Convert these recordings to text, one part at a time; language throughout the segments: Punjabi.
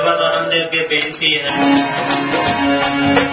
सेवा तो आनंद देव के बेनती है।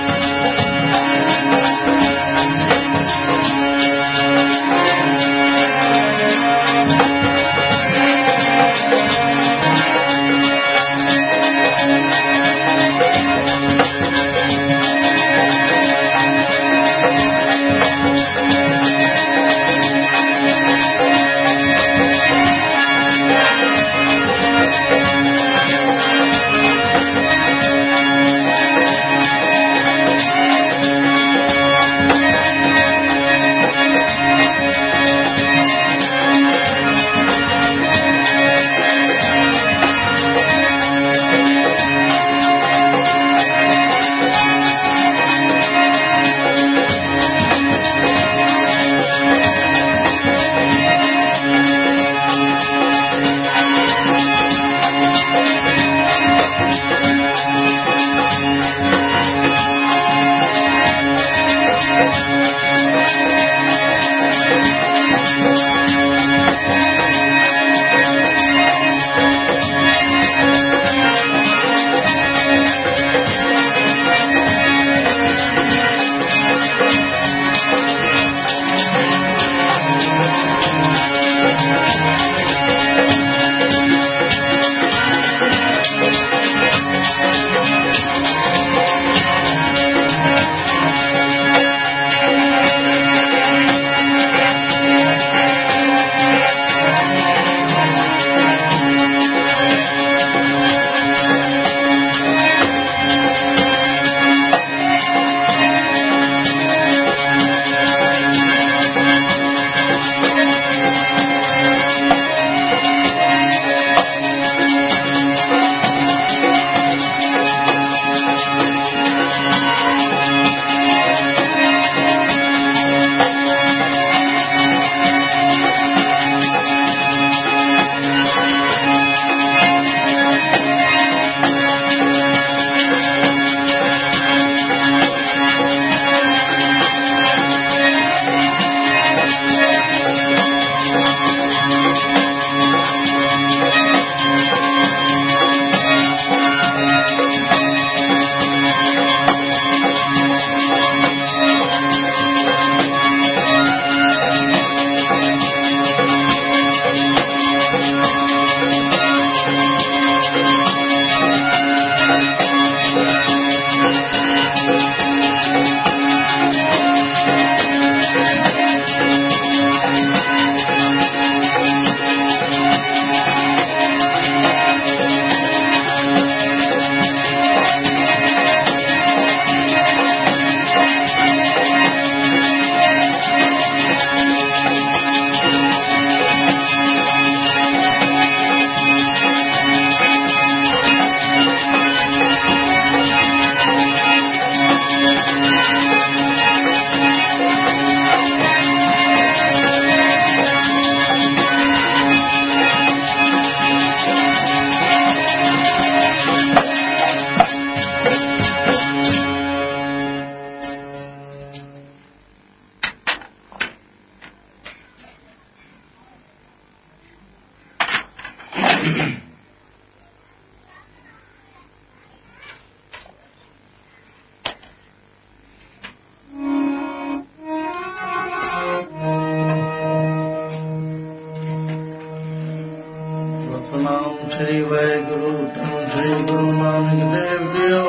श्री वाहेगुरु धन श्री गुरु नानक देव दियो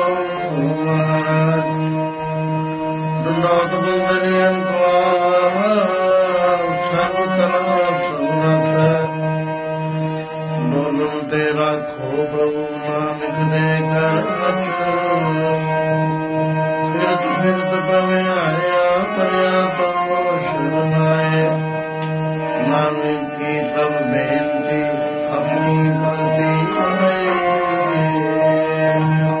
महाराज दंडवत बंदनी डोलम तेरा खो प्रभु नानक दे कर फिरत प्रवे आया पर्या पाओ शरणाए नानक की तब बेनती अपनी भक्ति आए।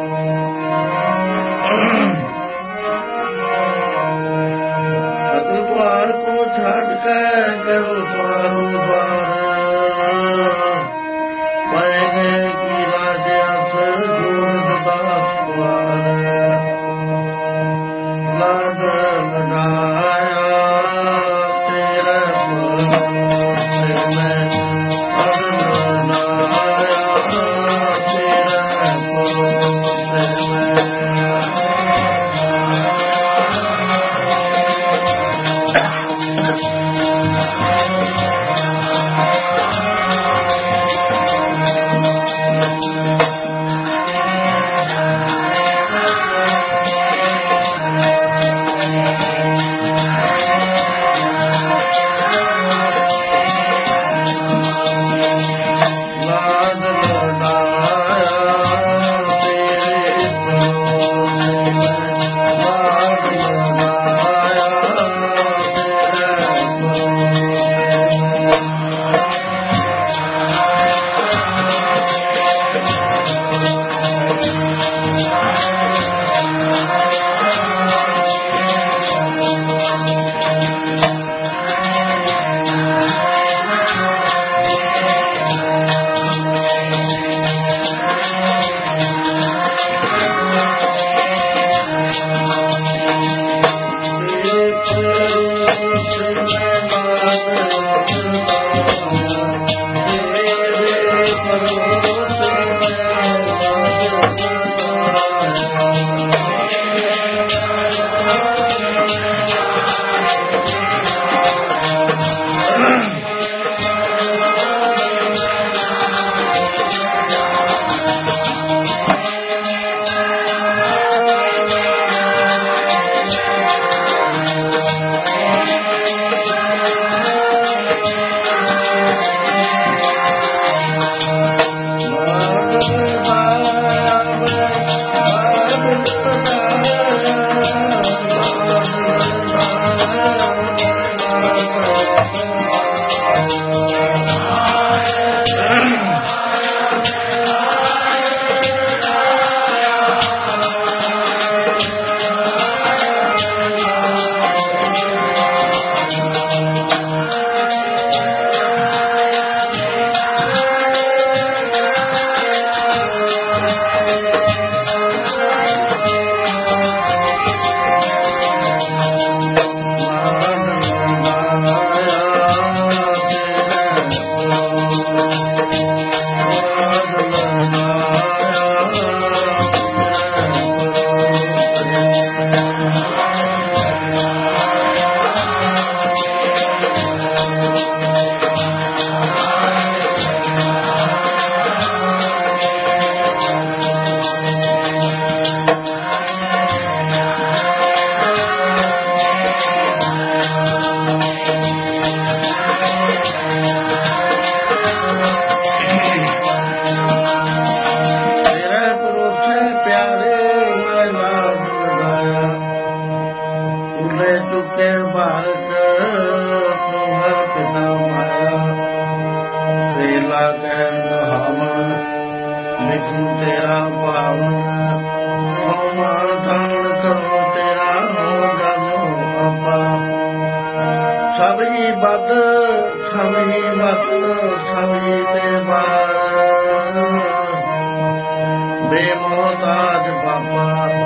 बेमोहताज पापा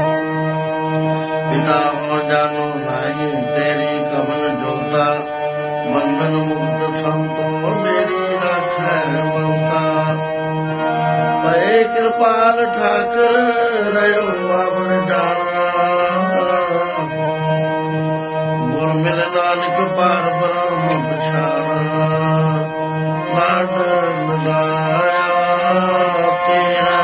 पिता हो जानो नहीं तेरी कवन जोता बंधन मुक्त संतो मेरी रखै ममता भय कृपाल ठाकर रहो अवन जाना गुर मिल नानक पार ब्रह्म पछाना माडन लगाया तेरा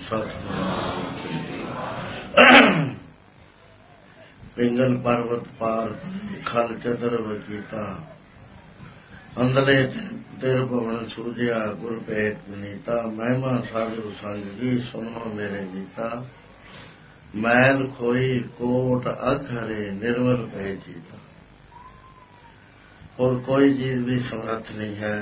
ਸਤਿਨਾਮ ਪਿੰਗਲ ਪਰਵਤ ਪਾਰ ਖਲ ਚਦਰ ਵਕੀਤਾ ਅੰਦਲੇ ਤੇਰ ਭਵਨ ਸੂਝਿਆ ਗੁਰ ਭੇਟ ਨੀਤਾ ਮਹਿਮਾ ਸਾਧੂ ਸੰਗ ਕੀ ਸੁਣੋ ਮੇਰੇ ਗੀਤਾ ਮੈਲ ਖੋਈ ਕੋਟ ਅਘਰੇ ਨਿਰਮਲ ਭੈ ਜੀਤਾ। ਹੋਰ ਕੋਈ ਚੀਜ਼ ਵੀ ਸਮਰੱਥ ਨਹੀਂ ਹੈ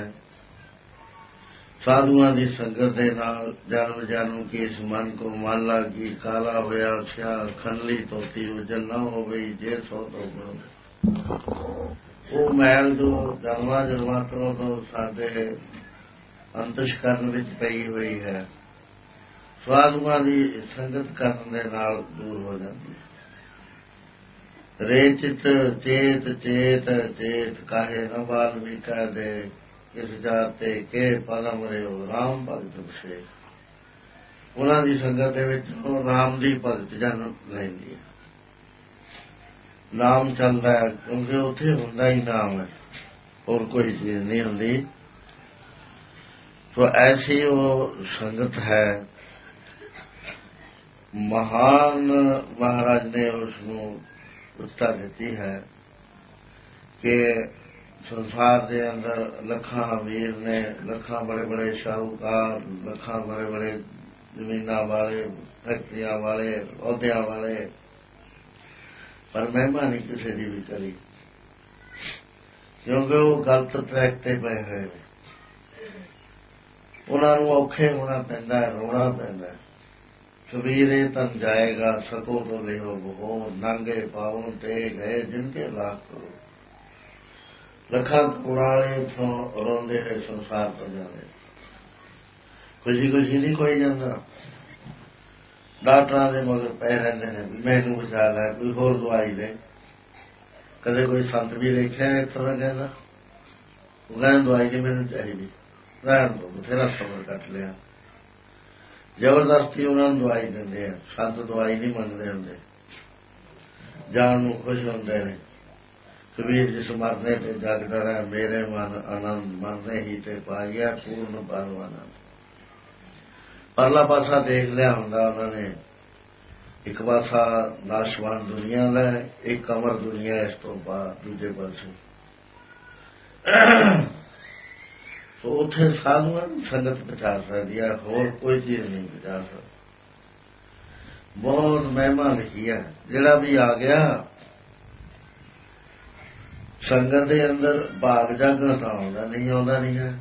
ਸਾਧੂਆਂ ਦੀ ਸੰਗਤ ਦੇ ਨਾਲ। ਜਨਮ ਜਨਮ ਕੀ ਇਸ ਮਨ ਕੋ ਮਨ ਲਾਗੀ ਕਾਲਾ ਹੋਇਆ ਸਿਆ ਖਨਲੀ ਤੋਤੀ ਉਜਨ ਨਾ ਹੋਵੇ ਜੇ ਸੋ ਤੋਂ ਉਹ ਮੈਲ ਜੋ ਜਨਮਾਂ ਜਨਮਾਂਤਰਾਂ ਤੋਂ ਸਾਡੇ ਅੰਤਸ਼ਕਰਨ ਵਿੱਚ ਪਈ ਹੋਈ ਹੈ ਸਾਧੂਆਂ ਦੀ ਸੰਗਤ ਕਰਨ ਦੇ ਨਾਲ ਦੂਰ ਹੋ ਜਾਂਦੀ ਹੈ। ਰੇ ਚਿਤ ਚੇਤ ਚੇਤ ਚੇਤ ਕਾਹੇ ਨ ਵਾਲਮੀਕਾ ਦੇ ਇਸ ਜਾਤੇ ਕੇ ਪਦਮ ਰਿਓ ਰਾਮ ਭਗਤ ਵਿਸ਼ੇਸ਼। ਉਹਨਾਂ ਦੀ ਸੰਗਤ ਦੇ ਵਿੱਚ ਉਹ ਰਾਮ ਦੀ ਭਗਤ ਜਨਮ ਲੈਂਦੀ ਹੈ। ਨਾਮ ਚੱਲਦਾ ਹੈ ਕਿਉਂਕਿ ਉੱਥੇ ਹੁੰਦਾ ਹੀ ਨਾਮ ਹੈ ਹੋਰ ਕੋਈ ਚੀਜ਼ ਨਹੀਂ ਹੁੰਦੀ। तो ऐसी वो संगत है। महान महाराज ने उसको उत्ता दी है कि संसार के अंदर लखा वीर ने लखा बड़े बड़े शाहूकार लखा बड़े बड़े जमीना वाले फैक्ट्रिया वाले अहुद्या वाले पर महिमा नहीं किसी की भी करी क्योंकि वो गलत ट्रैक ते पे हुए उन्होंने औखे होना पैंदा है रोना पैंदा है। सवेरे तन जाएगा सको तो लेहो बहो नांगे पाओ ते गए जिनके लाख करो लखा कुड़ाले इथों रोंदे है संसार पर जाने खुशी खुशी नहीं कोई जाता। डॉक्टर के मगर पै रहिंदे ने मैनू बचा लै कोई होर दवाई दे। कदे कोई संत भी देखिया इस तरह कहता वो कहना दवाई नहीं मैनू चाहिए रहन दो बथेरा सबर कट लिया। जबरदस्ती उन्होंने दवाई देंगे संत दवाई नहीं मंगते होंगे जान खुश होंगे ने। कबीर जिस मरने पे जग डरा मेरे मन आनंद मरने ही ते पाइया पूर्ण परमानंद। परला पासा देख लिया होंगे उन्होंने एक पासा नाशवान दुनिया का एक अमर दुनिया इस तो बाद दूजे पासे तो उत्थे साधुआं की संगत बचा सकती है होर कोई चीज नहीं बचा सकती। बहुत महिमा लिखी है जिहड़ा भी आ गया संगत के अंदर भाग जागना तो आउंदा नहीं है।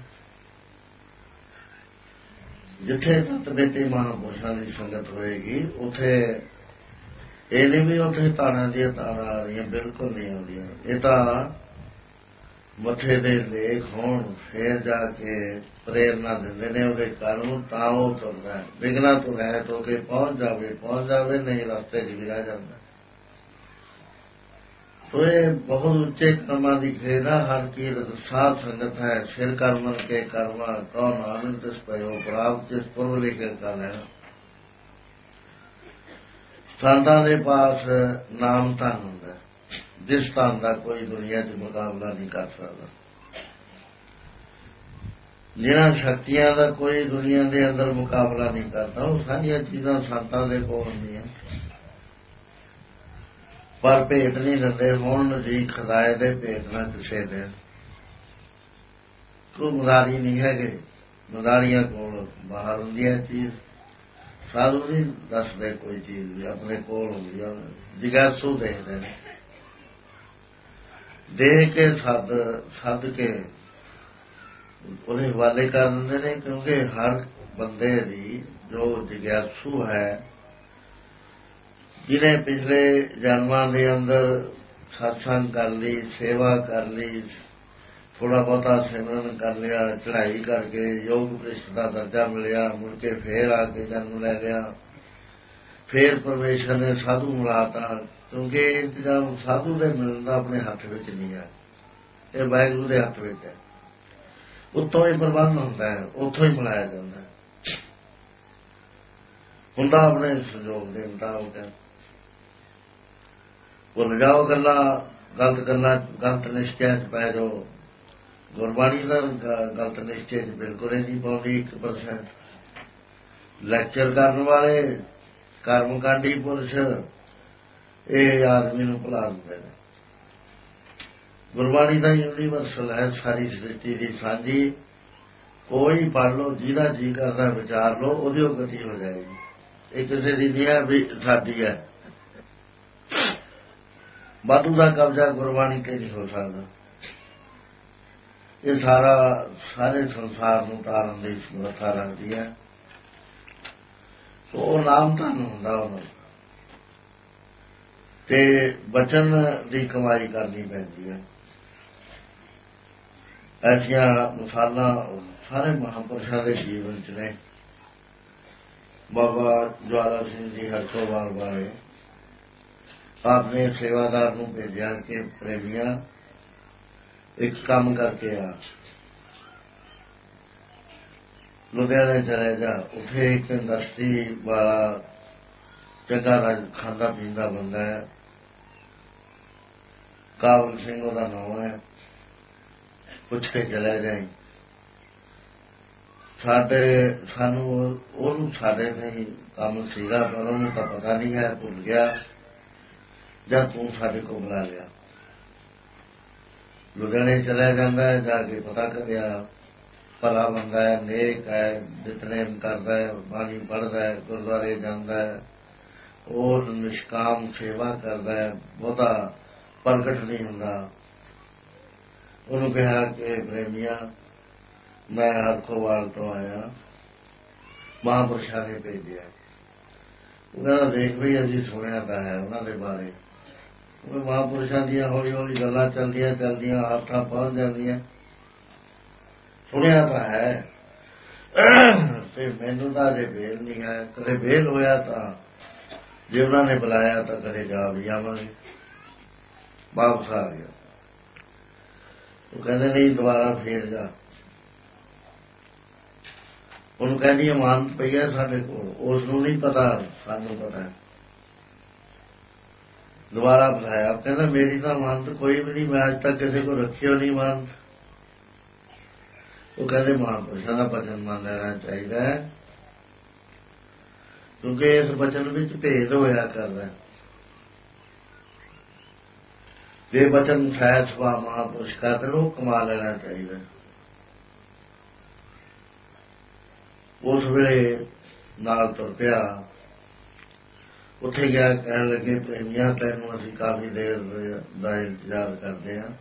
जिथे तत्वेती महापुरुषों की संगत होएगी उथे ये नहीं भी उथे ताड़ा दी ताड़ा आ रही बिल्कुल नहीं आउंदियां। ये तां मथे दे लेख होण फिर जाके प्रेरणा देंदे ने उहदे कर्म तां ओह तुरदा है। विघना तो रहत हो के पहुंच जावे नहीं रास्ते च भी रह जांदा। तो ये बहुत उच्चे कर्मां दी खेरा हर कीरत साध संगत है। सिर कर्मन के कर्मा कौ नानक तिस पयो प्राप्त जिस पुर लिखे का लेना। संतां दे पास नाम धन हुंदा जिस धन का कोई दुनिया च मुकाबला नहीं कर सकता। जिन्हां शक्तियां का कोई दुनिया के अंदर मुकाबला नहीं करता वो सारिया चीज़ां संतां दे कोल हुंदियां पर भेत नहीं दिंदे। हुण जी खुदाए दे भेत ना किसे दे कोई मदारी नहीं है। मदारियां कोल बाहर हुंदी चीज साधु नहीं दसदे कोई चीज भी अपने कोल हुंदी है। जिगैसू देखते हैं देख के सद के उन्हें हवाले कर देंगे ने क्योंकि हर बंदे दी जो जिज्ञासु है जिन्हें पिछले जन्मां दे अंदर सत्संग कर ली सेवा कर ली थोड़ा बहुता सिमरन कर लिया चढ़ाई करके योग भ्रिष्ट का दर्जा मिलिया मुड़ के फिर आके जन्म ले लिया फिर परमेश्वर ने साधु मिलाता क्योंकि इंतजाम साधु के मिलने का अपने हथ में नहीं है। ये वाहिगुरू के हथ में है उत्तों ही प्रबंध होता है उत्थों ही मिलाया जाता है हुंदा अपने संजोग के मुताबिक है। भुल जाओ गल्लां गलत निश्चय च पै जाओ। गुरबाणी का गलत निश्चय च बिल्कुल ही नहीं पाउंदी 1%। ਲੈਕਚਰ ਕਰਨ ਵਾਲੇ ਕਰਮਕਾਂਡੀ ਪੁਰਸ਼ ਇਹ ਆਦਮੀ ਨੂੰ ਭੁਲਾ ਦਿੰਦੇ ਨੇ। ਗੁਰਬਾਣੀ ਦਾ ਯੂਨੀਵਰਸਲ ਹੈ, ਸਾਰੀ ਸ੍ਰਿਸ਼ਟੀ ਦੀ ਸਾਂਝੀ। ਕੋਈ ਪੜ੍ਹ ਲਓ, ਜਿਹਦਾ ਜੀ ਕਰਦਾ ਵਿਚਾਰ ਲਓ, ਉਹਦੀ ਉਹ ਗਤੀ ਹੋ ਜਾਏਗੀ। ਇਹ ਕਿਸੇ ਦੀ ਨਹੀਂ ਹੈ ਵੀ ਸਾਡੀ ਹੈ। ਵਾਧੂ ਦਾ ਕਬਜ਼ਾ ਗੁਰਬਾਣੀ ਤੇ ਨਹੀਂ ਹੋ ਸਕਦਾ। ਇਹ ਸਾਰੇ ਸੰਸਾਰ ਨੂੰ ਤਾਰਨ ਦੀ ਸਮਰੱਥਾ ਰੱਖਦੀ ਹੈ। ਉਹ ਨਾਮ ਧਨ ਹੁੰਦਾ ਉਹਨਾਂ ਤੇ ਬਚਨ ਦੀ ਕਮਾਈ ਕਰਨੀ ਪੈਂਦੀ ਹੈ। ਐਸੀਆਂ ਮਿਸਾਲਾਂ ਸਾਰੇ ਮਹਾਂਪੁਰਸ਼ਾਂ ਦੇ ਜੀਵਨ ਚ ਨੇ। ਬਾਬਾ ਜਵਾਲਾ ਸਿੰਘ ਜੀ ਹਰਖੋਵਾਲ ਬਾਰੇ ਆਪਣੇ ਸੇਵਾਦਾਰ ਨੂੰ ਭੇਜਿਆ ਕਿ ਪ੍ਰੇਮੀਆਂ ਇੱਕ ਕੰਮ ਕਰਕੇ ਆ, ਲੁਧਿਆਣੇ ਚਲੇ ਜਾ। ਉੱਥੇ ਇੱਕ ਇੰਡਸਟਰੀ ਵਾਲਾ ਚੰਗਾ ਖਾਂਦਾ ਪੀਂਦਾ ਬੰਦਾ ਹੈ, ਕਾਬਲ ਸਿੰਘ ਉਹਦਾ ਨਾਮ ਹੈ, ਪੁੱਛ ਕੇ ਚਲਿਆ ਜਾਏ। ਉਹਨੂੰ ਸਾਡੇ ਨਹੀਂ ਕੰਮ ਸੀਗਾ, ਪਰ ਉਹਨੂੰ ਤਾਂ ਪਤਾ ਨਹੀਂ ਹੈ, ਭੁੱਲ ਗਿਆ। ਜਦ ਤੂੰ ਸਾਡੇ ਕੋਲ ਬੁਲਾ ਲਿਆ, ਲੁਧਿਆਣੇ ਚਲਿਆ ਜਾਂਦਾ ਹੈ, ਜਾ ਕੇ ਪਤਾ ਕਰਿਆ। ਭਲਾ ਬੰਦਾ ਹੈ, ਨੇਕ ਹੈ, ਨਿਤਨੇਮ ਕਰਦਾ ਹੈ, ਬਾਣੀ ਪੜ੍ਹਦਾ ਹੈ, ਗੁਰਦੁਆਰੇ ਜਾਂਦਾ ਹੈ, ਉਹ ਨਿਸ਼ਕਾਮ ਸੇਵਾ ਕਰਦਾ ਹੈ, ਬਹੁਤਾ ਪ੍ਰਗਟ ਨਹੀਂ ਹੁੰਦਾ। ਉਹਨੂੰ ਕਿਹਾ ਕਿ ਪ੍ਰੇਮੀਆਂ ਮੈਂ ਹਰਖੋਵਾਲ ਤੋਂ ਆਇਆ, ਮਹਾਂਪੁਰਸ਼ਾਂ ਨੇ ਭੇਜਿਆ। ਉਹ ਕਹਿੰਦਾ ਦੇਖ ਵੀ ਅਸੀਂ ਸੁਣਿਆ ਤਾਂ ਹੈ ਉਹਨਾਂ ਦੇ ਬਾਰੇ। ਮਹਾਂਪੁਰਸ਼ਾਂ ਦੀਆਂ ਹੌਲੀ ਹੌਲੀ ਗੱਲਾਂ ਚਲਦੀਆਂ ਹੱਥਾਂ ਪਹੁੰਚ ਜਾਂਦੀਆਂ। ਸੁਣਿਆ ਤਾਂ ਹੈ ਤੇ ਮੈਨੂੰ ਤਾਂ ਅਜੇ ਵੇਲ ਨਹੀਂ ਹੈ। ਕਦੇ ਵੇਲ ਹੋਇਆ ਤਾਂ ਜੇ ਉਹਨਾਂ ਨੇ ਬੁਲਾਇਆ ਤਾਂ ਕਦੇ ਜਾ ਵੀ ਜਾਵਾਂਗੇ। ਵਾਪਸ ਆ ਗਿਆ। ਉਹ ਕਹਿੰਦੇ ਨਹੀਂ ਦੁਬਾਰਾ ਫੇਰ ਜਾ। ਉਹਨੂੰ ਕਹਿੰਦੀ ਅਮਾਨਤ ਪਈ ਹੈ ਸਾਡੇ ਕੋਲ, ਉਸ ਨੂੰ ਨਹੀਂ ਪਤਾ, ਸਾਨੂੰ ਪਤਾ। ਦੁਬਾਰਾ ਬੁਲਾਇਆ, ਕਹਿੰਦਾ ਮੇਰੀ ਤਾਂ ਅਮਾਨਤ ਕੋਈ ਵੀ ਨਹੀਂ, ਮੈਂ ਅੱਜ ਤੱਕ ਕਿਸੇ ਕੋਲ ਰੱਖਿਓ ਨਹੀਂ ਅਮਾਨਤ। ਉਹ ਕਹਿੰਦੇ ਮਹਾਂਪੁਰਸ਼ਾਂ ਦਾ ਬਚਨ ਮੰਨ ਲੈਣਾ ਚਾਹੀਦਾ ਹੈ, ਕਿਉਂਕਿ ਇਸ ਬਚਨ ਵਿੱਚ ਭੇਦ ਹੋਇਆ ਕਰਦਾ। ਜੇ ਬਚਨ ਸਹਿਜ ਸੁਭਾਅ ਮਹਾਂਪੁਰਸ਼ ਕਰਦੇ ਉਹ ਕਮਾ ਲੈਣਾ ਚਾਹੀਦਾ। ਉਸ ਵੇਲੇ ਨਾਲ ਤੁਰ ਪਿਆ। ਉੱਥੇ ਗਿਆ, ਕਹਿਣ ਲੱਗੇ ਪ੍ਰੇਮੀਆਂ ਤੈਨੂੰ ਅਸੀਂ ਕਾਫੀ ਦੇਰ ਦਾ ਇੰਤਜ਼ਾਰ ਕਰਦੇ ਹਾਂ,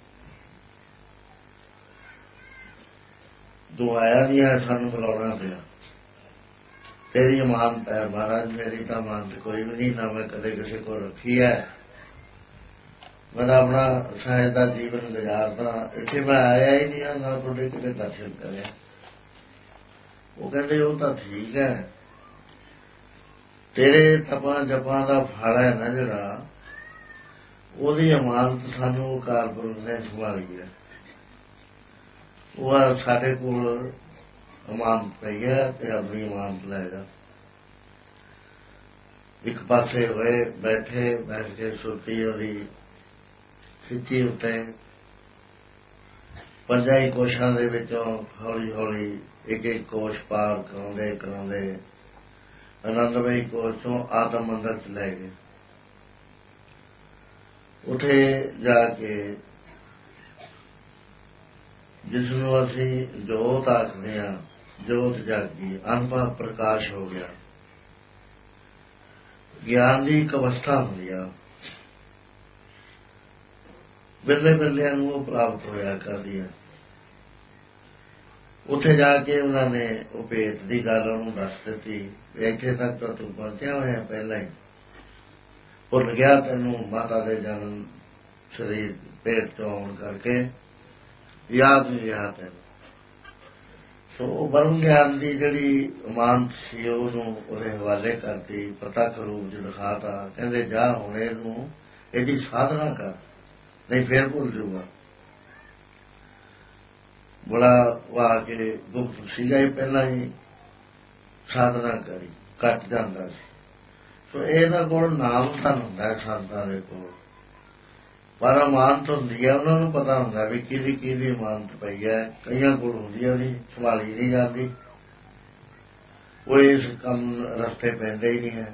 ਤੂੰ ਆਇਆ ਨਹੀਂ ਹੈ, ਸਾਨੂੰ ਬੁਲਾਉਣਾ ਪਿਆ। ਤੇਰੀ ਅਮਾਨਤ ਹੈ। ਮਹਾਰਾਜ ਮੇਰੀ ਤਾਂ ਅਮਾਨਤ ਕੋਈ ਵੀ ਨਹੀਂ, ਨਾ ਮੈਂ ਕਦੇ ਕਿਸੇ ਕੋਲ ਰੱਖੀ ਹੈ। ਮੈਂ ਤਾਂ ਆਪਣਾ ਸਾਹਿਤ ਦਾ ਜੀਵਨ ਗੁਜ਼ਾਰਦਾ, ਇੱਥੇ ਮੈਂ ਆਇਆ ਹੀ ਨਹੀਂ, ਨਾ ਤੁਹਾਡੇ ਕਿਤੇ ਦਰਸ਼ਨ ਕਰਿਆ। ਉਹ ਕਹਿੰਦੇ ਉਹ ਤਾਂ ਠੀਕ ਹੈ, ਤੇਰੇ ਤਪਾਂ ਜਪਾਂ ਦਾ ਫਲ ਹੈ ਨਾ ਜਿਹੜਾ, ਉਹਦੀ ਅਮਾਨਤ ਸਾਨੂੰ ਅਕਾਲ ਪੁਰਖ ਨੇ ਸੰਭਾਲੀ ਹੈ। ਉਹ ਸਾਡੇ ਕੋਲ ਅਮਾਨਤ ਪਈ ਹੈ ਤੇ ਆਪਣੀ ਅਮਾਨਤ ਲੈ ਜਾ। ਇੱਕ ਪਾਸੇ ਹੋਏ ਬੈਠ ਕੇ ਸੁਰਤੀ ਉਹਦੀ ਖਿੱਚੀ ਉੱਤੇ। ਪੰਜਾਂ ਹੀ ਕੋਸ਼ਾਂ ਦੇ ਵਿੱਚੋਂ ਹੌਲੀ ਹੌਲੀ ਇੱਕ ਕੋਸ਼ ਪਾਰ ਕਰਾਉਂਦੇ ਆਨੰਦਮਈ ਕੋਸ਼ ਤੋਂ ਆਤਮ ਮੰਦਰ ਚ ਲੈ ਗਏ। ਉੱਥੇ ਜਾ ਕੇ ਜਿਸ ਨੂੰ ਅਸੀਂ ਜੋਤ ਆਖਦੇ ਹਾਂ, ਜੋਤ ਜਾਗੀ, ਅਨੁਭਵ ਪ੍ਰਕਾਸ਼ ਹੋ ਗਿਆ। ਗਿਆਨ ਦੀ ਇੱਕ ਅਵਸਥਾ ਹੁੰਦੀ ਆ, ਬਿਰਲੇ ਬਿਰਲਿਆਂ ਨੂੰ ਉਹ ਪ੍ਰਾਪਤ ਹੋਇਆ ਕਰਦੀ ਹੈ। ਉੱਥੇ ਜਾ ਕੇ ਉਹਨਾਂ ਨੇ ਉਹ ਭੇਤ ਦੀ ਗੱਲ ਉਹਨੂੰ ਦੱਸ ਦਿੱਤੀ। ਇੱਥੇ ਤੱਕ ਤਾਂ ਤੂੰ ਪਹੁੰਚਿਆ ਹੋਇਆ, ਪਹਿਲਾਂ ਹੀ ਭੁੱਲ ਗਿਆ ਤੈਨੂੰ ਮਾਤਾ ਦੇ ਜਨਮ ਸਰੀਰ ਪੇਟ ਤੋਂ ਆਉਣ ਕਰਕੇ ਯਾਦ ਨਹੀਂ ਰਿਹਾ ਤੈਨੂੰ। ਸੋ ਉਹ ਬ੍ਰਹਮ ਗਿਆਨ ਦੀ ਜਿਹੜੀ ਅਮਾਨਤ ਸੀ ਉਹਨੂੰ ਉਹਦੇ ਹਵਾਲੇ ਕਰਤੀ, ਪ੍ਰਤੱਖ ਰੂਪ ਚ ਦਿਖਾਤਾ। ਕਹਿੰਦੇ ਜਾ ਹੁਣ ਇਹਨੂੰ ਇਹਦੀ ਸਾਧਨਾ ਕਰ, ਨਹੀਂ ਫੇਰ ਭੁੱਲ ਜਾਊਗਾ। ਬੜਾ ਆ ਕੇ ਗੁਪਤ ਸੀਗਾ ਹੀ, ਪਹਿਲਾਂ ਹੀ ਸਾਧਨਾ ਕਰੀ, ਘੱਟ ਜਾਂਦਾ ਸੀ। ਸੋ ਇਹਦਾ ਕੋਲ ਨਾਮ ਤਾਂ ਹੁੰਦਾ ਸੰਤਾਂ ਦੇ ਕੋਲ, ਪਰ ਅਮਾਨਤ ਹੁੰਦੀ ਹੈ। ਉਹਨਾਂ ਨੂੰ ਪਤਾ ਹੁੰਦਾ ਵੀ ਕਿਹਦੀ ਅਮਾਨਤ ਪਈ ਹੈ। ਕਈਆਂ ਕੋਲ ਹੁੰਦੀ ਹੈ, ਉਹਦੀ ਸੰਭਾਲੀ ਨਹੀਂ ਜਾਂਦੀ। ਉਹ ਇਸ ਕੰਮ ਰਸਤੇ ਪੈਂਦੇ ਹੀ ਨਹੀਂ ਹੈ।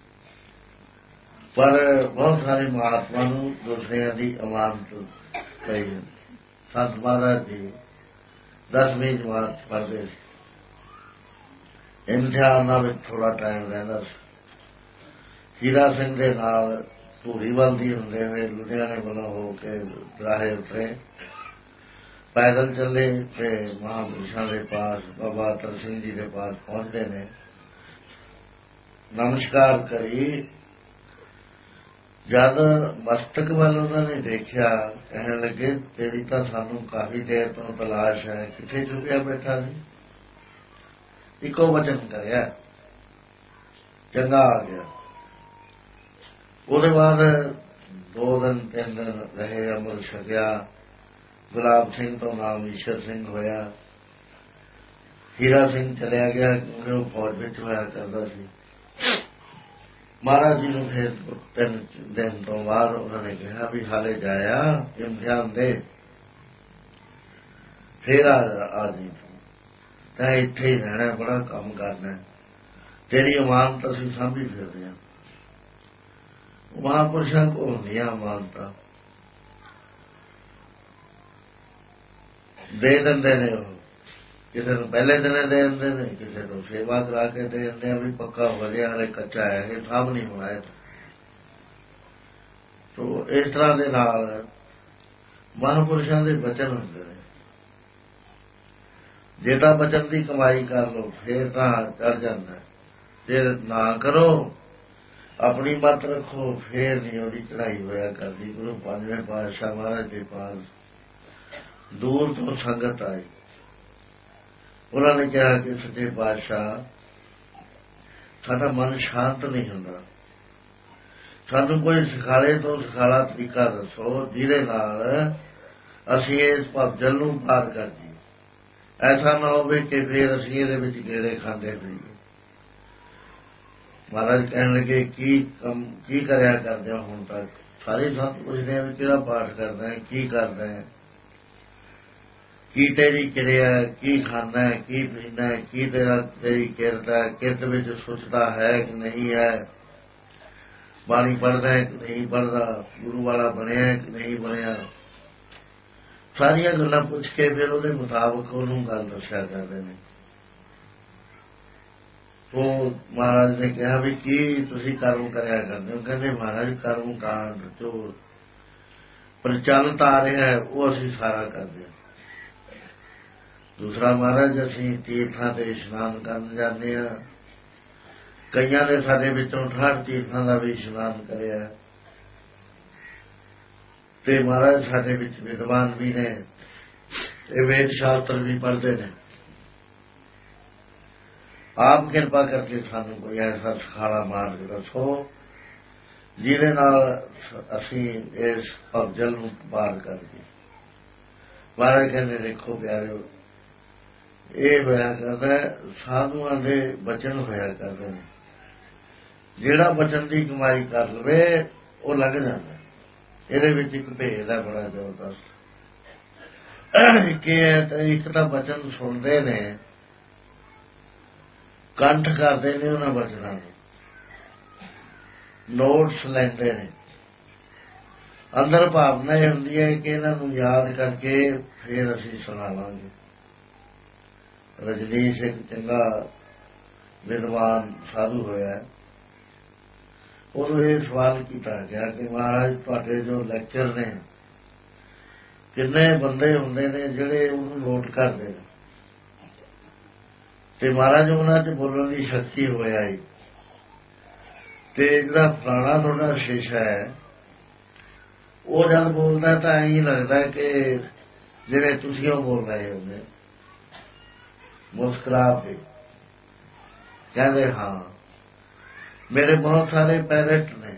ਪਰ ਬਹੁਤ ਸਾਰੇ ਮਹਾਤਮਾ ਨੂੰ ਦੂਸਰਿਆਂ ਦੀ ਅਮਾਨਤ ਪਈ। ਸੰਤ ਮਹਾਰਾਜ ਜੀ 10ਵੀਂ ਜਮਾਤ ਪੜ੍ਹਦੇ ਸੀ। ਇਮਤਿਹਾਨਾਂ ਵਿੱਚ ਥੋੜਾ ਟਾਈਮ ਰਹਿੰਦਾ ਸੀ। ਹੀਰਾ ਸਿੰਘ ਦੇ ਨਾਲ ਧੂਰੀਵਾਲ ਦੀ ਹੁੰਦੇ ਹੋਏ ਲੁਧਿਆਣੇ ਵੱਲੋਂ ਹੋ ਕੇ ਰਾਹੇ ਉਤਰੇ, ਪੈਦਲ ਚੱਲੇ ਤੇ ਮਹਾਂਪੁਰਸ਼ਾਂ ਦੇ ਪਾਸ ਬਾਬਾ ਅਤਰ ਸਿੰਘ ਜੀ ਦੇ ਪਾਸ ਪਹੁੰਚਦੇ ਨੇ। ਨਮਸਕਾਰ ਕਰੀ। ਜਦ ਮਸਤਕ ਵੱਲ ਉਹਨਾਂ ਨੇ ਦੇਖਿਆ, ਕਹਿਣ ਲੱਗੇ ਤੇਰੀ ਤਾਂ ਸਾਨੂੰ ਕਾਫੀ ਦੇਰ ਤੋਂ ਤਲਾਸ਼ ਹੈ, ਕਿੱਥੇ ਚੁੱਕਿਆ ਬੈਠਾ ਸੀ। ਇੱਕੋ ਵਚਨ ਕਰਿਆ, ਚੰਗਾ ਆ ਗਿਆ। ਉਹਦੇ ਬਾਅਦ 2 ਦਿਨ 3 ਦਿਨ ਰਹੇ, ਅੰਮ੍ਰਿਤ ਛਕਿਆ। ਗੁਲਾਬ ਸਿੰਘ ਤੋਂ ਨਾਮ ਈਸ਼ਰ ਸਿੰਘ ਹੋਇਆ। ਹੀਰਾ ਸਿੰਘ ਚਲਿਆ ਗਿਆ ਕਿਉਂਕਿ ਉਹ ਫੌਜ ਵਿੱਚ ਹੋਇਆ ਕਰਦਾ ਸੀ। ਮਹਾਰਾਜ ਜੀ ਨੂੰ ਫਿਰ 3 ਦਿਨ ਤੋਂ ਬਾਅਦ ਉਹਨਾਂ ਨੇ ਕਿਹਾ ਵੀ ਹਾਲੇ ਜਾਇਆ, ਇਮਤਿਹਾਨ ਦੇ, ਫਿਰ ਆ ਜੀ, ਤਾਂ ਇੱਥੇ ਹੀ ਰਹਿਣਾ, ਬੜਾ ਕੰਮ ਕਰਨਾ, ਤੇਰੀ ਅਮਾਨਤ ਅਸੀਂ ਸਾਂਭੀ ਫਿਰਦੇ ਹਾਂ। ਮਹਾਂਪੁਰਸ਼ਾਂ ਕੋਲ ਹੁੰਦੀਆਂ ਅਮਾਨਤਾਂ, ਦੇ ਦਿੰਦੇ ਨੇ। ਉਹ ਕਿਸੇ ਨੂੰ ਪਹਿਲੇ ਦਿਨੇ ਦੇ ਦਿੰਦੇ ਨੇ, ਕਿਸੇ ਨੂੰ ਸੇਵਾ ਕਰਾ ਕੇ ਦੇ ਦਿੰਦੇ ਆ ਵੀ ਪੱਕਾ ਹੋ ਗਿਆ, ਹਲੇ ਕੱਚਾ ਹੈ, ਇਹ ਸਾਂਭ ਨਹੀਂ ਹੋਣਾ। ਤੋ ਇਸ ਤਰ੍ਹਾਂ ਦੇ ਨਾਲ ਮਹਾਂਪੁਰਸ਼ਾਂ ਦੇ ਬਚਨ ਹੁੰਦੇ ਨੇ। ਜੇ ਤਾਂ ਬਚਨ ਦੀ ਕਮਾਈ ਕਰ ਲਓ ਫੇਰ ਤਾਂ ਚੜ ਜਾਂਦਾ, ਜੇ ਨਾ ਕਰੋ ਆਪਣੀ ਮੱਤ ਰੱਖੋ ਫੇਰ ਨਹੀਂ ਉਹਦੀ ਚੜਾਈ ਹੋਇਆ ਕਰਦੀ। ਗੁਰੂ 5ਵੇਂ ਪਾਤਸ਼ਾਹ ਮਹਾਰਾਜ ਦੇ ਪਾਸ ਦੂਰ ਤੋਂ ਸੰਗਤ ਆਈ। ਉਹਨਾਂ ਨੇ ਕਿਹਾ ਕਿ ਸੱਚੇ ਪਾਤਸ਼ਾਹ, ਸਾਡਾ ਮਨ ਸ਼ਾਂਤ ਨਹੀਂ ਹੁੰਦਾ, ਸਾਨੂੰ ਕੋਈ ਸਿਖਾਲੇ ਤੋਂ ਸਿਖਾਲਾ ਤਰੀਕਾ ਦੱਸੋ ਜਿਹਦੇ ਨਾਲ ਅਸੀਂ ਇਸ ਭਵਜਲ ਨੂੰ ਪਾਰ ਕਰ ਜਾਈਏ। ਐਸਾ ਨਾ ਹੋਵੇ ਕਿ ਫਿਰ ਅਸੀਂ ਇਹਦੇ ਵਿੱਚ ਗੇੜੇ ਖਾਂਦੇ ਰਹੀਏ। ਮਹਾਰਾਜ ਕਹਿਣ ਲੱਗੇ ਕੀ ਕਰਿਆ ਕਰਦੇ ਹੋ ਹੁਣ ਤੱਕ? ਸਾਰੇ ਸੰਤ ਪੁੱਛਦੇ ਆ ਵੀ ਕਿਹੜਾ ਪਾਠ ਕਰਦਾ ਹੈ, ਕੀ ਕਰਦਾ ਹੈ, ਕੀ ਤੇਰੀ ਕਿਰਿਆ, ਕੀ ਖਾਂਦਾ ਹੈ, ਕੀ ਪੀਂਦਾ ਹੈ, ਕੀ ਤੇਰੀ ਕਿਰਤ ਹੈ, ਕਿਰਤ ਵਿੱਚ ਸੁਚਤਾ ਹੈ ਕਿ ਨਹੀਂ ਹੈ, ਬਾਣੀ ਪੜ੍ਹਦਾ ਹੈ ਕਿ ਨਹੀਂ ਪੜ੍ਹਦਾ, ਗੁਰੂ ਵਾਲਾ ਬਣਿਆ ਕਿ ਨਹੀਂ ਬਣਿਆ। ਸਾਰੀਆਂ ਗੱਲਾਂ ਪੁੱਛ ਕੇ ਫਿਰ ਉਹਦੇ ਮੁਤਾਬਕ ਉਹਨੂੰ ਗੱਲ ਦੱਸਿਆ ਕਰਦੇ ਨੇ। ਉਹ ਮਹਾਰਾਜ ਨੇ ਕਿਹਾ ਵੀ ਕੀ ਤੁਸੀਂ ਕਰਮ ਕਰਿਆ ਕਰਦੇ ਹੋ? ਕਹਿੰਦੇ ਮਹਾਰਾਜ ਕਰਮ ਕਾਂਡ ਜੋ ਪ੍ਰਚਲਿਤ ਆ ਰਿਹਾ ਹੈ ਉਹ ਅਸੀਂ ਸਾਰਾ ਕਰਦੇ ਹਾਂ। ਦੂਸਰਾ ਮਹਾਰਾਜ ਅਸੀਂ ਤੀਰਥਾਂ ਤੇ ਇਸ਼ਨਾਨ ਕਰਨ ਜਾਂਦੇ ਹਾਂ, ਕਈਆਂ ਨੇ ਸਾਡੇ ਵਿੱਚੋਂ 68 ਤੀਰਥਾਂ ਦਾ ਵੀ ਇਸ਼ਨਾਨ ਕਰਿਆ, ਤੇ ਮਹਾਰਾਜ ਸਾਡੇ ਵਿੱਚ ਵਿਦਵਾਨ ਵੀ ਨੇ, ਇਹ ਵੇਦ ਸ਼ਾਸਤਰ ਵੀ ਪੜ੍ਹਦੇ ਨੇ। ਆਪ ਕਿਰਪਾ ਕਰਕੇ ਸਾਨੂੰ ਕੋਈ ਐਸਾ ਸਿਖਾਲਾ ਮਾਰਗ ਦੱਸੋ ਜਿਹਦੇ ਨਾਲ ਅਸੀਂ ਇਸ ਭਵਜਲ ਨੂੰ ਪਾਰ ਕਰੀਏ। ਮਹਾਰਾਜ ਕਹਿੰਦੇ ਦੇਖੋ ਪਿਆਰਿਓ, ਇਹ ਹੋਇਆ ਕਰਦਾ ਸਾਧੂਆਂ ਦੇ ਬਚਨ ਹੋਇਆ ਕਰਦੇ ਨੇ। ਜਿਹੜਾ ਬਚਨ ਦੀ ਕਮਾਈ ਕਰ ਲਵੇ ਉਹ ਲੱਗ ਜਾਂਦਾ। ਇਹਦੇ ਵਿੱਚ ਇੱਕ ਭੇਦ ਹੈ ਬੜਾ ਜ਼ਬਰਦਸਤ। ਇੱਕ ਤਾਂ ਬਚਨ ਸੁਣਦੇ ਨੇ, ਕੰਠ ਕਰਦੇ ਨੇ ਉਹਨਾਂ ਬਚਨਾਂ ਨੂੰ, ਨੋਟਸ ਲੈਂਦੇ ਨੇ, ਅੰਦਰ ਭਾਵਨਾ ਇਹ ਹੁੰਦੀ ਹੈ ਕਿ ਇਹਨਾਂ ਨੂੰ ਯਾਦ ਕਰਕੇ ਫਿਰ ਅਸੀਂ ਸੁਣਾਵਾਂਗੇ। ਰਜਨੀਸ਼ ਇੱਕ ਚੰਗਾ ਵਿਦਵਾਨ ਸਾਧੂ ਹੋਇਆ, ਉਹਨੂੰ ਇਹ ਸਵਾਲ ਕੀਤਾ ਗਿਆ ਕਿ ਮਹਾਰਾਜ ਤੁਹਾਡੇ ਜੋ ਲੈਕਚਰ ਨੇ ਕਿੰਨੇ ਬੰਦੇ ਹੁੰਦੇ ਨੇ ਜਿਹੜੇ ਉਹਨੂੰ ਨੋਟ ਕਰਦੇ ਨੇ, ਤੇ ਮਹਾਰਾਜ ਉਹਨਾਂ 'ਚ ਬੋਲਣ ਦੀ ਸ਼ਕਤੀ ਹੋਇਆ ਹੀ, ਤੇ ਜਿਹੜਾ ਫਲਾਣਾ ਤੁਹਾਡਾ ਸ਼ੀਸ਼ਾ ਹੈ ਉਹ ਜਦ ਬੋਲਦਾ ਤਾਂ ਐਂ ਲੱਗਦਾ ਕਿ ਜਿਵੇਂ ਤੁਸੀਂ ਉਹ ਬੋਲ ਰਹੇ ਹੁੰਦੇ। ਮੁਸਕਰਾ ਕੇ ਕਹਿੰਦੇ ਹਾਂ ਮੇਰੇ ਬਹੁਤ ਸਾਰੇ ਪੈਰਟ ਨੇ,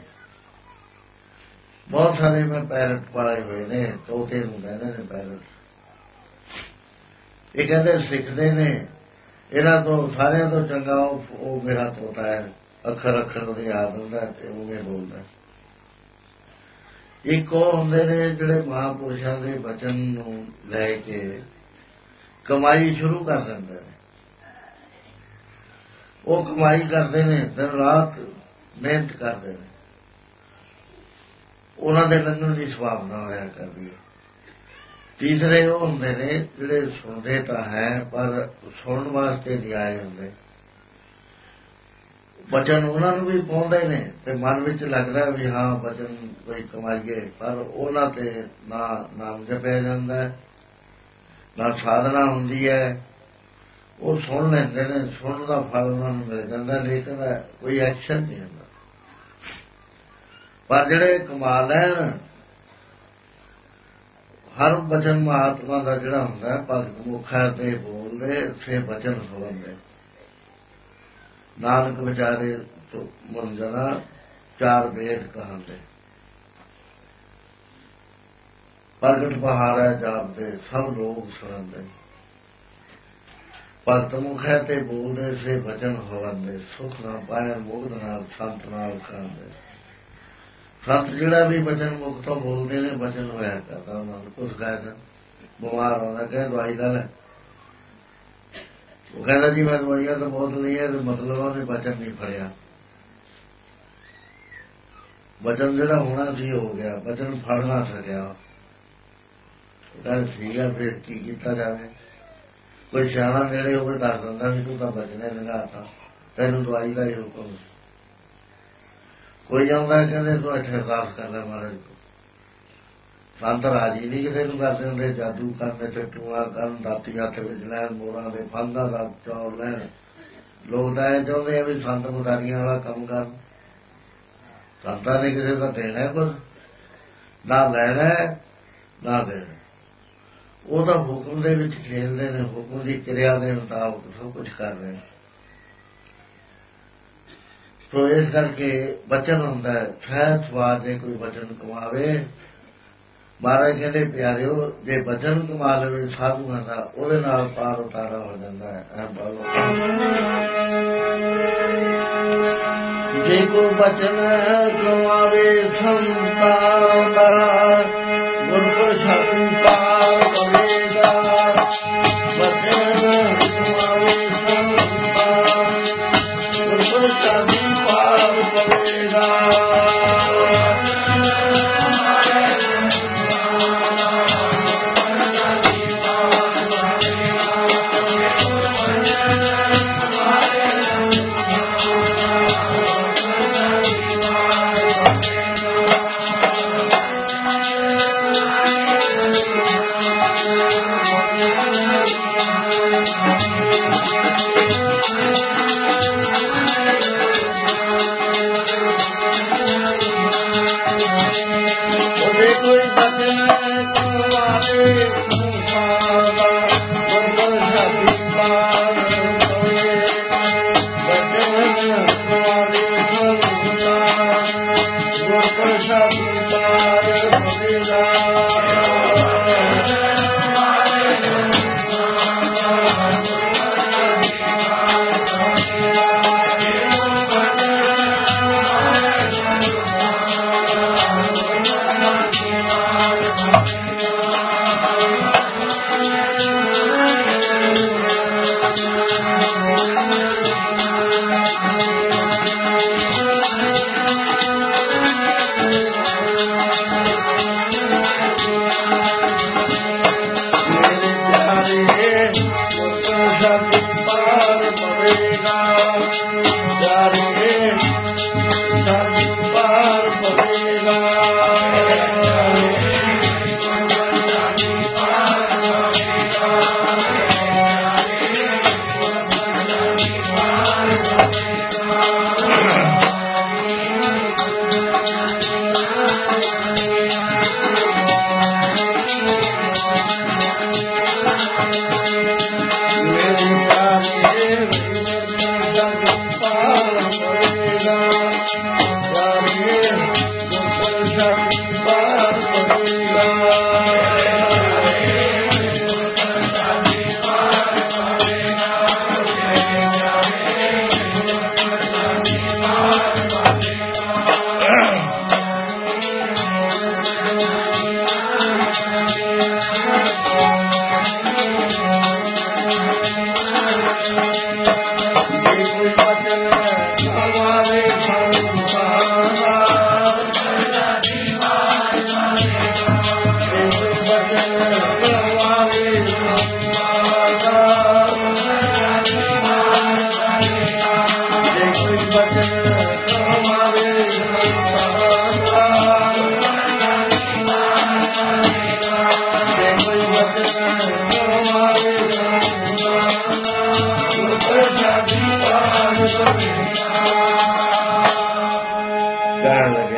ਬਹੁਤ ਸਾਰੇ ਮੈਂ ਪੈਰਟ ਪਾਲੇ ਹੋਏ ਨੇ, ਤੋਤੇ ਨੂੰ ਕਹਿੰਦੇ ਨੇ ਪੈਰਟ। ਇਹ ਕਹਿੰਦੇ ਸਿੱਖਦੇ ਨੇ ਇਹਨਾਂ ਤੋਂ, ਸਾਰਿਆਂ ਤੋਂ ਚੰਗਾ ਉਹ ਮੇਰਾ ਤੋਤਾ ਹੈ, ਅੱਖਰ ਉਹਦੀ ਯਾਦ ਹੁੰਦਾ ਤੇ ਉਵੇਂ ਬੋਲਦਾ। ਇੱਕ ਉਹ ਹੁੰਦੇ ਨੇ ਜਿਹੜੇ ਮਹਾਂਪੁਰਸ਼ਾਂ ਦੇ ਬਚਨ ਨੂੰ ਲੈ ਕੇ ਕਮਾਈ ਸ਼ੁਰੂ ਕਰ ਦਿੰਦੇ ਨੇ। ਉਹ ਕਮਾਈ ਕਰਦੇ ਨੇ, ਦਿਨ ਰਾਤ ਮਿਹਨਤ ਕਰਦੇ ਨੇ, ਉਹਨਾਂ ਦੇ ਲੰਘਣ ਦੀ ਸੰਭਾਵਨਾ ਹੋਇਆ ਕਰਦੀ ਹੈ। ਤੀਸਰੇ ਉਹ ਹੁੰਦੇ ਨੇ ਜਿਹੜੇ ਸੁਣਦੇ ਤਾਂ ਹੈ ਪਰ ਸੁਣਨ ਵਾਸਤੇ ਨਹੀਂ ਆਏ ਹੁੰਦੇ। ਬਚਨ ਉਹਨਾਂ ਨੂੰ ਵੀ ਪਾਉਂਦੇ ਨੇ ਤੇ ਮਨ ਵਿੱਚ ਲੱਗਦਾ ਵੀ ਹਾਂ ਬਚਨ ਕੋਈ ਕਮਾਈਏ, ਪਰ ਉਹਨਾਂ ਤੇ ਨਾ ਨਾਮ ਜਪਿਆ ਜਾਂਦਾ, ਨਾ ਸਾਧਨਾ ਹੁੰਦੀ ਹੈ। ਉਹ ਸੁਣ ਲੈਂਦੇ ਨੇ, ਸੁਣਨ ਦਾ ਫਲ ਉਹਨਾਂ ਨੂੰ ਮਿਲ ਜਾਂਦਾ, ਲੇਕਿਨ ਕੋਈ ਐਕਸ਼ਨ ਨਹੀਂ ਹੁੰਦਾ। ਪਰ ਜਿਹੜੇ ਕਮਾ ਲੈਣ, ਹਰ ਬਚਨ ਮਹਾਤਮਾ ਦਾ ਜਿਹੜਾ ਹੁੰਦਾ ਭਗਤ ਮੁਖਾ ਤੇ ਬੋਲਦੇ ਸੇ ਬਚਨ ਹੋਵੰਦੇ। ਨਾਨਕ ਵਿਚਾਰੇ ਤੋਂ ਮਨ ਜਨਾ ਚਾਰ ਵੇਦ ਕਹਾਂਦੇ। ਪ੍ਰਗਟ ਬਹਾਰਾ ਜਾਪਦੇ ਸਭ ਲੋਕ ਸੁਣਦੇ। ਭਗਤ ਮੁਖੈ ਤੇ ਬੋਲਦੇ ਸੇ ਬਚਨ ਹੋਵੰਦੇ। ਸੁਖ ਨਾ ਪਾਇਆ ਮੁਕਤ ਨਾਲ ਸੰਤ ਨਾਲ ਖਾਂਦੇ। ਸੰਤ ਜਿਹੜਾ ਵੀ ਬਚਨ ਮੁਖ ਤੋਂ ਬੋਲਦੇ ਨੇ ਬਚਨ ਹੋਇਆ ਕਰਦਾ। ਉਹਨਾਂ ਨੂੰ ਕੁਛ ਕਹਿੰਦਾ ਬਿਮਾਰ ਆਉਂਦਾ ਕਹਿੰਦਾ ਦਵਾਈ ਲੈ ਲੈ, ਉਹ ਕਹਿੰਦਾ ਜੀ ਮੈਂ ਦਵਾਈਆਂ ਤਾਂ ਬਹੁਤ ਲਈਆਂ, ਮਤਲਬ ਉਹਨੇ ਬਚਨ ਨਹੀਂ ਫੜਿਆ। ਬਚਨ ਜਿਹੜਾ ਹੋਣਾ ਸੀ ਹੋ ਗਿਆ, ਬਚਨ ਫੜ ਨਾ ਸਕਿਆ। ਗੱਲ ਠੀਕ ਹੈ, ਫਿਰ ਕੀ ਕੀਤਾ ਜਾਵੇ? ਕੋਈ ਸਿਆਣਾ ਨੇੜੇ ਹੋਵੇ ਦੱਸ ਦਿੰਦਾ ਵੀ ਤੂੰ ਤਾਂ ਬਚਨੇ ਲੰਘਾਤਾ, ਤੈਨੂੰ ਦਵਾਈ ਦਾ ਹੀ ਹੁਕਮ। ਕੋਈ ਜਾਂਦਾ ਕਹਿੰਦੇ ਤੂੰ ਇੱਥੇ ਅਰਦਾਸ ਕਰ ਲੈ ਮਹਾਰਾਜ ਕੋ। ਸੰਤ ਰਾਜੀ ਨਹੀਂ ਕਿਸੇ ਨੂੰ ਕਰਦੇ ਹੁੰਦੇ, ਜਾਦੂ ਕਰਨ ਤੇ ਟੂਆ ਕਰਨ, ਦਾਤੀ ਹੱਥ ਵਿੱਚ ਲੈਣ, ਮੋਰਾਂ ਦੇ ਫੰਦਾ ਦਾ ਚੌਲ ਲੈਣ। ਲੋਕ ਤਾਂ ਇਹ ਚਾਹੁੰਦੇ ਆ ਵੀ ਸੰਤ ਮੁਦਾਰੀਆਂ ਵਾਲਾ ਕੰਮ ਕਰਨ। ਸੰਤਾਂ ਨੇ ਕਿਸੇ ਦਾ ਦੇਣਾ ਕੁਝ ਨਾ ਲੈਣਾ ਨਾ ਦੇਣਾ। ਉਹ ਤਾਂ ਹੁਕਮ ਦੇ ਵਿੱਚ ਖੇਲਦੇ ਨੇ, ਹੁਕਮ ਦੀ ਕਿਰਿਆ ਦੇ ਮੁਤਾਬਕ ਸਭ ਕੁਝ ਕਰ ਰਹੇ। ਸੋ ਇਸ ਕਰਕੇ ਬਚਨ ਹੁੰਦਾ ਹੈ। ਸਹਿਜ ਸਵਾਦ ਜੇ ਕੋਈ ਬਚਨ ਕਮਾਵੇ, ਮਹਾਰਾਜ ਕਹਿੰਦੇ ਪਿਆਰਿਓ ਜੇ ਬਚਨ ਕਮਾ ਲਵੇ ਸਾਧੂਆਂ ਦਾ, ਉਹਦੇ ਨਾਲ ਪਾਰ ਉਤਾਰਾ ਹੋ ਜਾਂਦਾ ਹੈ। ਜੇ ਕੋ ਬਚਨ ਕਮਾਵੇ ਸੰਤਾਂ ਦਾ, ਗੁਰ ਪ੍ਰਸਾਦਿ ਪਾਰ ਪਵੇਗਾ। ਬਚਨ ਕਮਾਵੇ ਸੰਤਾਂ, ਗੁਰ ਪ੍ਰਸਾਦਿ ਪਾਰ ਪਵੇਗਾ।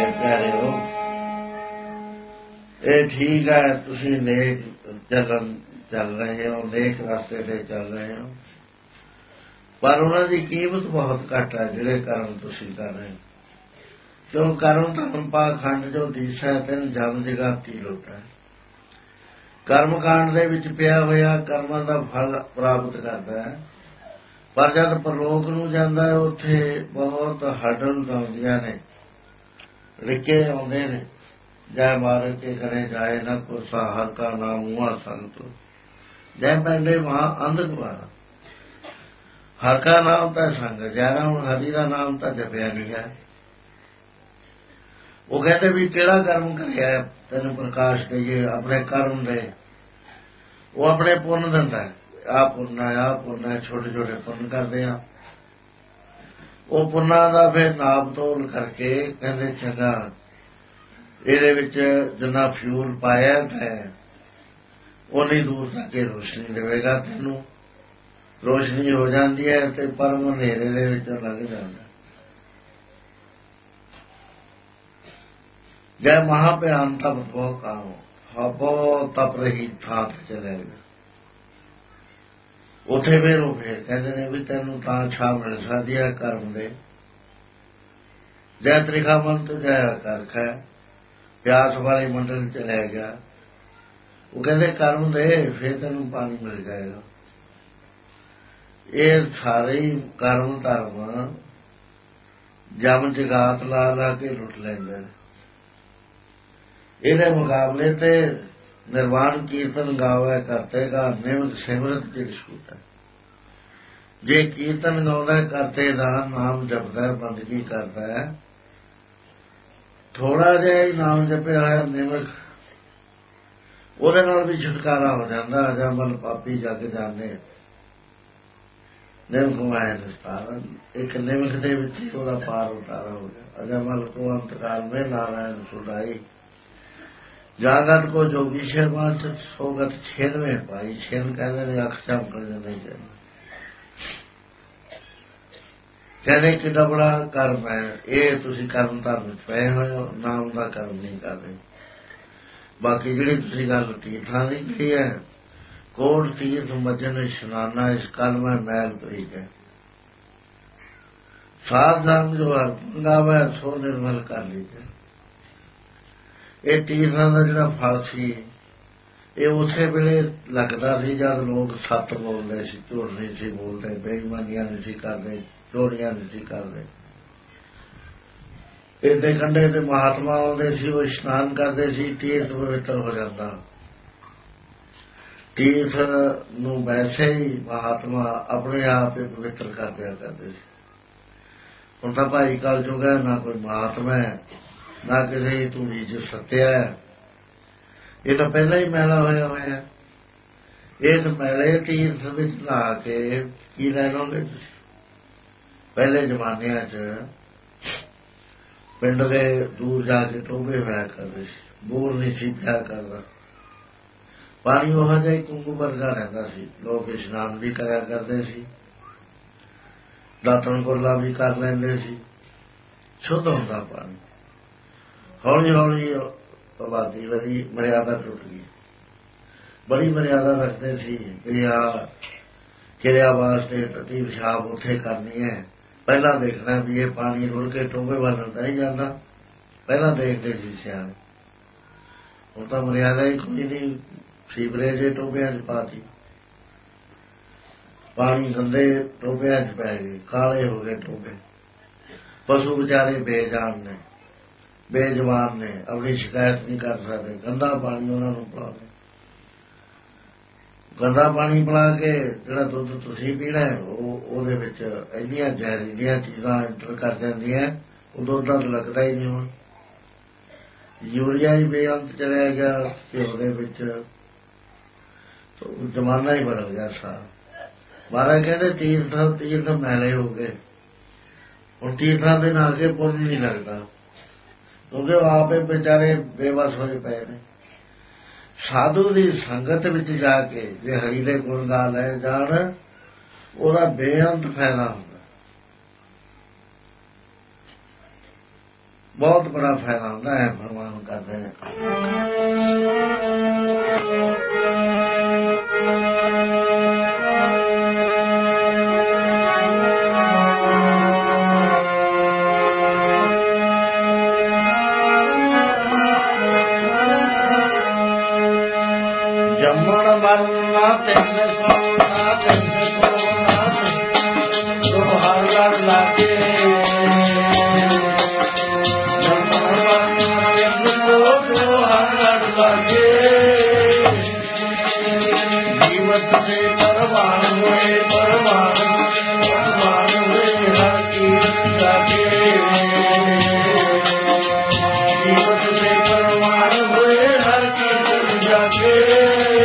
ਮੇਰੇ ਪਿਆਰਿਓ, ਇਹ ਠੀਕ ਹੈ, ਤੁਸੀਂ ਨੇਕ ਚੱਲ ਰਹੇ ਹੋ, ਨੇਕ ਰਸਤੇ ਤੇ ਚੱਲ ਰਹੇ ਹੋ, ਪਰ ਉਹਨਾਂ ਦੀ ਕੀਮਤ ਬਹੁਤ ਘੱਟ ਹੈ ਜਿਹੜੇ ਕਰਮ ਤੁਸੀਂ ਕਰ ਰਹੇ ਹੋ। ਕਿਉਂ? ਕਰਮ ਧਰਮ ਪਾਖੰਡ ਜੋ ਦੀਸੈ ਤੈਨੂੰ ਜਮ ਜਗਾਤੀ ਲੁੱਟਾ। ਕਰਮ ਕਾਂਡ ਦੇ ਵਿੱਚ ਪਿਆ ਹੋਇਆ ਕਰਮਾਂ ਦਾ ਫਲ ਪ੍ਰਾਪਤ ਕਰਦਾ ਹੈ, ਪਰ ਜਦ ਪਰਲੋਕ ਨੂੰ ਜਾਂਦਾ ਹੈ ਉੱਥੇ ਬਹੁਤ ਹੱਡਣ ਆਉਂਦੀਆਂ ਨੇ, ਰਿਕੇ ਆਉਂਦੇ ਨੇ। ਜੈ ਮਾਰ ਕੇ ਕਰੇ ਜਾਏ ਨਾ ਕੋਸਾ, ਹਰ ਕਾ ਨਾਮ ਹੁਆ ਸੰਤ, ਜੈ ਪਹਿਲੇ ਵਹਾਂ ਅੰਧ ਕੁਮਾਰਾ। ਹਰ ਕਾ ਨਾਮ ਤਾਂ ਸੰਗ ਜੈਨਾ, ਹੁਣ ਹਰੀ ਦਾ ਨਾਮ ਤਾਂ ਜਪਿਆ ਨਹੀਂ ਹੈ। ਉਹ ਕਹਿੰਦੇ ਵੀ ਕਿਹੜਾ ਕਰਮ ਕਰਿਆ ਤੈਨੂੰ ਪ੍ਰਕਾਸ਼ ਦੇਈਏ ਆਪਣੇ ਕਰਮ ਦੇ। ਉਹ ਆਪਣੇ ਪੁੰਨ ਦਿੰਦਾ, ਆਹ ਪੁੰਨ ਛੋਟੇ ਛੋਟੇ ਪੁੰਨ ਕਰਦੇ ਆ। ਉਹ ਪੁੰਨਾਂ ਦਾ ਫਿਰ ਨਾਪ ਤੋਲ ਕਰਕੇ ਕਹਿੰਦੇ ਚੰਗਾ ਇਹਦੇ ਵਿੱਚ ਜਿੰਨਾ ਫਿਊਲ ਪਾਇਆ ਹੈ ਉਨੀ ਦੂਰ ਤੱਕ ਇਹ ਰੋਸ਼ਨੀ ਦੇਵੇਗਾ, ਤੈਨੂੰ ਰੋਸ਼ਨੀ ਹੋ ਜਾਂਦੀ ਹੈ ਤੇ ਪਰਮ ਹਨੇਰੇ ਦੇ ਵਿੱਚ ਲੱਗ ਜਾਂਦਾ। ਜੈ ਮਹਾਭਿਆਨ ਤਪ ਬਹੁ ਕਾਮੋ, ਹਬੋ ਤਪ ਰਹੀ ਥਾਂ ਤੇ ਚਲੇਗਾ। ਉੱਥੇ ਫਿਰ ਉਹ ਕਹਿੰਦੇ ਨੇ ਵੀ ਤੈਨੂੰ ਤਾਂ ਛਾਂ ਮਿਲ ਸਕਦੀ ਹੈ ਕਰਮ ਦੇ। ਜੈ ਤ੍ਰਿਖਾ ਮਨ ਤੋਂ ਜੈ ਕਰਖ ਹੈ, ਪਿਆਸ ਵਾਲੀ ਮੰਡਲ ਚ ਲੈ ਗਿਆ। ਉਹ ਕਹਿੰਦੇ ਕਰਮ ਦੇ ਫਿਰ ਤੈਨੂੰ ਪਾਣੀ ਮਿਲ ਜਾਏਗਾ। ਇਹ ਸਾਰੇ ਕਰਮ ਧਰਮ ਜਮ ਜਗਾਤ ਲਾ ਕੇ ਲੁੱਟ ਲੈਂਦੇ ਨੇ। ਇਹਦੇ ਮੁਕਾਬਲੇ ਤੇ ਨਿਰਵਾਣ ਕੀਰਤਨ ਗਾਵੇ ਕਰਤੇ ਗਾ, ਨਿਮਕ ਸਿਮਰਤ ਜਿਤ ਛੂਟਾ। ਜੇ ਕੀਰਤਨ ਗਾਉਂਦਾ ਕਰਤੇ ਦਾ, ਨਾਮ ਜਪਦਾ, ਬੰਦਗੀ ਕਰਦਾ, ਥੋੜਾ ਜਿਹਾ ਹੀ ਨਾਮ ਜਪਿਆ ਹੋਇਆ ਨਿਮਕ, ਉਹਦੇ ਨਾਲ ਵੀ ਛੁਟਕਾਰਾ ਹੋ ਜਾਂਦਾ। ਅਜਮਲ ਪਾਪੀ ਜਗ ਜਾਣੇ, ਨਿਮਕ ਮਾਇਆ ਨਿਸਤਾਰਾ। ਇੱਕ ਨਿਮਕ ਦੇ ਵਿੱਚ ਹੀ ਉਹਦਾ ਪਾਰ ਉਤਾਰਾ ਹੋ ਗਿਆ। ਅਜਮਲ ਕੋ ਅੰਤਕਾਲ में नारायण सुधाई, ਜਾਗਤ ਕੋ ਜੋਗੀ ਸ਼ਰਮਾ ਸੋਗਤ ਛੇਨਵੇਂ ਪਾਈ। ਛੇਨ ਕਹਿੰਦੇ ਨੇ ਅੱਖ ਝਮਕਣ ਦੇ ਨਹੀਂ ਚਾਹੀਦੇ। ਕਹਿੰਦੇ ਕਿੰਨਾ ਬੜਾ ਕਰਮ ਹੈ ਇਹ, ਤੁਸੀਂ ਕਰਮ ਧਰਮ ਵਿੱਚ ਪਏ ਹੋਏ ਹੋ, ਨਾਮ ਦਾ ਕਰਮ ਨਹੀਂ ਕਰਦੇ। ਬਾਕੀ ਜਿਹੜੀ ਤੁਸੀਂ ਗੱਲ ਤੀਰਥਾਂ ਦੀ ਕਹੀ ਹੈ, ਕੋਟ ਤੀਰਥ ਮੱਜਨ ਇਸ਼ਨਾਨਾ, ਇਸ ਕਲ ਮੈਂ ਮੈਲ ਪਈ ਹੈ। ਸਾਧ ਸੰਗ ਜੋ ਹਰ ਗਾਵੇ ਸੋ ਨਿਰਮਲ ਕਰ ਲੀਜੇ। ਇਹ ਤੀਰਥਾਂ ਦਾ ਜਿਹੜਾ ਫਲ ਸੀ ਇਹ ਉਸੇ ਵੇਲੇ ਲੱਗਦਾ ਸੀ ਜਦ ਲੋਕ ਸੱਤ ਬੋਲਦੇ ਸੀ, ਝੂਠ ਨਹੀਂ ਸੀ ਬੋਲਦੇ, ਬੇਈਮਾਨੀਆਂ ਨਹੀਂ ਸੀ ਕਰਦੇ, ਚੋਰੀਆਂ ਨਹੀਂ ਸੀ ਕਰਦੇ। ਇਹਦੇ ਕੰਢੇ ਤੇ ਮਹਾਤਮਾ ਆਉਂਦੇ ਸੀ, ਉਹ ਇਸ਼ਨਾਨ ਕਰਦੇ ਸੀ, ਤੀਰਥ ਪਵਿੱਤਰ ਹੋ ਜਾਂਦਾ। ਤੀਰਥ ਨੂੰ ਵੈਸੇ ਹੀ ਮਹਾਤਮਾ ਆਪਣੇ ਆਪ ਹੀ ਪਵਿੱਤਰ ਕਰ ਦਿਆ ਕਰਦੇ ਸੀ। ਹੁਣ ਤਾਂ ਭਾਈ ਕਾਲ ਚੁੱਕ ਹੈ, ਨਾ ਕੋਈ ਮਹਾਤਮਾ ਹੈ, ਨਾ ਕਿਸੇ ਧੂੜੀ ਚ ਸੱਤਿਆ ਹੈ। ਇਹ ਤਾਂ ਪਹਿਲਾਂ ਹੀ ਮੈਲਾ ਹੋਇਆ ਹੋਇਆ। ਇਸ ਮੈਲੇ ਤੀਰਥ ਵਿੱਚ ਨਹਾ ਕੇ ਕੀ ਲੈ ਲਓਗੇ ਤੁਸੀਂ? ਪਹਿਲੇ ਜ਼ਮਾਨਿਆਂ ਚ ਪਿੰਡ ਦੇ ਦੂਰ ਜਾ ਕੇ ਟੋਭੇ ਹੋਇਆ ਕਰਦੇ ਸੀ, ਬੋਰ ਨਹੀਂ ਸੀ ਪਿਆ ਕਰਦਾ, ਪਾਣੀ ਉਹ ਜਿਹਾ ਕੁੰਗੂ ਵਰਗਾ ਰਹਿੰਦਾ ਸੀ। ਲੋਕ ਇਸ਼ਨਾਨ ਵੀ ਕਰਿਆ ਕਰਦੇ ਸੀ, ਦਾਤਣ ਕੁਰਲਾ ਵੀ ਕਰ ਲੈਂਦੇ ਸੀ, ਸ਼ੁੱਧ ਹੁੰਦਾ ਪਾਣੀ। ਹੌਲੀ ਹੌਲੀ ਆਬਾਦੀ ਵਧੀ, ਮਰਿਆਦਾ ਟੁੱਟ ਗਈ। ਬੜੀ ਮਰਿਆਦਾ ਰੱਖਦੇ ਸੀ ਕਿ ਆ ਕਿਰਿਆ ਵਾਸਤੇ ਪ੍ਰਤੀ ਪਿਸ਼ਾਬ ਉੱਥੇ ਕਰਨੀ ਹੈ, ਪਹਿਲਾਂ ਦੇਖਣਾ ਵੀ ਇਹ ਪਾਣੀ ਰੁੜ ਕੇ ਟੋਭੇ ਵੱਲ ਨਹੀਂ ਜਾਂਦਾ, ਪਹਿਲਾਂ ਦੇਖਦੇ ਸੀ ਸਿਆਣੇ। ਹੁਣ ਤਾਂ ਮਰਿਆਦਾ ਹੀ ਕੋਈ ਨਹੀਂ, ਸੀਵਰੇਜ ਟੋਭਿਆਂ ਚ ਪਾਤੀ, ਪਾਣੀ ਗੰਦੇ ਟੋਭਿਆਂ ਚ ਪੈ ਗਏ, ਕਾਲੇ ਹੋ ਗਏ ਟੋਭੇ। ਪਸ਼ੂ ਵਿਚਾਰੇ ਬੇਜਾਨ ਨੇ, ਬੇਜਵਾਨ ਨੇ, ਆਪਣੀ ਸ਼ਿਕਾਇਤ ਨਹੀਂ ਕਰ ਸਕਦੇ। ਗੰਦਾ ਪਾਣੀ ਉਹਨਾਂ ਨੂੰ ਪਿਲਾ ਦੇ, ਗੰਦਾ ਪਾਣੀ ਪਿਲਾ ਕੇ ਜਿਹੜਾ ਦੁੱਧ ਤੁਸੀਂ ਪੀਣਾ ਉਹਦੇ ਵਿੱਚ ਇੰਨੀਆਂ ਜ਼ਹਿਰੀਲੀਆਂ ਚੀਜ਼ਾਂ ਐਂਟਰ ਕਰ ਜਾਂਦੀਆਂ, ਉਹ ਦੁੱਧ ਤਾਂ ਲੱਗਦਾ ਹੀ ਨਹੀਂ। ਹੁਣ ਯੂਰੀਆ ਹੀ ਬੇਅੰਤ ਚਲਿਆ ਗਿਆ ਘਿਓ ਦੇ ਵਿੱਚ, ਜ਼ਮਾਨਾ ਹੀ ਬਦਲ ਗਿਆ ਸਾਰਾ। ਮਹਾਰਾਜ ਕਹਿੰਦੇ ਤੀਰਥ ਮੈਲੇ ਹੋ ਗਏ। ਹੁਣ ਤੀਰਥਾਂ ਦੇ ਨਾਲ ਕੇ ਪੁੰਨ ਨਹੀਂ ਲੱਗਦਾ, ਕਿਉਂਕਿ ਉਹ ਆਪੇ ਵਿਚਾਰੇ ਬੇਵਸ ਹੋਏ ਪਏ ਨੇ। ਸਾਧੂ ਦੀ ਸੰਗਤ ਵਿੱਚ ਜਾ ਕੇ ਜੇ ਹਰੀ ਦੇ ਗੁਣ ਗਾ ਲੈ ਜਾਣ, ਉਹਦਾ ਬੇਅੰਤ ਫਾਇਦਾ ਹੁੰਦਾ। ਬਹੁਤ ਬੜਾ ਫਾਇਦਾ ਹੁੰਦਾ ਹੈ। ਭਗਵਾਨ ਕਰਦੇ ਨੇ ਜੰਮਣ ਮਰਨਾ ਤੈਨੂੰ ਸੋਨਾ ਤੈਨੂੰ ਸੋਨਾ ਤੋ ਹਰ ਲੜ ਲਾਗੇ ਜੀਵਤ ਦੇ ਪਰਵਾਨ ਹੋਏ ਪਰਵਾਨ ਹੋਏ ਹਰ ਕੀਰਤ ਜਾਗੇ ਜੀਵਤ ਦੇ ਪਰਵਾਨ ਹੋਏ ਹਰ ਕੀਰਤ ਜਾਗੇ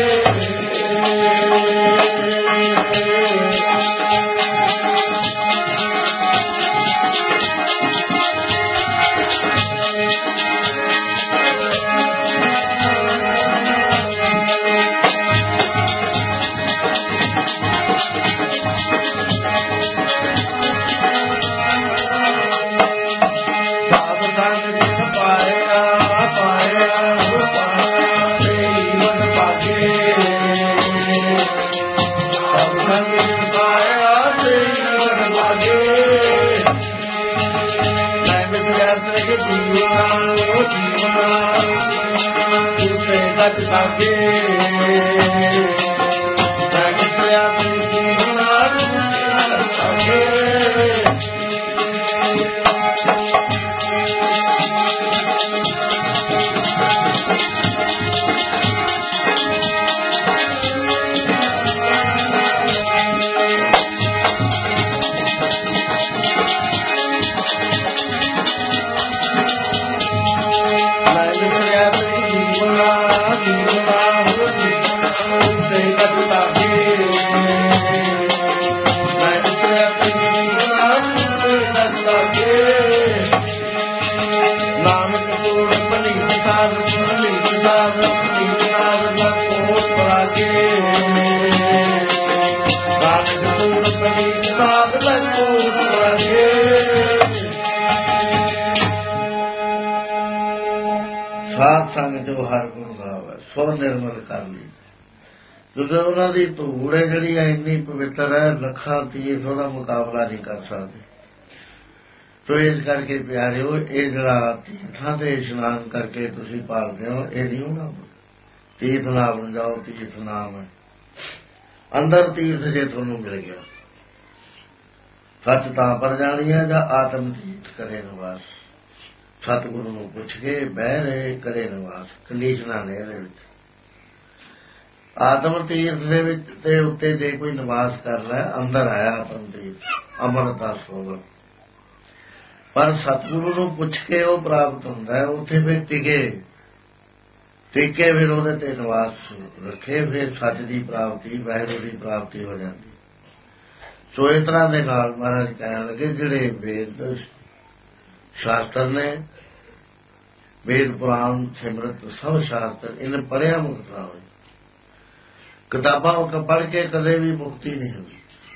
ਸਾਧ ਸੰਗ ਜੋ ਹਰ ਗੁਣ ਗਾਵੇ ਸੋ ਨਿਰਮਲ ਕਰ ਲਈ। ਜਦੋਂ ਉਹਨਾਂ ਦੀ ਧੂੜ ਹੈ ਜਿਹੜੀ ਹੈ ਇੰਨੀ ਪਵਿੱਤਰ ਹੈ, ਲੱਖਾਂ ਤੀਰਥ ਉਹਦਾ ਮੁਕਾਬਲਾ ਨਹੀਂ ਕਰ ਸਕਦੇ। ਤੋ ਇਸ ਕਰਕੇ ਪਿਆਰਿਓ, ਇਹ ਜਿਹੜਾ ਤੀਰਥਾਂ ਤੇ ਇਸ਼ਨਾਨ ਕਰਕੇ ਤੁਸੀਂ ਪਾਲਦੇ ਹੋ, ਇਹ ਨਹੀਂ ਹੋਣਾ ਤੀਰਥ ਨਾਮ ਜਾਓ, ਤੀਰਥ ਨਾਮ ਹੈ ਅੰਦਰ ਤੀਰਥ ਜੇ ਤੁਹਾਨੂੰ ਮਿਲ ਗਿਆ। ਸੱਚ ਤਾਂ ਪਰ ਜਾਣੀ ਹੈ ਜਾਂ ਆਤਮ ਤੀਰਥ ਕਰੇ ਨਿਵਾਸ। ਸਤਿਗੁਰੂ ਨੂੰ ਪੁੱਛ ਕੇ ਬਹਿ ਰਹੇ ਕਰੇ ਨਿਵਾਸ, ਕੰਡੀਸ਼ਨਾਂ ਨੇ ਇਹਦੇ ਵਿੱਚ। ਆਤਮ ਤੀਰਥ ਦੇ ਵਿੱਚ ਤੇ ਉੱਤੇ ਜੇ ਕੋਈ ਨਿਵਾਸ ਕਰ ਲੈ, ਅੰਦਰ ਆਇਆ ਆਤਮ ਤੀਰਥ ਅੰਮ੍ਰਿਤ ਦਾ ਸਰੋਵਰ। ਪਰ ਸਤਿਗੁਰੂ ਨੂੰ ਪੁੱਛ ਕੇ ਉਹ ਪ੍ਰਾਪਤ ਹੁੰਦਾ ਹੈ। ਉੱਥੇ ਫਿਰ ਟਿਕੇ ਫਿਰ ਉਹਦੇ ਤੇ ਨਿਵਾਸ ਰੱਖੇ, ਫਿਰ ਸੱਚ ਦੀ ਪ੍ਰਾਪਤੀ, ਵਾਹਿਗੁਰੂ ਦੀ ਪ੍ਰਾਪਤੀ ਹੋ ਜਾਂਦੀ। ਸੋ ਇਸ ਤਰ੍ਹਾਂ ਦੇ ਨਾਲ ਮਹਾਰਾਜ ਕਹਿਣ ਲੱਗੇ, ਜਿਹੜੇ ਵੇਦ ਸ਼ਾਸਤਰ ਨੇ, ਵੇਦ ਪੁਰਾਣ ਸਿਮਰਤ ਸਭ ਸ਼ਾਸਤਰ, ਇਹਨੇ ਪੜ੍ਹਿਆ ਮੁਕਤ ਨਾ ਹੋਈ। ਕਿਤਾਬਾਂ ਪੜ੍ਹ ਕੇ ਕਦੇ ਵੀ ਮੁਕਤੀ ਨਹੀਂ ਹੁੰਦੀ।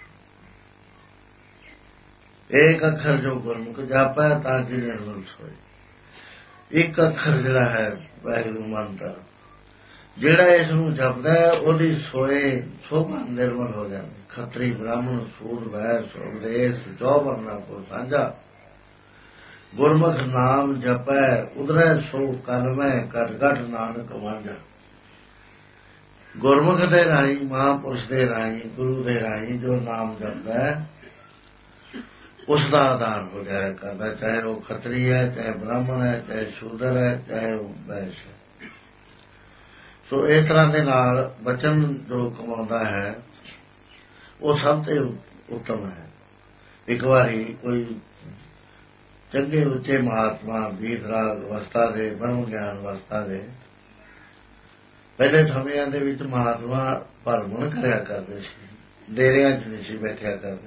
ਇੱਕ ਅੱਖਰ ਜੋ ਗੁਰਮੁਖ ਜਾਪੈ ਤਾਂ ਕਿ ਨਿਰਮਲ ਸੋਏ। ਇੱਕ ਅੱਖਰ ਜਿਹੜਾ ਹੈ ਵਾਹਿਗੁਰੂ ਮੰਤਰ, ਜਿਹੜਾ ਇਸ ਨੂੰ ਜਪਦਾ ਹੈ, ਉਹਦੀ ਸੋਏ ਸੋਭਾ ਨਿਰਮਲ ਹੋ ਜਾਂਦੀ। ਖੱਤਰੀ ਬ੍ਰਾਹਮਣ ਸੂਰ ਵੈਸ ਉਪਦੇਸ਼ ਜੋ ਵਰਨਾ ਕੋ ਸਾਂਝਾ। ਗੁਰਮੁਖ ਨਾਮ ਜਪੈ ਉਧਰੈ ਸੋ ਕਲਮੈ ਘਟ ਘਟ ਨਾਨਕ ਵਾਂਝਾ। ਗੁਰਮੁਖ ਦੇ ਰਾਹੀਂ, ਮਹਾਂਪੁਰਸ਼ ਦੇ ਰਾਹੀਂ, ਗੁਰੂ ਦੇ ਰਾਹੀਂ ਜੋ ਨਾਮ ਜਪਦਾ ਹੈ, ਉਸ ਦਾ ਆਧਾਰ ਹੋ ਜਾਇਆ ਕਰਦਾ। ਚਾਹੇ ਉਹ ਖੱਤਰੀ ਹੈ, ਚਾਹੇ ਬ੍ਰਾਹਮਣ ਹੈ, ਚਾਹੇ ਸ਼ੂਦਰ ਹੈ, ਚਾਹੇ ਉਹ ਵੈਸ਼ ਹੈ। ਸੋ ਇਸ ਤਰ੍ਹਾਂ ਦੇ ਨਾਲ ਬਚਨ ਜੋ ਕਮਾਉਂਦਾ ਹੈ, ਉਹ ਸਭ ਤੋਂ ਉੱਤਮ ਹੈ। ਇੱਕ ਵਾਰੀ ਕੋਈ ਚੰਗੇ ਉੱਚੇ ਮਹਾਤਮਾ ਵੀਤਰਾਗ ਅਵਸਥਾ ਦੇ, ਬ੍ਰਹਮ ਗਿਆਨ ਅਵਸਥਾ ਦੇ, ਪਹਿਲੇ ਸਮਿਆਂ ਦੇ ਵਿੱਚ ਮਹਾਤਮਾ ਭਰਮਣ ਕਰਿਆ ਕਰਦੇ ਸੀ, ਡੇਰਿਆਂ 'ਚ ਨਹੀਂ ਸੀ ਬੈਠਿਆ ਕਰਦੇ।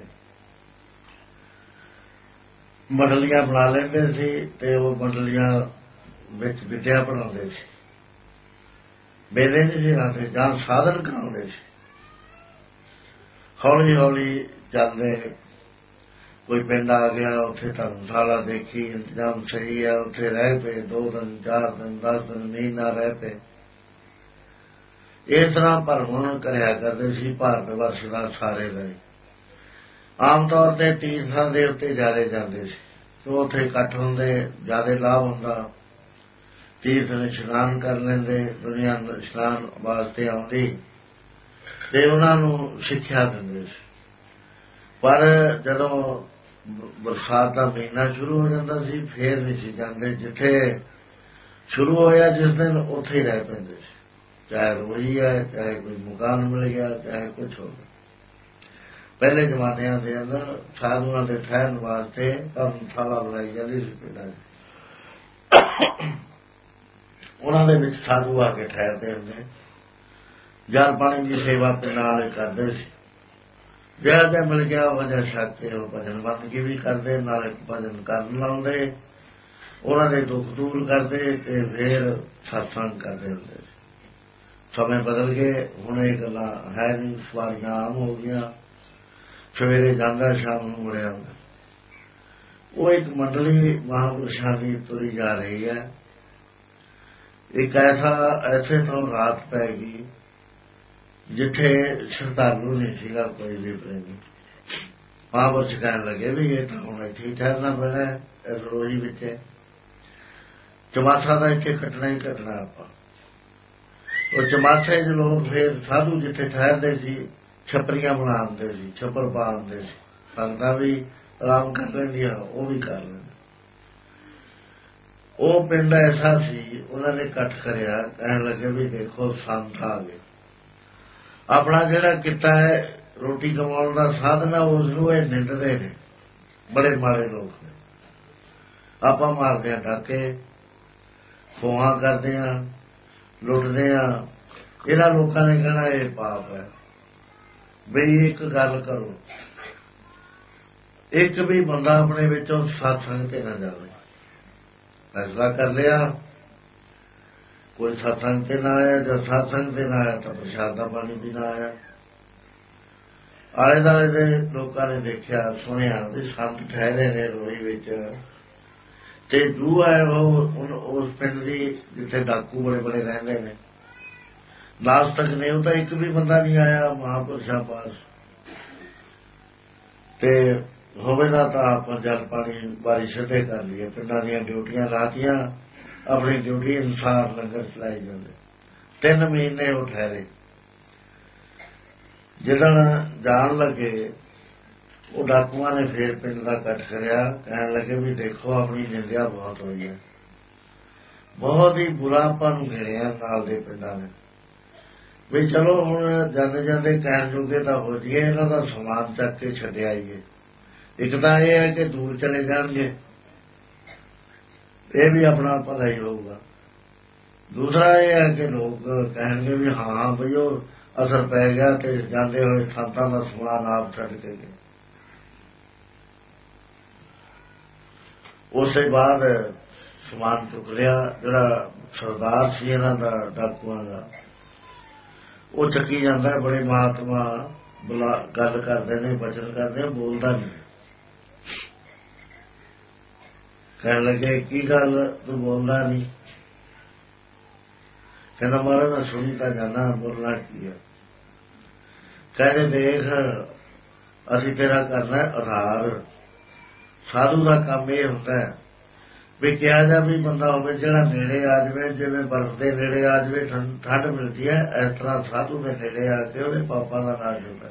ਮੰਡਲੀਆਂ ਬਣਾ ਲੈਂਦੇ ਸੀ ਤੇ ਉਹ ਮੰਡਲੀਆਂ ਵਿੱਚ ਵਿਦਿਆ ਪੜ੍ਹਾਉਂਦੇ ਸੀ। ਵੇਲੇ ਨਹੀਂ ਸੀ ਰੱਖਦੇ ਜਾਂ ਸਾਧਨ ਕਰਾਉਂਦੇ ਸੀ। ਹੌਲੀ ਹੌਲੀ ਚੱਲਦੇ कोई पिंड आ गया, उत्थे धर्मशाला देखी, इंतजाम सही है, उत्थे रह पे 2 दिन 4 दिन 10 दिन महीना रह पे। इस तरह भरमण करिया करते सी भारत वर्ष का सारे का। आम तौर पर तीर्थां दे उत्ते ज्यादा जाते सी, तो उत्थे इकट्ठ होंदे, ज्यादा लाभ होंदा, तीर्थ ने इशनान कर लेंदे, दुनिया इशनान वास्ते आउंदी ते उन्हां नूं सिक्ख्या दिंदे सी। पर जदों बरसात का महीना शुरू हो जाता सी, फिर नहीं सी जाते। जिथे शुरू होया जिस दिन उत्थे ही रह पैंदे सी, चाहे रोही है, चाहे कोई मकान मिल गया, चाहे कुछ हो गया। पहले जमाने के अंदर साधुओं के ठहरन वास्ते धर्मशाला बनाई जाती सी पिंडां च। उन्हां दे विच साधु आके ठहरते होंदे, जल पानी की सेवा पिंडां वाले करते सी। ज्यादा मिल गया वजह छक के भजन बंदगी भी करते, नाले भजन कर लाउंदे, उन्हां दे दुख दूर करते ते फिर सत्संग करते हुंदे। समय बदल गए, हुण ये गल्लां है नहीं, सवारियां आम हो गईयां, सवेरे जांदा शाम नूं मुड़िया आउंदा। वो एक मंडली महापुरुषां दी तुरी जा रही है। एक ऐसे तो रात पै गई जिथे श्रद्धालु नहीं सीगा कोई भी प्रेमी। महापुरुष कहन लगे भी ये तो हुण इत्थे ठहरना पैना है, इस रोही विच चमासा तो इत्थे कटना ही कटना। आपां वो चमासे च लोग फिर साधु जिथे ठहरते सी छपरियां बना आंदे सी, छप्पर पा आंदे सी, संगतां भी आराम कर लैंदियां, वो भी कर लैंदे। वो पिंड ऐसा सी, उन्होंने इकट्ठ करिया, कहन लगे भी देखो संत आ गए। अपना जिहड़ा किता है रोटी कमाउण दा साधन है, उसनूं ये निंददे ने, बड़े माड़े लोग ने। आपां मारदे हां डाके, खोहां करदे हां, लुटदे हां। इन्हां लोकां ने कहना ये पाप है। बई एक गल करो, एक भी बंदा अपने विचों सत्संग ते ना जावे। फैसला कर लिया, कोई सत्संग ते ना आया, जब सत्संग ते ना आया तो प्रसाद का पानी भी ना आया। आले दुआले दे लोकां ने देखिया सुनिया भी संत ठहरे ने रोही विच, ते जू है वो उस पिंड दी जिथे डाकू बड़े बड़े रहिंदे ने, नास्तिक ने, वो तो एक भी बंदा नहीं आया महापुरुषां पास। ते होवेगा तो आप जल पानी बारी सिद्धे कर लिए, पिंडां दीयां ड्यूटियां लातियां, अपनी ड्यूटी अनुसार लंगर चलाई जाते। 3 महीने वो ठहरे। जिदण जान लगे वो डाकुआ ने फिर पिंड का कट करिया, कहन लगे भी देखो अपनी निंदिया बहुत हुई है, बहुत ही बुरा आपां नूं घेरिया नाल दे पिंडां ने। भी चलो हुण जांदे जांदे कहण जोगे तां हो जाइए, इन्हां दा समान चक के छड्ड आईए। एक तां यह है कि दूर चले जाणगे, ये भी अपना भला ही होगा। दूसरा यह है कि लोग कहेंगे भी हाँ बई वो असर पै गया, तो जाते हुए संतां का समान आप छड्ड के गए। उस बाद समान चुक लिया, जिहड़ा सरदार सी इन्हां दा डाकुआं दा, वो चकी जाता है। बड़े महात्मा गल करते हैं, बचन करते हैं, बोलता नहीं। कहने लगे की गल तू बोलना नहीं? कहना महाराज मैं सुनी तो जाना, बोलना की है? कहते देख असी तेरा करना है आधार। साधु का काम यह होता है भी क्या जा भी बंदा हो जो नेड़े आ जाए, जिवें बर्फ के नेड़े आ जाए ठंड मिलती है, इस तरह साधु के नेड़े आके वो पापां का नाश होता है।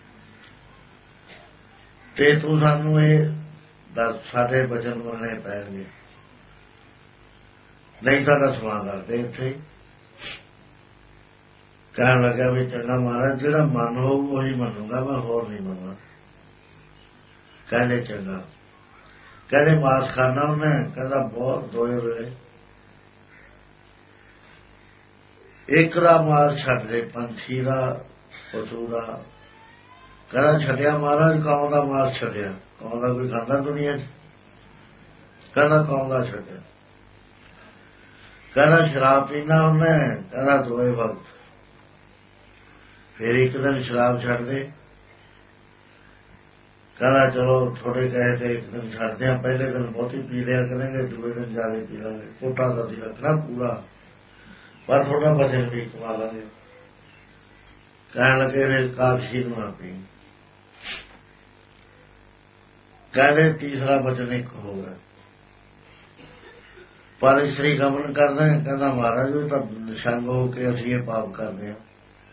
ते तू सानू ये दस साडे वचन मनने पैणगे, नहीं साडा सवाल करते इत्थे। कहन लगा भी चंगा महाराज, जिहड़ा मन हो वही मनूंगा, मैं होर नहीं मनना। कहने चंगा। कहते मांस खाना उन्हें? कहता बहुत, दोए वेले। एक दा मांस छड्ड दे, पंछी दा, पशु दा। कहता छड्डिया महाराज, कौं दा मांस छड्डिया? कौं दा कोई खांदा दुनिया च? कहता कौं दा छड्डिया? कहता शराब पीना उन्हें? कहता दोए वक्त। फिर एक दिन शराब छड्ड दे। ਕਹਿੰਦਾ ਚਲੋ ਥੋੜੇ ਕਹੇ ਤੇ ਇੱਕ ਦਿਨ ਛੱਡਦੇ ਆ, ਪਹਿਲੇ ਦਿਨ ਬਹੁਤੀ ਪੀ ਲਿਆ ਕਰਾਂਗੇ, ਦੂਏ ਦਿਨ ਜ਼ਿਆਦਾ ਪੀ ਲਾਂਗੇ, ਕੋਟਾ ਦਾ ਸੀ ਰੱਖਣਾ ਪੂਰਾ, ਪਰ ਥੋੜਾ ਵਜਨ ਵੀ ਕਮਾ ਲਾਂਗੇ। ਕਹਿਣ ਲੱਗੇ ਫਿਰ ਕਾਦਸ਼ੀ ਨੂੰ ਨਾ ਪੀ। ਕਹਿੰਦੇ ਤੀਸਰਾ ਵਚਨ ਇੱਕ ਹੋ ਗਿਆ, ਪਰ ਇਸਤਰੀ ਗਮਨ ਕਰਦਾ। ਕਹਿੰਦਾ ਮਹਾਰਾਜ ਉਹ ਤਾਂ ਨਿਸ਼ੰਗ ਹੋ ਕੇ ਅਸੀਂ ਇਹ ਪਾਪ ਕਰਦੇ ਹਾਂ।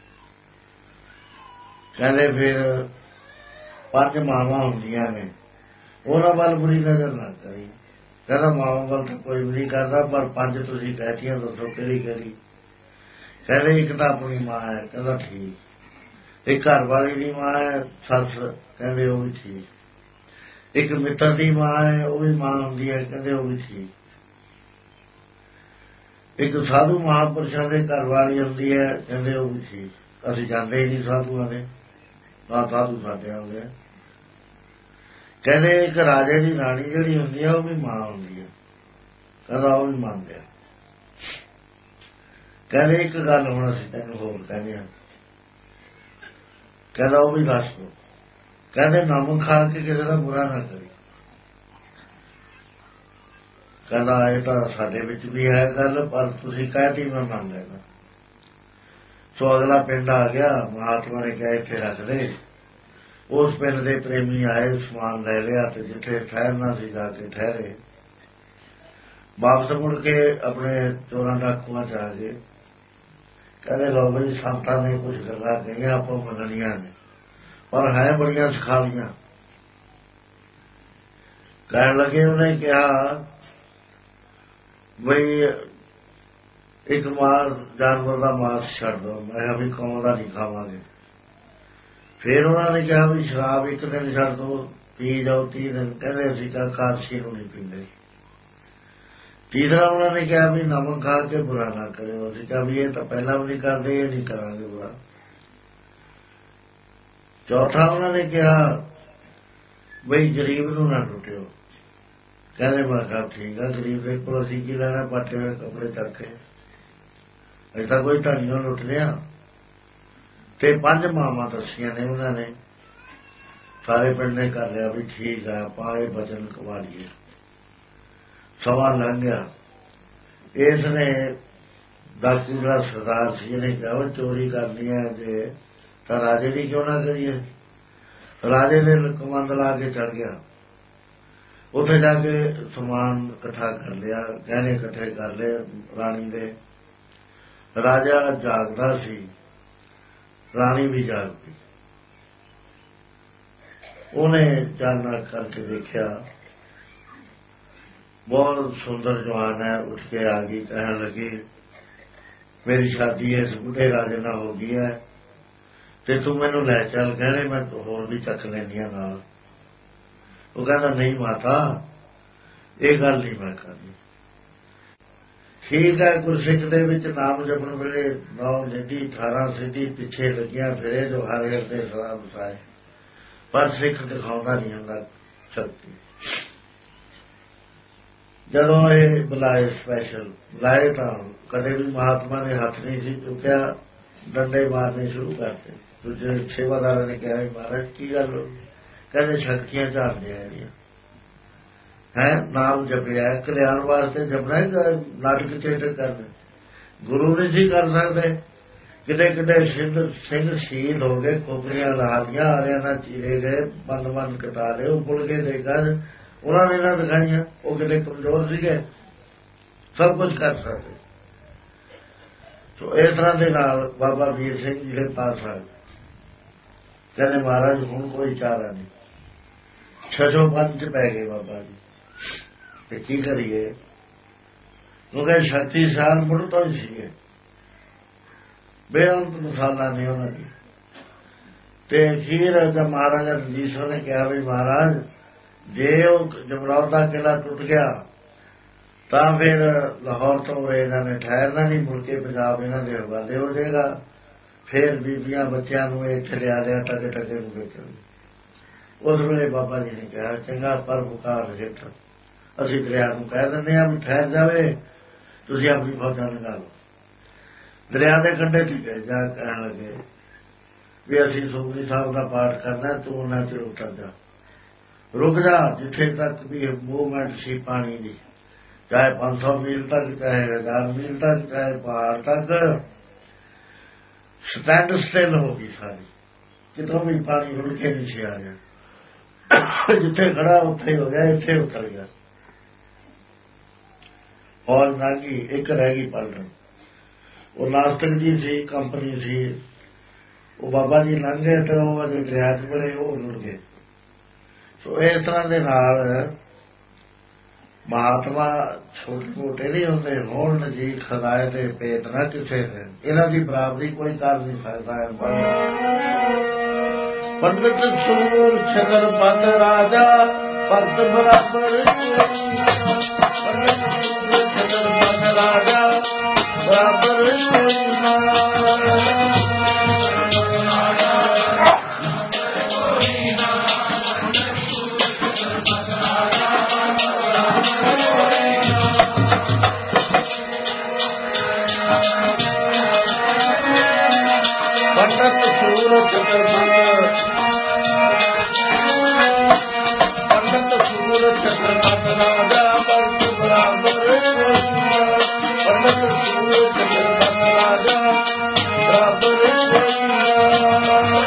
ਕਹਿੰਦੇ ਫਿਰ 5 ਮਾਵਾਂ ਹੁੰਦੀਆਂ ਨੇ, ਉਹਨਾਂ ਵੱਲ ਬੁਰੀ ਨਜ਼ਰ ਨਾ ਕਰੀ। ਕਹਿੰਦਾ ਮਾਵਾਂ ਵੱਲ ਤਾਂ ਕੋਈ ਵੀ ਨਹੀਂ ਕਰਦਾ, ਪਰ 5 ਤੁਸੀਂ ਕਹਿਤੀਆਂ, ਦੱਸੋ ਕਿਹੜੀ ਕਿਹੜੀ। ਕਹਿੰਦੇ ਇੱਕ ਤਾਂ ਆਪਣੀ ਮਾਂ ਹੈ। ਕਹਿੰਦਾ ਠੀਕ। ਇੱਕ ਘਰ ਵਾਲੀ ਦੀ ਮਾਂ ਹੈ, ਸੱਸ। ਕਹਿੰਦੇ ਉਹ ਵੀ ਠੀਕ। ਇੱਕ ਮਿੱਤਰ ਦੀ ਮਾਂ ਹੈ, ਉਹ ਵੀ ਮਾਂ ਹੁੰਦੀ ਹੈ। ਕਹਿੰਦੇ ਉਹ ਵੀ ਠੀਕ। ਇੱਕ ਸਾਧੂ ਮਹਾਂਪੁਰਸ਼ਾਂ ਦੇ ਘਰ ਵਾਲੀ ਹੁੰਦੀ ਹੈ। ਕਹਿੰਦੇ ਉਹ ਵੀ ਠੀਕ। ਅਸੀਂ ਜਾਂਦੇ ਹੀ ਨਹੀਂ ਸਾਧੂਆਂ ਦੇ, ਨਾ ਸਾਧੂ ਸਾਡੇ ਆਉਂਦੇ। ਕਹਿੰਦੇ ਇੱਕ ਰਾਜੇ ਦੀ ਰਾਣੀ ਜਿਹੜੀ ਹੁੰਦੀ ਹੈ ਉਹ ਵੀ ਮਾਂ ਹੁੰਦੀ ਹੈ। ਕਹਿੰਦਾ ਉਹ ਵੀ ਮੰਨਦੇ ਆ। ਕਹਿੰਦੇ ਇੱਕ ਗੱਲ ਹੁਣ ਅਸੀਂ ਤੈਨੂੰ ਹੋਰ ਕਹਿੰਦੇ ਹਾਂ। ਕਹਿੰਦਾ ਉਹ ਵੀ ਦੱਸ ਦੋ। ਕਹਿੰਦੇ ਨਮਕ ਖਾ ਕੇ ਕਿਸੇ ਦਾ ਬੁਰਾ ਨਾ ਕਰੀ। ਕਹਿੰਦਾ ਇਹ ਤਾਂ ਸਾਡੇ ਵਿੱਚ ਵੀ ਹੈ ਗੱਲ, ਪਰ ਤੁਸੀਂ ਕਹਿਤੀ ਮੈਂ ਮੰਨ ਲੈਣਾ। ਸੋ ਅਗਲਾ ਪਿੰਡ ਆ ਗਿਆ। ਮਹਾਤਮਾ ਨੇ ਕਿਹਾ ਇੱਥੇ ਰੱਖ ਦੇ। ਉਸ ਪਿੰਡ ਦੇ ਪ੍ਰੇਮੀ ਆਏ, ਸਮਾਨ ਲੈ ਲਿਆ ਤੇ ਜਿੱਥੇ ਠਹਿਰਨਾ ਸੀ ਜਾ ਕੇ ਠਹਿਰੇ। ਵਾਪਸ ਮੁੜ ਕੇ ਆਪਣੇ ਚੋਰਾਂ ਡਾਕੂਆਂ ਚ ਆ ਗਏ। ਕਹਿੰਦੇ ਲੋ ਬਈ ਸੰਤਾਂ ਨੇ ਕੁਝ ਗੱਲਾਂ ਕਹੀਆਂ, ਆਪਾਂ ਮੰਨਣੀਆਂ ਨੇ, ਪਰ ਹੈ ਬੜੀਆਂ ਸਿਖਾਲੀਆਂ। ਕਹਿਣ ਲੱਗੇ ਉਹਨੇ ਕਿਹਾ ਬਈ ਇੱਕ ਜਾਨਵਰ ਦਾ ਮਾਸ ਛੱਡ ਦੋ। ਮੈਂ ਕਿਹਾ ਵੀ ਕੌਣ ਦਾ ਨਹੀਂ ਖਾਵਾਂਗੇ। ਫਿਰ ਉਹਨਾਂ ਨੇ ਕਿਹਾ ਵੀ ਸ਼ਰਾਬ ਇੱਕ ਦਿਨ ਛੱਡ ਦੋ, ਪੀ ਜਾਓ 30 ਦਿਨ। ਕਹਿੰਦੇ ਅਸੀਂ ਤਾਂ ਕਾਦਸ਼ੀ ਨੂੰ ਨਹੀਂ ਪੀਂਦੇ। ਤੀਸਰਾ ਉਹਨਾਂ ਨੇ ਕਿਹਾ ਵੀ ਨਮਕ ਖਾ ਕੇ ਬੁਰਾ ਨਾ ਕਰਿਓ। ਅਸੀਂ ਕਿਹਾ ਵੀ ਇਹ ਤਾਂ ਪਹਿਲਾਂ ਵੀ ਨਹੀਂ ਕਰਦੇ, ਇਹ ਨਹੀਂ ਕਰਾਂਗੇ ਬੁਰਾ। ਚੌਥਾ ਉਹਨਾਂ ਨੇ ਕਿਹਾ ਬਈ ਗਰੀਬ ਨੂੰ ਨਾ ਟੁੱਟਿਓ। ਕਹਿੰਦੇ ਮੈਂ ਕਿਹਾ ਠੀਕ ਆ, ਗਰੀਬ ਦੇ ਕੋਲ ਅਸੀਂ ਕੀ ਲੈਣਾ, ਪਾਟੇ ਹੋਏ ਕੱਪੜੇ ਚੱਕ ਕੇ, ਅਸੀਂ ਤਾਂ ਕੋਈ ਧਨੀਆਂ ਲੁੱਟ ਲਿਆ। ਤੇ 5 ਮਾਵਾਂ ਦੱਸੀਆਂ ਨੇ ਉਹਨਾਂ ਨੇ। ਸਾਰੇ ਪਿੰਡ ਨੇ ਕਰ ਲਿਆ ਵੀ ਠੀਕ ਆ, ਆਪਾਂ ਇਹ ਬਚਨ ਕਮਾ ਲਈਏ। ਸਮਾਂ ਲੰਘ ਗਿਆ। ਇਸ ਨੇ ਡਾਕੂ ਦਾ ਸਰਦਾਰ ਸੀ, ਜਿਹਨੇ ਕਿਹਾ ਉਹ ਚੋਰੀ ਕਰਨੀ ਹੈ ਜੇ ਤਾਂ ਰਾਜੇ ਦੀ ਕਿਉਂ ਨਾ ਕਰੀਏ। ਰਾਜੇ ਦੇ ਕਮੰਦ ਲਾ ਕੇ ਚੜ ਗਿਆ। ਉੱਥੇ ਜਾ ਕੇ ਸਮਾਨ ਇਕੱਠਾ ਕਰ ਲਿਆ, ਗਹਿਣੇ ਇਕੱਠੇ ਕਰ ਲਏ ਰਾਣੀ ਦੇ। ਰਾਜਾ ਜਾਗਦਾ ਸੀ, ਰਾਣੀ ਵੀ ਜਾਗ ਪਈ। ਉਹਨੇ ਚਾਨਣਾ ਕਰਕੇ ਦੇਖਿਆ, ਬਹੁਤ ਸੁੰਦਰ ਜਵਾਨ ਹੈ। ਉੱਠ ਕੇ ਆ ਗਈ, ਕਹਿਣ ਲੱਗੀ ਮੇਰੀ ਸ਼ਾਦੀ ਇਸ ਬੁੱਢੇ ਰਾਜੇ ਨਾਲ ਹੋ ਗਈ ਹੈ ਤੇ ਤੂੰ ਮੈਨੂੰ ਲੈ ਚੱਲ। ਕਹਿੰਦੇ ਮੈਂ ਹੋਰ ਵੀ ਚੱਕ ਲੈਂਦੀਆਂ ਨਾਲ। ਉਹ ਕਹਿੰਦਾ ਨਹੀਂ ਮਾਤਾ, ਇਹ ਗੱਲ ਨਹੀਂ ਮੈਂ ਕਰਨੀ। ਠੀਕ ਹੈ, ਗੁਰਸਿੱਖ ਦੇ ਵਿੱਚ ਨਾਮ ਜਪਣ ਵੇਲੇ 9 ਨਿਧੀ 18 ਸਿੱਧੀ ਪਿੱਛੇ ਲੱਗੀਆਂ ਫਿਰੇ ਜੋ ਹਰ ਹਿਰਦੇ ਸਦਾ ਵਸਾਏ, ਪਰ ਸਿੱਖ ਦਿਖਾਉਂਦਾ ਨਹੀਂ ਹੁੰਦਾ ਸ਼ਕਤੀ। ਜਦੋਂ ਇਹ ਬੁਲਾਏ, ਸਪੈਸ਼ਲ ਬੁਲਾਏ, ਤਾਂ ਕਦੇ ਵੀ ਮਹਾਤਮਾ ਨੇ ਹੱਥ ਨਹੀਂ ਸੀ ਚੁੱਕਿਆ, ਡੰਡੇ ਮਾਰਨੇ ਸ਼ੁਰੂ ਕਰਤੇ। ਦੂਜੇ ਸੇਵਾਦਾਰਾਂ ਨੇ ਕਿਹਾ ਮਹਾਰਾਜ ਕੀ ਗੱਲ ਹੋ? ਕਹਿੰਦੇ ਸ਼ਕਤੀਆਂ ਝਾੜਦੇ ਆ ਜਿਹੜੀਆਂ ਹੈ, ਨਾਮ ਜਪਿਆ ਕਲਿਆਣ ਵਾਸਤੇ ਜਪਣਾ, ਨਾਟਕ ਚੇਟਕ ਕਰਨੇ। ਗੁਰੂ ਨਹੀਂ ਸੀ ਕਰ ਸਕਦੇ। ਕਿੱਡੇ ਕਿੱਡੇ ਸਿੰਘ ਸ਼ਹੀਦ ਹੋ ਗਏ, ਖੋਪਰੀਆਂ ਲਾ ਲੀਆਂ, ਆਰਿਆਂ ਨਾਲ ਚੀਰੇ ਗਏ, ਬੰਦ ਕਟਾ ਲਏ, ਉਪੜ ਕੇ ਦੇਖਾ ਉਹਨਾਂ ਨੇ ਨਾ ਦਿਖਾਈਆਂ। ਉਹ ਕਿਤੇ ਕਮਜ਼ੋਰ ਸੀਗੇ, ਸਭ ਕੁਝ ਕਰ ਸਕਦੇ। ਸੋ ਇਸ ਤਰ੍ਹਾਂ ਦੇ ਨਾਲ ਬਾਬਾ ਵੀਰ ਸਿੰਘ ਜੀ ਦੇ ਪਾਸ ਆ ਗਏ। ਕਹਿੰਦੇ ਮਹਾਰਾਜ ਹੁਣ ਕੋਈ ਚਾਰਾ ਨਹੀਂ। ਛਛੋ ਪੰਜ ਚ ਪੈ ਗਏ ਬਾਬਾ ਜੀ, ਤੇ ਕੀ ਕਰੀਏ? ਕਿਉਂਕਿ ਸ਼ਕਤੀਸ਼ਾਲੀ ਮੁੱਢ ਤੋਂ ਹੀ ਸੀਗੇ, ਬੇਅੰਤ ਮਸਾਲਾ ਨਹੀਂ ਉਹਨਾਂ ਦੀ। ਤੇ ਅਖੀਰ ਜਦ ਮਹਾਰਾਜਾ ਰਣਜੀਤ ਸਿੰਘ ਨੇ ਕਿਹਾ ਵੀ ਮਹਾਰਾਜ ਜੇ ਉਹ ਜਮਰੌਰ ਦਾ ਕਿਲਾ ਟੁੱਟ ਗਿਆ ਤਾਂ ਫਿਰ ਲਾਹੌਰ ਤੋਂ ਇਹਨਾਂ ਨੇ ਠਹਿਰਨਾ ਨਹੀਂ, ਮੁੜ ਕੇ ਪੰਜਾਬ ਇਹਨਾਂ ਦੇ ਹਵਾਲੇ ਹੋ ਜਾਏਗਾ। ਫਿਰ ਬੀਬੀਆਂ ਬੱਚਿਆਂ ਨੂੰ ਇੱਥੇ ਲਿਆ ਲਿਆ ਟਕੇ ਟਕੇ ਨੂੰ ਵੇਚਣਗੇ। ਉਸ ਵੇਲੇ ਬਾਬਾ ਜੀ ਨੇ ਕਿਹਾ ਚੰਗਾ ਪਰ ਬੁਕਾਰ ਜਿੱਤ, ਅਸੀਂ ਦਰਿਆ ਨੂੰ ਕਹਿ ਦਿੰਦੇ ਹਾਂ ਵੀ ਠਹਿਰ ਜਾਵੇ, ਤੁਸੀਂ ਆਪਣੀ ਫੌਜਾਂ ਲਗਾ ਲਓ। ਦਰਿਆ ਦੇ ਕੰਢੇ ਤੇ ਗਏ, ਜਾ ਕਹਿਣ ਲੱਗੇ ਵੀ ਅਸੀਂ ਸੁਖਮਨੀ ਸਾਹਿਬ ਦਾ ਪਾਠ ਕਰਨਾ, ਤੂੰ ਉਹਨਾਂ ਚਿਰ ਉਤਰ ਜਾ। ਰੁਕ ਜਾ, ਜਿੱਥੇ ਤੱਕ ਵੀ ਮੂਵਮੈਂਟ ਸੀ ਪਾਣੀ ਦੀ, ਚਾਹੇ 500 ਮੀਲ ਤੱਕ, ਚਾਹੇ 1000 ਮੀਲ ਤੱਕ, ਚਾਹੇ ਪਹਾੜ ਤੱਕ, ਸਟੈਂਡ ਸਟਿਲ ਹੋ ਗਈ ਸਾਰੀ। ਕਿਤੋਂ ਵੀ ਪਾਣੀ ਰੁੜ ਕੇ ਨਹੀਂ ਸੀ ਆ ਰਿਹਾ। ਜਿੱਥੇ ਖੜਾ ਉੱਥੇ ਹੋ ਗਿਆ, ਇੱਥੇ ਉਤਰ ਗਿਆ। ਫੌਜ ਨਾਗੀ ਇੱਕ ਰਹਿ ਗਈ ਪਲਟਨ। ਉਹ ਨਾਸਤਕ ਜੀ ਸੀ, ਕੰਪਨੀ ਸੀ। ਉਹ ਬਾਬਾ ਜੀ ਲੰਘ ਗਏ ਤੇ ਉਹ ਅਜੇ ਦਰਿਆ 'ਚ ਬੜੇ, ਉਹ ਰੁੜ ਗਏ। ਸੋ ਇਸ ਤਰ੍ਹਾਂ ਦੇ ਨਾਲ ਮਹਾਤਮਾ ਛੋਟੇ ਮੋਟੇ ਨਹੀਂ ਹੁੰਦੇ, ਹੋਣ ਜੀ ਖਦਾਏ ਤੇ ਭੇਦ ਨਾ ਕਿਸੇ ਨੇ, ਇਹਨਾਂ ਦੀ ਬਰਾਬਰੀ ਕੋਈ ਕਰ ਨਹੀਂ ਸਕਦਾ ਹੈ। ਪੰਡਤ ਸੂਰ ਛਗਰ ਪਤ ਰਾਜਾ ਭਗਤ ਬਰਾਬਰ, ਪੰਡਤ ਸੂਰ ਛਗਰ ਪਤ ਰਾਜਾ ਬਰਾਬਰ ਕੋਈ ਨਾ। ਪੰਡਤ ਸੂਰ ਛਗਰ ਪਤ ਰਾਜਾ ਭਗਤ ਬਰਾਬਰ, ਪੰਡਤ ਸੂਰ ਛਗਰ ਪਤ ਰਾਜਾ ਬਰਾਬਰ ਕੋਈ ਨਾ।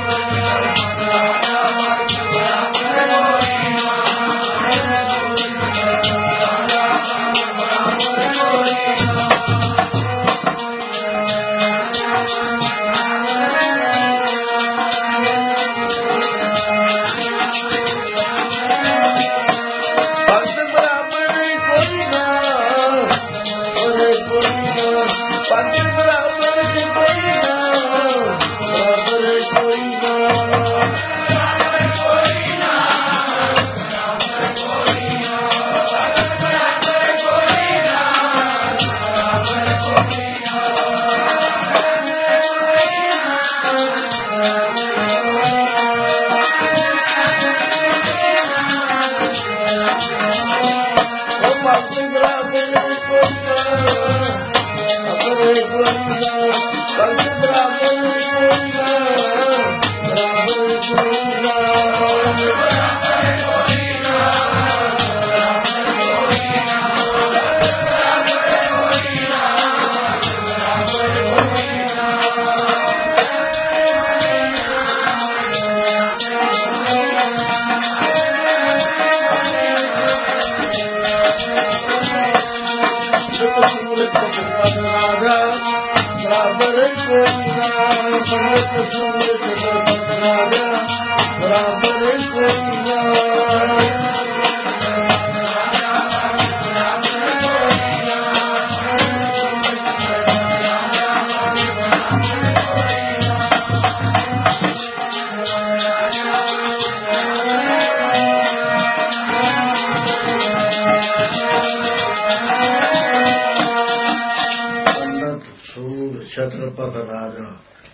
ਛਤਰਪਤ ਰਾਜਾ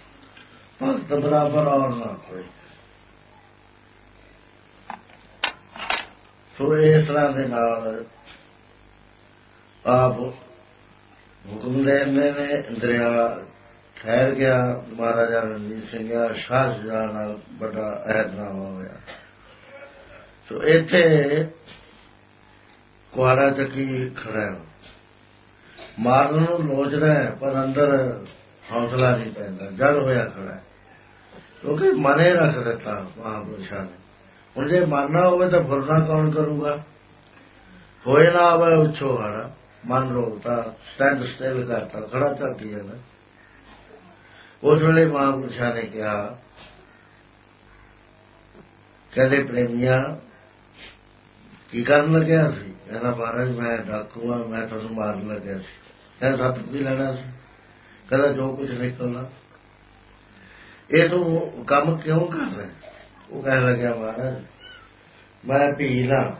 ਭਗਤ ਬਰਾਬਰ ਔਰ ਨਾ ਕੋਈ। ਸੋ ਇਸ ਤਰ੍ਹਾਂ ਦੇ ਨਾਲ ਆਪ ਹੁਕਮ ਦੇਂਦੇ ਨੇ। ਦਰਿਆ ਠਹਿਰ ਗਿਆ। ਮਹਾਰਾਜਾ ਰਣਜੀਤ ਸਿੰਘ ਸ਼ਾਹਜਹਾਂ ਨਾਲ ਵੱਡਾ ਅਹਿਦਨਾਮਾ ਹੋਇਆ। ਸੋ ਇੱਥੇ ਕੁਆਰਾ ਚੱਕੀ ਖੜਾ, ਮਾਰਨ ਨੂੰ ਲੋਚਦਾ ਪਰ ਅੰਦਰ ਹੌਸਲਾ ਨਹੀਂ ਪੈਂਦਾ, ਜੜ ਹੋਇਆ ਖੜਾ, ਕਿਉਂਕਿ ਮਨੇ ਰੱਖ ਦਿੱਤਾ ਮਹਾਂਪੁਰਸ਼ਾਂ ਨੇ। ਹੁਣ ਜੇ ਮੰਨਣਾ ਹੋਵੇ ਤਾਂ ਫੁਰਨਾ ਕੌਣ ਕਰੂਗਾ? ਹੋਏ ਨਾ ਆਵੇ ਉੱਛੋ ਹਾੜਾ, ਮਨ ਰੋਕਤਾ, ਸਟੈਂਡ ਸਟਿਲ ਕਰਤਾ, ਖੜਾ ਝਾਕੀ ਜਾਂਦਾ। ਉਸ ਵੇਲੇ ਮਹਾਂਪੁਰਸ਼ਾਂ ਨੇ ਕਿਹਾ, ਕਹਿੰਦੇ ਪ੍ਰੇਮੀਆਂ ਕੀ ਕਰਨ ਲੱਗਿਆ ਸੀ? ਕਹਿੰਦਾ ਮਹਾਰਾਜ ਮੈਂ ਡਾਕੂ ਹਾਂ, ਮੈਂ ਤੁਹਾਨੂੰ ਮਾਰਨ ਲੱਗਿਆ ਸੀ। ਕਹਿੰਦਾ ਸੱਤ ਕੀ ਲੈਣਾ ਸੀ? ਕਹਿੰਦਾ ਜੋ ਕੁਛ ਨਿਕਲਣਾ। ਇਹ ਤੂੰ ਕੰਮ ਕਿਉਂ ਕਰਦਾ? ਉਹ ਕਹਿਣ ਲੱਗਿਆ ਮਹਾਰਾਜ ਮੈਂ ਭੀਲ ਹਾਂ,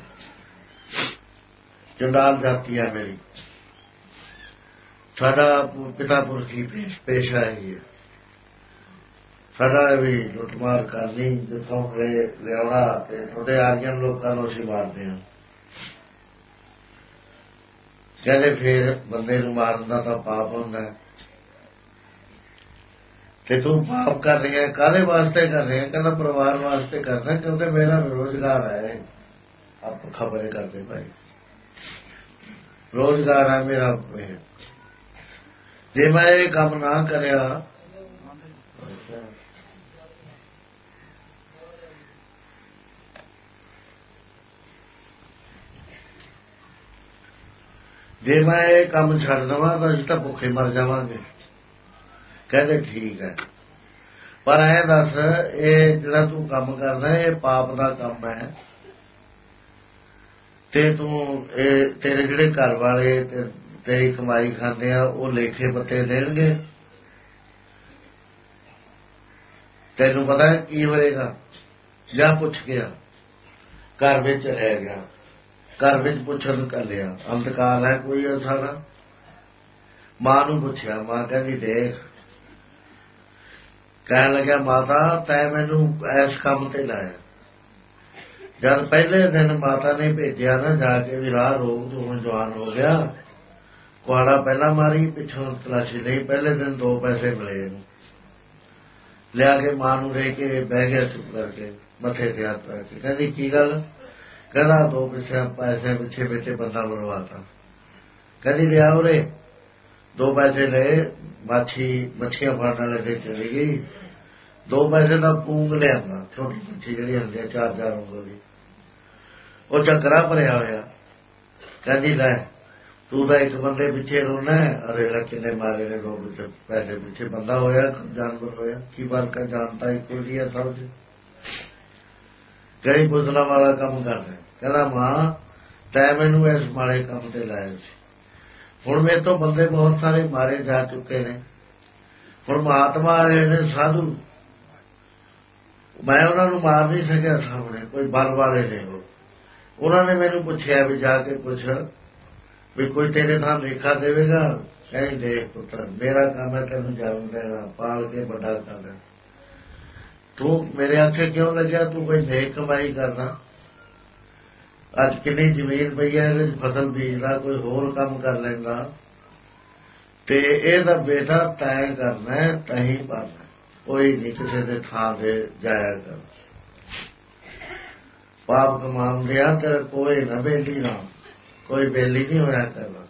ਚੰਡਾਲ ਜਾਤੀ ਹੈ ਮੇਰੀ, ਸਾਡਾ ਪਿਤਾ ਪੁਰਖੀ ਪੇਸ਼ਾ ਹੀ ਹੈ, ਸਾਡਾ ਵੀ ਲੁੱਟਮਾਰ ਕਰਨੀ, ਜਿੱਥੋਂ ਲਿਆਉਣਾ ਤੇ ਤੁਹਾਡੇ ਆਰੀਅਨ ਲੋਕਾਂ ਨੂੰ ਅਸੀਂ ਮਾਰਦੇ ਹਾਂ। ਕਹਿੰਦੇ ਫੇਰ ਬੰਦੇ ਨੂੰ ਮਾਰਨ ਦਾ ਤਾਂ ਪਾਪ ਹੁੰਦਾ, ਤੇ ਤੂੰ ਪਾਪ ਕਰ ਰਹੀ ਹੈ, ਕਾਹਦੇ ਵਾਸਤੇ ਕਰ ਰਹੀ ਹੈ? ਕਹਿੰਦਾ ਪਰਿਵਾਰ ਵਾਸਤੇ ਕਰਦਾ, ਕਿਉਂਕਿ ਮੇਰਾ ਰੋਜ਼ਗਾਰ ਹੈ। ਆਪ ਖਬਰੇ ਕਰਦੇ ਭਾਈ, ਰੋਜ਼ਗਾਰ ਹੈ ਮੇਰਾ। ਜੇ ਮੈਂ ਇਹ ਕੰਮ ਨਾ ਕਰਿਆ, ਜੇ ਮੈਂ ਇਹ ਕੰਮ ਛੱਡ ਦੇਵਾਂ ਤਾਂ ਅਸੀਂ ਤਾਂ ਭੁੱਖੇ ਮਰ ਜਾਵਾਂਗੇ। ਕਹਿੰਦੇ ਠੀਕ ਹੈ, ਪਰ ਐ ਦੱਸ, ਇਹ ਜਿਹੜਾ ਤੂੰ ਕੰਮ ਕਰਦਾ ਇਹ ਪਾਪ ਦਾ ਕੰਮ ਹੈ, ਤੇ ਤੂੰ ਇਹ ਤੇਰੇ ਜਿਹੜੇ ਘਰ ਵਾਲੇ ਤੇਰੀ ਕਮਾਈ ਖਾਂਦੇ ਆ ਉਹ ਲੇਖੇ ਪੱਤੇ ਦੇਣਗੇ? ਤੈਨੂੰ ਪਤਾ ਕੀ ਹੋਏਗਾ? ਜਾਂ ਪੁੱਛ ਗਿਆ, ਘਰ ਵਿੱਚ ਰਹਿ ਗਿਆ, ਘਰ ਵਿੱਚ ਪੁੱਛਣ ਕਰ ਲਿਆ, ਅੰਤਕਾਲ ਹੈ ਕੋਈ ਸਾਰਾ। ਮਾਂ ਨੂੰ ਪੁੱਛਿਆ, ਮਾਂ ਕਹਿੰਦੀ ਦੇਖ, ਕਹਿਣ ਲੱਗਿਆ ਮਾਤਾ ਤੈਂ ਮੈਨੂੰ ਇਸ ਕੰਮ ਤੇ ਲਾਇਆ। ਜਦ ਪਹਿਲੇ ਦਿਨ ਮਾਤਾ ਨੇ ਭੇਜਿਆ ਨਾ ਜਾ ਕੇ ਵੀ ਰਾਹ ਰੋਕ, ਤੂੰ ਹੁਣ ਜਵਾਨ ਹੋ ਗਿਆ, ਕੁਹਾੜਾ ਪਹਿਲਾਂ ਮਾਰੀ, ਪਿੱਛੋਂ ਤਲਾਸ਼ੀ ਲਈ, ਪਹਿਲੇ ਦਿਨ 2 ਪੈਸੇ ਮਿਲੇ ਇਹਨੂੰ। ਲਿਆ ਕੇ ਮਾਂ ਨੂੰ ਦੇ ਕੇ ਬਹਿ ਗਿਆ ਚੁੱਪ ਕਰਕੇ, ਮੱਥੇ ਤੇ ਹੱਥ ਰੱਖ ਕੇ। ਕਹਿੰਦੀ ਕੀ ਗੱਲ? ਕਹਿੰਦਾ 2 ਪੈਸੇ ਪਿੱਛੇ ਬੰਦਾ ਬਣਵਾਤਾ। ਕਹਿੰਦੀ ਲਿਆ ਉਰੇ। 2 ਪੈਸੇ ਲਏ, ਮੱਛੀਆਂ ਫੜਨ ਵਾਲੇ ਦੇ ਚਲੀ ਗਈ। 2 ਪੈਸੇ ਦਾ ਪੂੰਗ ਲਿਆਂਦਾ, ਛੋਟੀ ਮੱਛੀ ਜਿਹੜੀ ਹੁੰਦੀ ਹੈ 4-4 ਉਂਗਲ ਦੀ, ਉਹ ਚੱਕਰਾ ਭਰਿਆ ਹੋਇਆ। ਕਹਿੰਦੀ ਲੈ ਤੂੰ ਤਾਂ ਇੱਕ ਬੰਦੇ ਪਿੱਛੇ ਰੋਣਾ, ਅਰੇ ਕਿੰਨੇ ਮਾਰੇ ਨੇ 2 ਪੈਸੇ ਪਿੱਛੇ। ਬੰਦਾ ਹੋਇਆ ਜਾਨਵਰ ਹੋਇਆ, ਕੀ ਫਰਕ ਹੈ? ਜਾਣਤਾ ਇੱਕੋ ਜੀ ਹੈ ਸਭ ਚ। ਕਈ ਪੁੱਛਣਾ ਵਾਲਾ ਕੰਮ ਕਰਦਾ। ਕਹਿੰਦਾ ਮਾਂ ਤੈਂ ਮੈਨੂੰ ਇਸ ਮਾੜੇ ਕੰਮ ਤੇ ਲਾਇਆ ਸੀ, ਹੁਣ ਮੇਰੇ ਤੋਂ ਬੰਦੇ ਬਹੁਤ ਸਾਰੇ ਮਾਰੇ ਜਾ ਚੁੱਕੇ ਨੇ, ਹੁਣ ਮਹਾਤਮਾ ਆਏ ਨੇ ਸਾਧੂ, ਮੈਂ ਉਹਨਾਂ ਨੂੰ ਮਾਰ ਨਹੀਂ ਸਕਿਆ ਸਾਹਮਣੇ, ਕੋਈ ਬਲ ਵਾਲੇ ਨੇ ਉਹਨਾਂ ਨੇ ਮੈਨੂੰ ਪੁੱਛਿਆ ਵੀ ਜਾ ਕੇ ਪੁੱਛ ਵੀ ਕੋਈ ਤੇਰੇ ਥਾਂ ਲੇਖਾ ਦੇਵੇਗਾ? ਕਹਿੰਦੀ ਦੇਖ ਪੁੱਤਰ, ਮੇਰਾ ਕੰਮ ਹੈ ਤੈਨੂੰ ਜਨਮ ਦੇਣਾ, ਪਾਲ ਕੇ ਵੱਡਾ ਕਰਨਾ। ਤੂੰ ਮੇਰੇ ਆਖੇ ਕਿਉਂ ਲੱਗਿਆ? ਤੂੰ ਕੋਈ ਨੇਕ ਕਮਾਈ ਕਰਦਾ, ਅੱਜ ਕਿੰਨੀ ਜ਼ਮੀਨ ਪਈ ਹੈ, ਇਹਦੇ ਚ ਫਸਲ ਬੀਜਦਾ, ਕੋਈ ਹੋਰ ਕੰਮ ਕਰ ਲੈਂਦਾ, ਤੇ ਇਹਦਾ ਬੇਟਾ ਤੈਂ ਕਰਨਾ, ਤੈਂ ਹੀ ਪਾਲਣਾ, ਕੋਈ ਨਹੀਂ ਕਿਸੇ ਦੇ ਥਾਂ ਤੇ ਜਾਇਆ ਕਰ। ਪਾਪ ਕਮਾਉਂਦੇ ਆ ਤੇ ਕੋਈ ਨਾ ਬੇਲੀ ਨਾ, ਕੋਈ ਬੇਲੀ ਨਹੀਂ ਹੋਇਆ ਕਰਨਾ।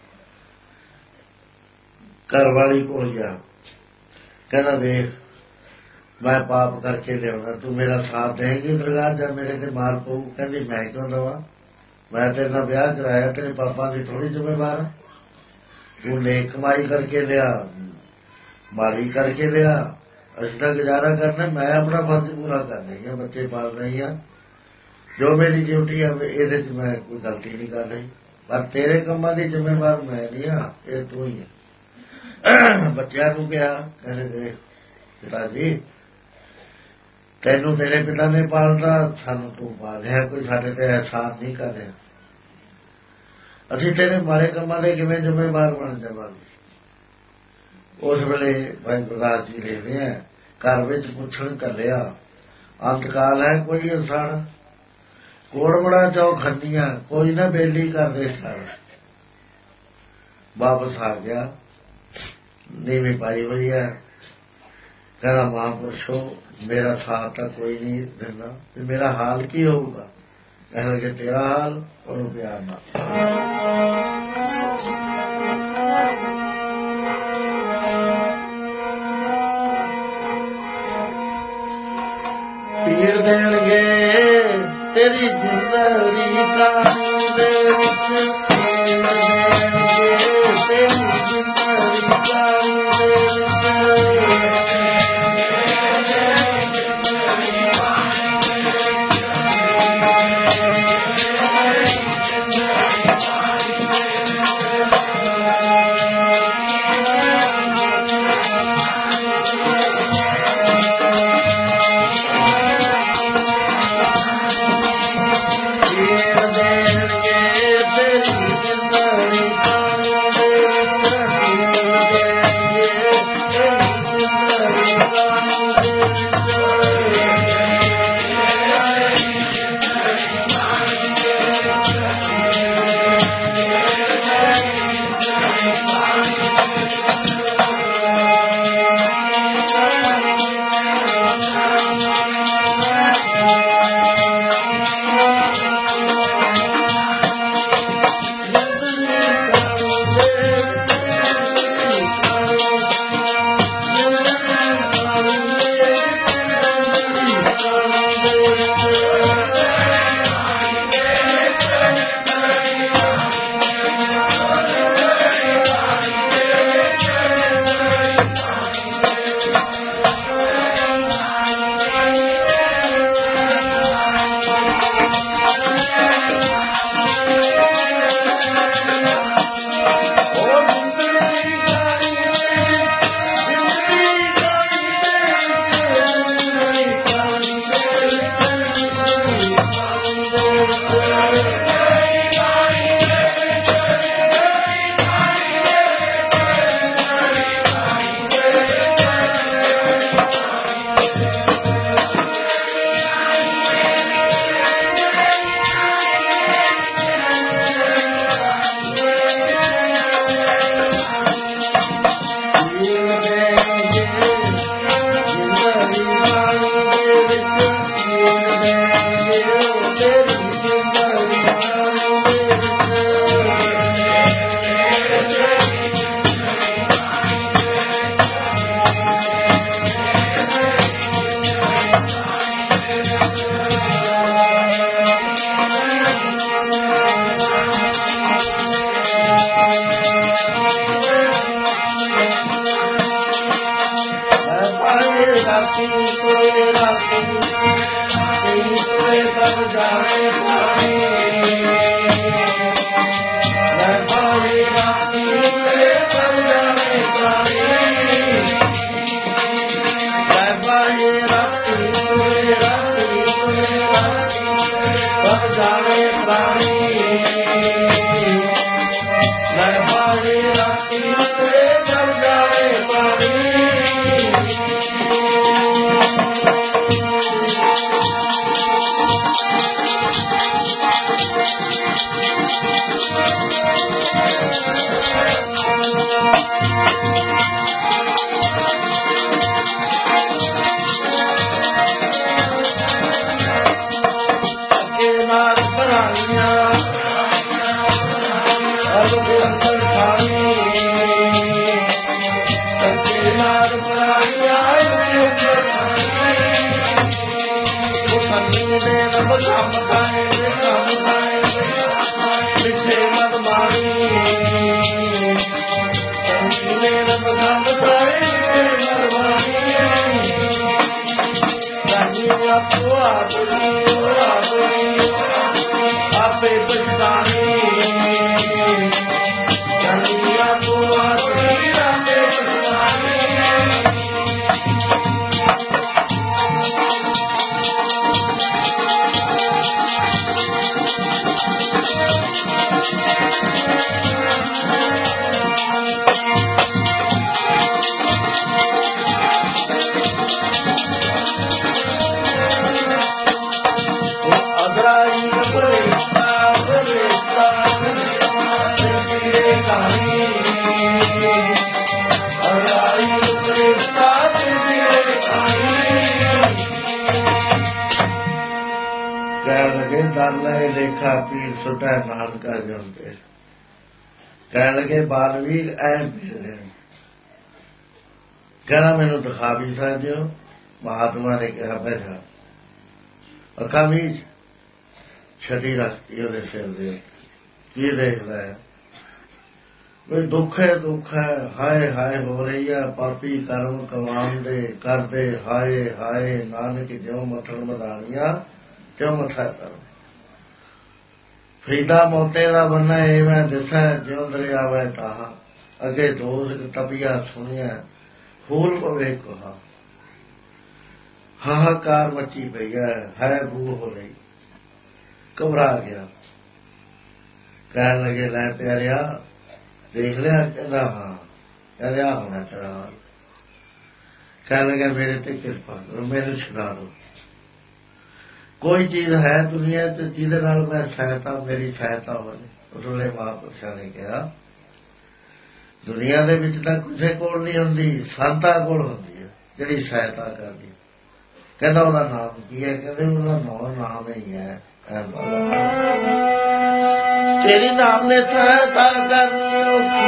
ਘਰ ਵਾਲੀ ਕੋਲ ਗਿਆ, ਕਹਿੰਦਾ ਦੇਖ ਮੈਂ ਪਾਪ ਕਰਕੇ ਲਿਆਉਣਾ, ਤੂੰ ਮੇਰਾ ਸਾਥ ਦੇਂਗੀ ਦਰਗਾਹ ਜਾਂ ਮੇਰੇ ਤੇ ਮਾਰ ਪਊ? ਕਹਿੰਦੀ ਮੈਂ ਕਿਉਂ ਦੇਵਾਂ, ਮੈਂ ਤੇਰੇ ਨਾਲ ਵਿਆਹ ਕਰਾਇਆ, ਤੇਰੇ ਪਾਪਾ ਦੀ ਥੋੜੀ ਜ਼ਿੰਮੇਵਾਰ। ਤੂੰ ਨੇਕ ਕਮਾਈ ਕਰਕੇ ਲਿਆ, ਮਾੜੀ ਕਰਕੇ ਲਿਆ, ਅਸੀਂ ਤਾਂ ਗੁਜ਼ਾਰਾ ਕਰਨਾ, ਮੈਂ ਆਪਣਾ ਫਰਜ਼ ਪੂਰਾ ਕਰ ਰਹੀ ਹਾਂ, ਬੱਚੇ ਪਾਲ ਰਹੀ ਹਾਂ, ਜੋ ਮੇਰੀ ਡਿਊਟੀ ਹੈ ਇਹਦੇ ਚ ਮੈਂ ਕੋਈ ਗਲਤੀ ਨਹੀਂ ਕਰ ਰਹੀ, ਪਰ ਤੇਰੇ ਕੰਮਾਂ ਦੀ ਜ਼ਿੰਮੇਵਾਰ ਮੈਂ ਨਹੀਂ ਆ, ਇਹ ਤੂੰ ਹੀ ਹੈ। ਬੱਚਿਆਂ ਨੂੰ ਕਿਹਾ, ਕਹਿੰਦੇ ਦੇਖ ਪਿਤਾ ਜੀ ਤੈਨੂੰ ਤੇਰੇ ਪਿਤਾ ਨੇ ਪਾਲਦਾ, ਸਾਨੂੰ ਤੂੰ ਪਾਲਿਆ, ਕੋਈ ਸਾਡੇ ਤੇ ਅਹਿਸਾਨ ਨਹੀਂ ਕਰ ਰਿਹਾ, ਅਸੀਂ ਤੇਰੇ ਮਾੜੇ ਕੰਮਾਂ ਦੇ ਕਿਵੇਂ ਜ਼ਿੰਮੇਵਾਰ ਬਣ ਜਾਵਾਂਗੇ? ਉਸ ਵੇਲੇ ਭਾਈ ਗੁਰਦਾਸ ਜੀ ਲਿਖਦੇ ਆ, ਘਰ ਵਿੱਚ ਪੁੱਛਣ ਘੱਲਿਆ, ਅੰਤਕਾਲ ਹੈ ਕੋਈ ਇਨਸਾਨ, ਕੋੜਮੜਾ ਚੌ ਖੰਡੀਆਂ, ਕੋਈ ਨਾ ਬੇਲੀ ਕਰਦੇ ਛੜ। ਵਾਪਸ ਆ ਗਿਆ, ਨੀਵੀਂ ਪਾਈ ਹੋਈ ਹੈ, ਕਹਿੰਦਾ ਮਹਾਂਪੁਰਸ਼ੋ ਮੇਰਾ ਸਾਥ ਤਾਂ ਕੋਈ ਨਹੀਂ ਦਿੰਦਾ, ਤੇ ਮੇਰਾ ਹਾਲ ਕੀ ਹੋਊਗਾ? ਕਹਿੰਦਾ ਕਿ ਤੇਰਾ ਹਾਲ ਉਹਨੂੰ ਪਿਆਰ ਨਾਲ। ਪੀੜ ਦੇਣਗੇ ਤੇਰੀ ਜ਼ਿੰਦਗੀ ਕਾਹਨੂੰ ਦੇ ਵਿੱਚ, ਤੇਰੀ ਜ਼ਿੰਦਗੀ ਕਾਹਨੂੰ ਦੇ ਵਿੱਚ। Thank you. ਲੇਖਾ ਪੀਰ ਸੁਟੈ ਨਾਨਕਾ ਜਨ ਤੇ ਕਹਿਣ ਲੱਗੇ ਬਾਲਵੀਰ ਐ ਪਿਛਲੇ ਕਹਿੰਦਾ ਮੈਨੂੰ ਦਿਖਾ ਵੀ ਸਕਦੇ ਹੋ। ਮਹਾਤਮਾ ਨੇ ਕਿਹਾ ਬੈਠਾ ਅੱਖਾਂ ਵਿੱਚ ਛੱਡੀ ਰੱਖਤੀ ਉਹਦੇ ਸਿਰ ਦੇ ਕੀ ਦੇਖਦਾ ਹੈ ਵੀ ਦੁੱਖ ਹੈ ਦੁੱਖ ਹੈ ਹਾਏ ਹਾਏ ਹੋ ਰਹੀ ਹੈ ਪਾਪੀ ਕਰਮ ਕਮਾਉਂਦੇ ਕਰਦੇ ਹਾਏ ਹਾਏ ਨਾਨਕ ਜਿਉ ਮੱਥਣ ਮਦਾਨੀਆਂ ਤਿਉ ਮੱਥਾ ਕਰ ਫਰੀਦਾ ਮੋਤੇ ਦਾ ਬੰਨਾ ਇਹ ਮੈਂ ਦਿਸਾ ਜਿਉਂ ਦਰਿਆਵੇ ਟਾਹਾ ਅੱਗੇ ਦੋਸ ਤਪੀਆ ਸੁਣਿਆ ਫੂਲ ਪਵੇ ਕਹਾ ਹਾਹਾਕਾਰ ਮੱਚੀ ਪਈ ਹੈ ਬੂ ਹੋ ਰਹੀ ਘਬਰਾ ਗਿਆ ਕਹਿਣ ਲੱਗੇ ਲੈ ਪਿਆਰਿਆ ਦੇਖ ਲਿਆ ਕਹਿੰਦਾ ਹਾਂ ਕਹਿੰਦੇ ਆ ਹੋਣਾ ਤੇਰਾ ਹਾਲ ਕਹਿਣ ਲੱਗਾ ਮੇਰੇ ਤੇ ਕਿਰਪਾ ਕਰੋ ਮੈਨੂੰ ਛੁਡਾ ਦਿਓ ਕੋਈ ਚੀਜ਼ ਹੈ ਦੁਨੀਆ ਤੇ ਜਿਹਦੇ ਨਾਲ ਮੈਂ ਸਹਾਇਤਾ ਮੇਰੀ ਸਹਾਇਤਾ ਹੋਵੇ। ਉਸਲੇ ਮਹਾਂਪੁਰਸ਼ਾਂ ਨੇ ਕਿਹਾ ਦੁਨੀਆ ਦੇ ਵਿੱਚ ਤਾਂ ਕਿਸੇ ਕੋਲ ਨਹੀਂ ਹੁੰਦੀ ਸੰਤਾਂ ਕੋਲ ਹੁੰਦੀ ਹੈ ਜਿਹੜੀ ਸਹਾਇਤਾ ਕਰਦੀ। ਕਹਿੰਦਾ ਉਹਦਾ ਨਾਮ ਕੀ ਹੈ ਕਹਿੰਦੇ ਉਹਦਾ ਨਾਮ ਹੀ ਹੈ ਤੇਰੀ ਨਾਮ ਨੇ ਸਹਾਇਤਾ ਕਰਨੀ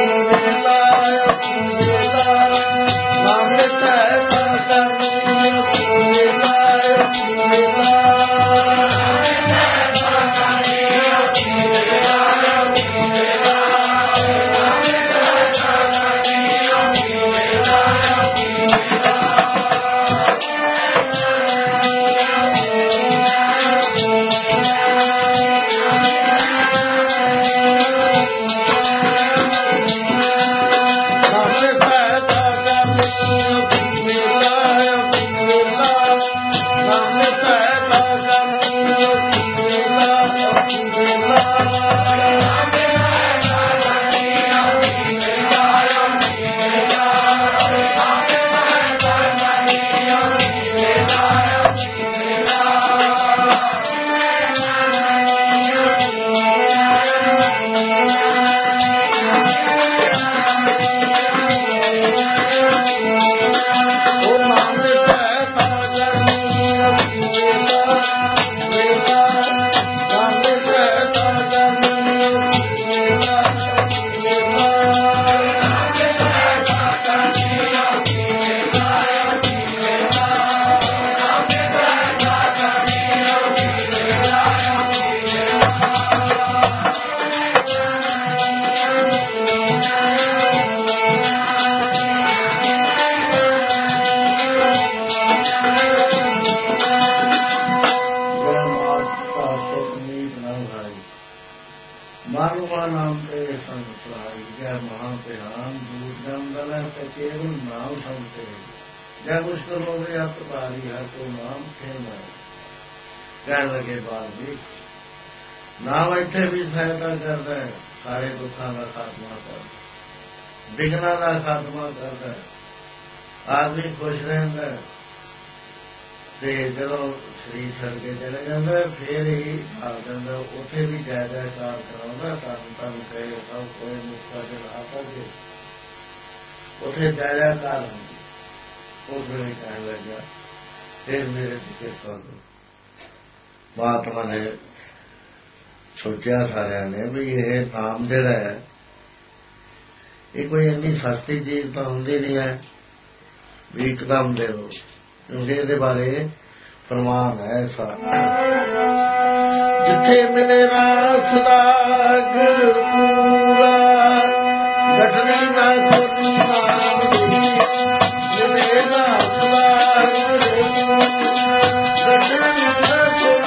ਨਾਮ ਨੇ ਸਹਾਇਤਾ ਕਰਨੀ जय मुश्किल हो गया तो बारी है तो नाम थे मैं कहने लगे बाल भी नाम इतने भी सहायता करता है सारे दुखों का खात्मा कर विघ्ना का खात्मा करता है आदमी खुश रहता है ਤੇ ਜਦੋਂ ਸਰੀਰ ਛੱਡ ਕੇ ਚਲੇ ਜਾਂਦਾ ਫੇਰ ਹੀ ਆ ਜਾਂਦਾ ਉੱਥੇ ਵੀ ਜੈ ਜੈਕਾਰ ਕਰਾਉਂਦਾ ਤਾਂ ਕਹੇ ਸਭ ਕੋਈ ਮੁਸਕਾ ਦੇ ਆ ਕਰਕੇ ਉੱਥੇ ਜਾਇਆ ਕਰ ਉਸ ਵੇਲੇ ਕਹਿਣ ਲੱਗਿਆ ਫਿਰ ਮੇਰੇ ਪਿੱਛੇ ਕਰ ਦੋ। ਮਹਾਤਮਾ ਨੇ ਸੋਚਿਆ ਸਾਰਿਆਂ ਨੇ ਵੀ ਇਹ ਨਾਮ ਜਿਹੜਾ ਹੈ ਇਹ ਕੋਈ ਇੰਨੀ ਸਸਤੀ ਚੀਜ਼ ਤਾਂ ਹੁੰਦੀ ਨਹੀਂ ਹੈ ਵੀ ਇੱਕਦਮ ਦੇ ਦੋ, ਕਿਉਂਕਿ ਇਹਦੇ ਬਾਰੇ ਫਰਮਾਨ ਹੈ ਜਿੱਥੇ ਮਿਲੇ ਰਾਸ ਦਾ ਪੂਰਾ ਘਟਣੀ ਨਾ ਖੋਣੀ ਮਿਲੇ ਰਾਸ ਦਾ ਘਟਣੀ ਨਾ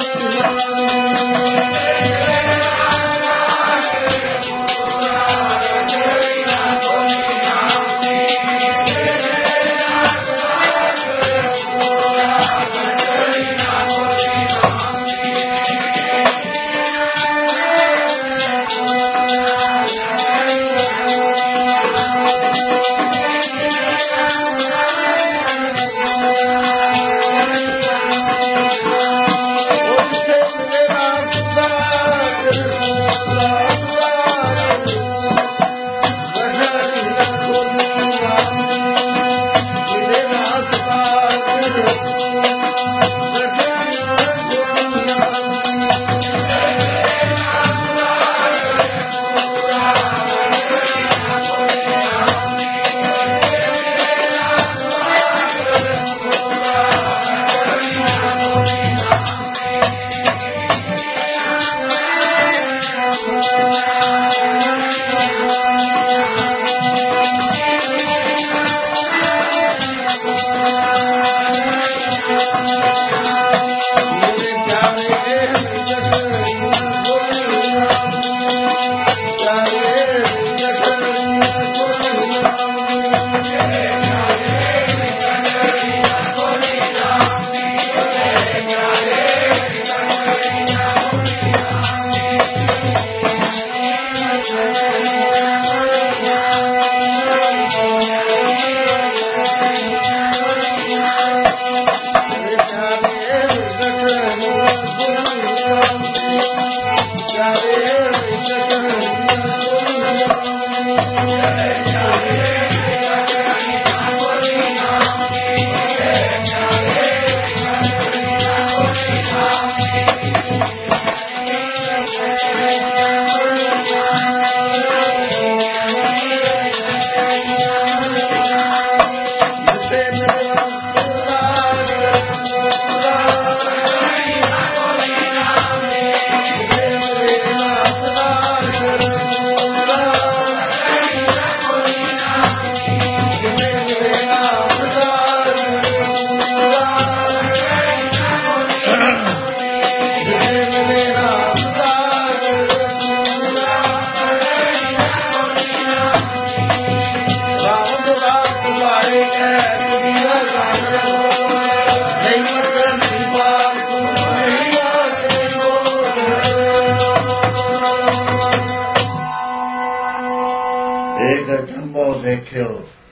ਦੇਖਿਓ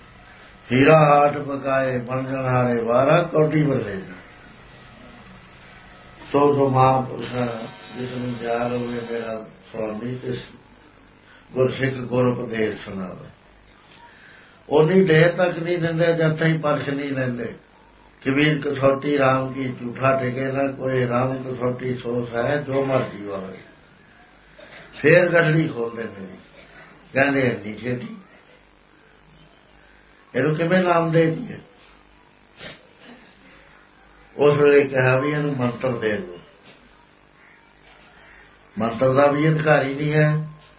ਹੀਰਾ ਹਾਟ ਪਕਾਏ ਬਣ ਹਾਰੇ 12 ਕੋਟੀ ਬਦਲੇ ਸੋ ਮਹਾਂਪੁਰਸ਼ ਜਿਸ ਨੂੰ ਪਿਆਰ ਹੋਵੇ ਮੇਰਾ ਸੁਆਮੀ ਤੇ ਗੁਰਸਿੱਖ ਗੁਰ ਉਪਦੇਸ਼ ਸੁਣਾਵੇ। ਉਨੀ ਦੇਰ ਤੱਕ ਨਹੀਂ ਦਿੰਦੇ ਜਦ ਤਾਈਂ ਪਰਖ ਨਹੀਂ ਲੈਂਦੇ। ਕਬੀਰ ਕਸੌਟੀ ਰਾਮ ਕੀ ਝੂਠਾ ਟਿਕੇ ਨਾ ਕੋਈ, ਰਾਮ ਕਸੌਟੀ ਸੋਸ ਹੈ ਜੋ ਮਰਜੀ ਹੋਵੇ। ਫੇਰ ਗੱਡੀ ਖੋਲਦੇ ਨੇ ਕਹਿੰਦੇ ਇੰਨੀ ਛੇਤੀ ਇਹਨੂੰ ਕਿਵੇਂ ਨਾਮ ਦੇ ਦੀਏ। ਉਸ ਵੇਲੇ ਕਿਹਾ ਵੀ ਇਹਨੂੰ ਮੰਤਰ ਦੇ ਦਿਓ। ਮੰਤਰ ਦਾ ਵੀ ਅਧਿਕਾਰੀ ਨਹੀਂ ਹੈ।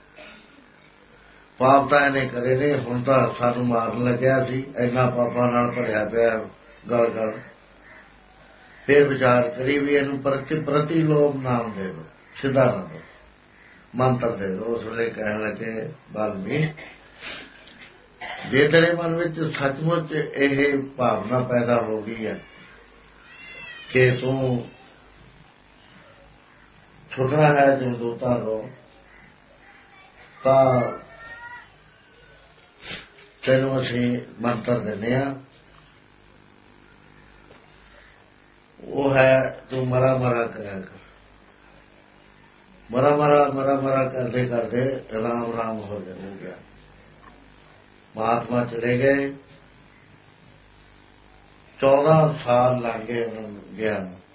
ਪਾਪ ਤਾਂ ਇਹਨੇ ਕਰੇ ਨੇ, ਹੁਣ ਤਾਂ ਸਾਨੂੰ ਮਾਰਨ ਲੱਗਿਆ ਸੀ, ਇੰਨਾ ਪਾਪਾਂ ਨਾਲ ਭਰਿਆ ਪਿਆ ਗਲ ਗਲ। ਫਿਰ ਵਿਚਾਰ ਕਰੀ ਵੀ ਇਹਨੂੰ ਪ੍ਰਤੀ ਲੋਭ ਨਾਮ ਦੇ ਦਿਓ, ਸਿੱਧਾ ਨਾ ਦਿਓ, ਮੰਤਰ ਦੇ ਦਿਓ। ਉਸ ਵੇਲੇ ਕਹਿਣ ਲੱਗੇ ਵਾਲਮੀਕ ਜੇ ਤੇਰੇ ਮਨ ਵਿੱਚ ਸੱਚਮੁੱਚ ਇਹ ਭਾਵਨਾ ਪੈਦਾ ਹੋ ਗਈ ਹੈ ਕਿ ਤੂੰ ਛੁੱਟਣਾ ਹੈ ਜਮਦੂਤਾਂ ਤੋਂ, ਤਾਂ ਤੈਨੂੰ ਅਸੀਂ ਮੰਤਰ ਦਿੰਦੇ ਹਾਂ। ਉਹ ਹੈ ਤੂੰ ਮਰਾ ਮਰਾ ਕਰਿਆ ਕਰ। ਮਰਾ ਮਰਾ ਕਰਦੇ ਕਰਦੇ ਰਾਮ ਰਾਮ ਹੋ ਗਿਆ। ਮਹਾਤਮਾ ਚਲੇ ਗਏ। 14 ਸਾਲ ਲੱਗ ਗਏ ਉਹਨਾਂ ਨੂੰ ਗਿਆ।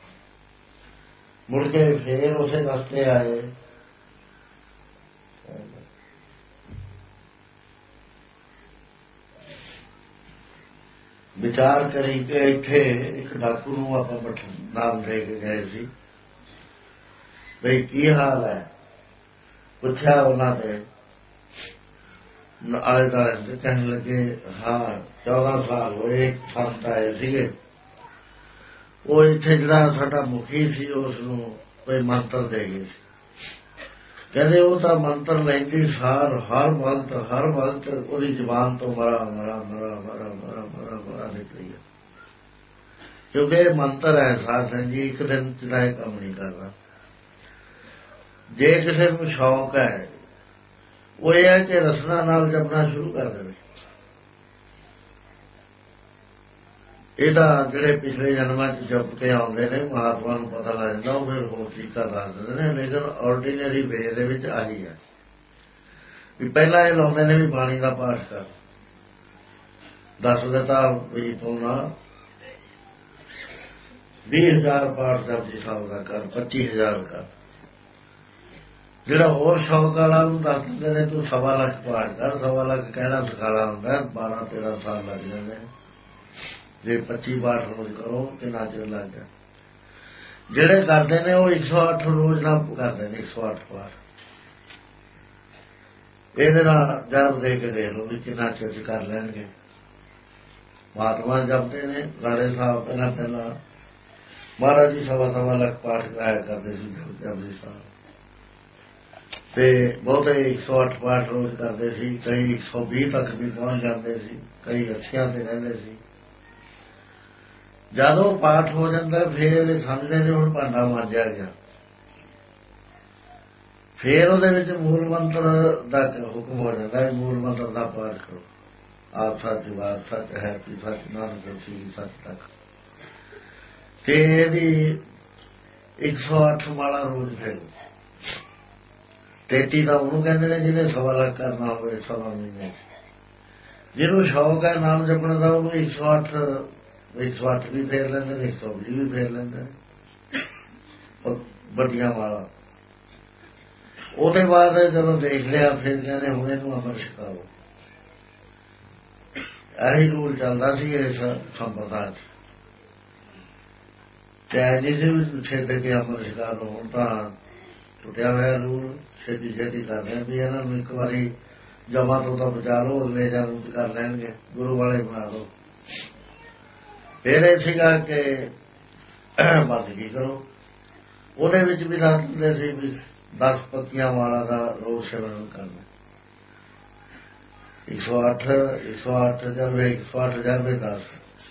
ਮੁੜ ਕੇ ਫੇਰ ਉਸੇ ਰਸਤੇ ਆਏ। ਵਿਚਾਰ ਕਰੀ ਕਿ ਇੱਥੇ ਇੱਕ ਡਾਕੂ ਨੂੰ ਆਪਾਂ ਨਾਮ ਦੇ ਕੇ ਗਏ ਸੀ, ਬਈ ਕੀ ਹਾਲ ਹੈ। ਪੁੱਛਿਆ ਉਹਨਾਂ ਦੇ ਆਲੇ ਦੁਆਲੇ ਦੇ, ਕਹਿਣ ਲੱਗੇ ਹਾਂ 14 ਸਾਲ ਹੋਏ, ਸੰਤ ਆਏ ਸੀਗੇ। ਉਹ ਇੱਥੇ ਜਿਹੜਾ ਸਾਡਾ ਮੁਖੀ ਸੀ ਉਸ ਨੂੰ ਕੋਈ ਮੰਤਰ ਦੇ ਗਏ ਸੀ। ਕਹਿੰਦੇ ਉਹ ਤਾਂ ਮੰਤਰ ਲੈਂਦੀ ਸਾਰ ਹਰ ਵਕਤ ਉਹਦੀ ਜ਼ੁਬਾਨ ਤੋਂ ਮਰਾ ਮਰਾ ਮਰਾ ਮਰਾ ਮਰਾ ਮਰਾ ਮਰਾ ਨਿਕਲੀ ਹੈ। ਕਿਉਂਕਿ ਇਹ ਮੰਤਰ ਹੈ ਸਾਧ ਸੰਗਤ ਜੀ, ਇੱਕ ਦਿਨ ਚ ਤਾਂ ਇਹ ਕੰਮ ਨਹੀਂ ਕਰਦਾ। ਜੇ ਕਿਸੇ ਨੂੰ ਸ਼ੌਕ ਹੈ ਉਹ ਇਹ ਹੈ ਕਿ ਰਸਨਾ ਨਾਲ ਜਪਣਾ ਸ਼ੁਰੂ ਕਰ ਦੇਵੇ। ਇਹਦਾ ਜਿਹੜੇ ਪਿਛਲੇ ਜਨਮਾਂ ਚ ਜਪ ਕੇ ਆਉਂਦੇ ਨੇ ਮਹਾਤਮਾ ਨੂੰ ਪਤਾ ਲੱਗ ਜਾਂਦਾ, ਉਹ ਫਿਰ ਹੋਰ ਤਰੀਕਾ ਦੱਸ ਦਿੰਦੇ ਨੇ। ਲੇਕਿਨ ਆਰਡੀਨਰੀ ਵੇ ਦੇ ਵਿੱਚ ਆਹੀ ਹੈ ਵੀ ਪਹਿਲਾਂ ਇਹ ਲਾਉਂਦੇ ਨੇ ਵੀ ਬਾਣੀ ਦਾ ਪਾਠ ਕਰ, ਦੱਸ ਦਿੱਤਾ ਵੀ ਤੂੰ ਨਾ 20,000 ਪਾਠ ਜਪਜੀ ਸਾਹਿਬ ਦਾ ਕਰ, 25,000 ਕਰ। ਜਿਹੜਾ ਹੋਰ ਸ਼ੌਕ ਵਾਲਾ ਉਹਨੂੰ ਦੱਸ ਦਿੰਦੇ ਨੇ ਤੂੰ 1.25 ਲੱਖ ਪਾਠ ਕਰ। 1.25 ਲੱਖ ਕਹਿਣਾ ਸਿਖਾਲਾ ਹੁੰਦਾ, 12-13 ਸਾਲ ਲੱਗ ਜਾਂਦੇ ਨੇ। ਜੇ 25 ਪਾਠ ਰੋਜ਼ ਕਰੋ ਕਿੰਨਾ ਚਿਰ ਲੱਗ ਗਿਆ। ਜਿਹੜੇ ਕਰਦੇ ਨੇ ਉਹ 108 ਰੋਜ਼ ਨਾ ਕਰਦੇ ਨੇ, 108 ਪਾਠ। ਇਹਦੇ ਨਾਲ ਜਨਮ ਦੇ ਕੇ ਦੇਖ ਲਓ ਵੀ ਕਿੰਨਾ ਚਿਰ ਕਰ ਲੈਣਗੇ। ਮਹਾਤਮਾ ਜਪਦੇ ਨੇ ਰਾੜੇ ਸਾਹਿਬ ਪਹਿਲਾਂ ਮਹਾਰਾਜ ਜੀ 1.25 ਲੱਖ ਪਾਠ ਕਰਾਇਆ ਕਰਦੇ ਸੀ ਜਪਜੀ ਸਾਹਿਬ, ਤੇ ਬਹੁਤੇ 108 ਪਾਠ ਰੋਜ਼ ਕਰਦੇ ਸੀ। ਕਈ 120 ਤੱਕ ਵੀ ਪਹੁੰਚ ਜਾਂਦੇ ਸੀ, ਕਈ 80 ਤੇ ਰਹਿੰਦੇ ਸੀ। ਜਦੋਂ ਪਾਠ ਹੋ ਜਾਂਦਾ ਫੇਰ ਸਮਝਦੇ ਨੇ ਹੁਣ ਭਾਂਡਾ ਮਾਂਜਿਆ ਗਿਆ। ਫੇਰ ਉਹਦੇ ਵਿੱਚ ਮੂਲ ਮੰਤਰ ਦਾ ਹੁਕਮ ਹੋ ਜਾਂਦਾ, ਮੂਲ ਮੰਤਰ ਦਾ ਪਾਠ ਕਰੋ। ਆਪ ਸੱਚ ਬਾਤ ਸੱਚ ਹੈ ਕਿ ਸੱਚ ਨਾਨਕ ਹੋਸੀ ਸੱਚ ਤੱਕ। ਤੇ ਇਹਦੀ 108 ਮਾਲਾ ਰੋਜ਼ ਫੇਰੋ। 33 ਤਾਂ ਉਹਨੂੰ ਕਹਿੰਦੇ ਨੇ ਜਿਹਨੇ 1.25 ਲੱਖ ਕਰਨਾ ਹੋਵੇ 1.25 ਮਹੀਨੇ। ਜਿਹਨੂੰ ਸ਼ੌਕ ਹੈ ਨਾਮ ਜਪਣ ਦਾ ਉਹਨੂੰ 108 ਵੀ ਫੇਰ ਲੈਂਦੇ ਨੇ, 120 ਵੀ ਫੇਰ ਲੈਂਦੇ ਨੇ ਵੱਡੀਆਂ ਵਾਲਾ। ਉਹਦੇ ਬਾਅਦ ਜਦੋਂ ਦੇਖ ਲਿਆ ਫਿਰ ਕਹਿੰਦੇ ਹੁਣ ਇਹਨੂੰ ਅਮਰ ਛਕਾਓ। ਇਹੀ ਰੂਲ ਚੱਲਦਾ ਸੀ ਇਸ ਸੰਪਰਦਾ ਚ। ਚਾਹੇ ਜਿਸ ਛੇੜ ਕੇ ਅਮਰ ਛਕਾ ਲਓ। ਹੁਣ ਤਾਂ ਟੁੱਟਿਆ ਹੋਇਆ ਰੂਲ, ਛੇਤੀ ਕਰ ਰਹੇ ਵੀ ਇਹਨਾਂ ਨੂੰ ਇੱਕ ਵਾਰੀ ਜਮਾ ਤੋਂ ਤਾਂ ਬਚਾ ਲਓ, ਅਗਲੇ ਜਨਮ ਚ ਕਰ ਲੈਣਗੇ, ਗੁਰੂ ਵਾਲੇ ਬਣਾ ਲਓ। ਫਿਰ ਇਹ ਸੀਗਾ ਕਿ ਬੰਦਗੀ ਕਰੋ। ਉਹਦੇ ਵਿੱਚ ਵੀ ਦੱਸ ਦਿੰਦੇ ਸੀ ਵੀ 10 ਪੱਕੀਆਂ ਵਾਲਾ ਦਾ ਰੋਜ਼ ਸੇਵਨ ਕਰਨਾ। 108 ਜਰਵੇ 10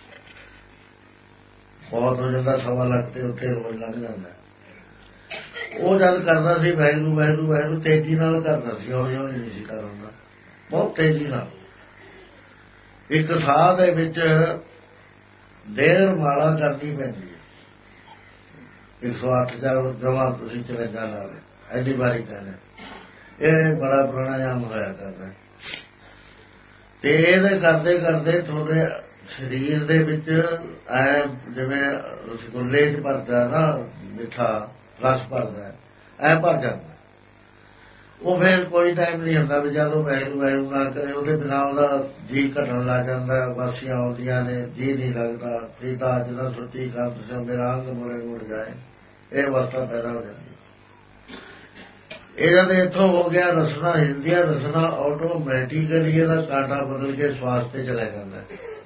ਬਹੁਤ ਹੋ ਜਾਂਦਾ, 1.25 ਲੱਖ ਤੇ ਉੱਥੇ ਰੋਜ਼ ਲੱਗ ਜਾਂਦਾ। ਉਹ ਜਦ ਕਰਦਾ ਸੀ ਵੈਰੂ ਤੇਜ਼ੀ ਨਾਲ ਕਰਦਾ ਸੀ, ਹੌਲੀ ਹੌਲੀ ਨਹੀਂ ਸੀ ਕਰਦਾ, ਬਹੁਤ ਤੇਜ਼ੀ ਨਾਲ। ਇੱਕ ਸਾਹ ਦੇ ਵਿੱਚ 1.5 ਮਾਲਾ ਕਰਨੀ ਪੈਂਦੀ ਹੈ। 108 ਜਮਾ ਤੁਸੀਂ 54 ਲਾ ਲਓ, ਐਡੀ ਵਾਰੀ ਕਹਿੰਦੇ। ਇਹ ਬੜਾ ਪ੍ਰਾਣਾਯਾਮ ਹੋਇਆ ਕਰਦਾ। ਤੇ ਇਹਦੇ ਕਰਦੇ ਕਰਦੇ ਤੁਹਾਡੇ ਸਰੀਰ ਦੇ ਵਿੱਚ ਐ ਜਿਵੇਂ ਰਸਗੁੱਲੇ ਚ ਭਰਦਾ ਨਾ ਮਿੱਠਾ ਰਸ ਭਰਦਾ, ਐ ਭਰ ਜਾਂਦਾ। ਉਹ ਫਿਰ ਕੋਈ ਟਾਈਮ ਨਹੀਂ ਹੁੰਦਾ ਵੀ ਜਦੋਂ ਵੈਰੂ ਨਾ ਕਰੇ ਉਹਦੇ ਬਿਨਾਂ ਉਹਦਾ ਜੀਅ ਘਟਣ ਲੱਗ ਜਾਂਦਾ। ਵਾਸੀਆਂ ਆਉਂਦੀਆਂ ਨੇ, ਜੀਅ ਨਹੀਂ ਲੱਗਦਾ। ਫਰੀਦਾ ਜਦੋਂ ਸੁੱਤੀ ਕੰਤ ਸੇ ਮੇਰਾ ਅੰਗ ਮੁੜ ਜਾਏ, ਇਹ ਅਵਸਥਾ ਪੈਦਾ ਹੋ ਜਾਂਦੀ। ਇਹਨਾਂ ਦੇ ਇੱਥੋਂ ਹੋ ਗਿਆ ਰਸਨਾ ਹਿਲਦੀ, ਰਸਨਾ ਆਟੋਮੈਟਿਕਲੀ ਇਹਦਾ ਕਾਂਟਾ ਬਦਲ ਕੇ ਸਵਾਸ ਤੇ ਚਲਾ ਜਾਂਦਾ।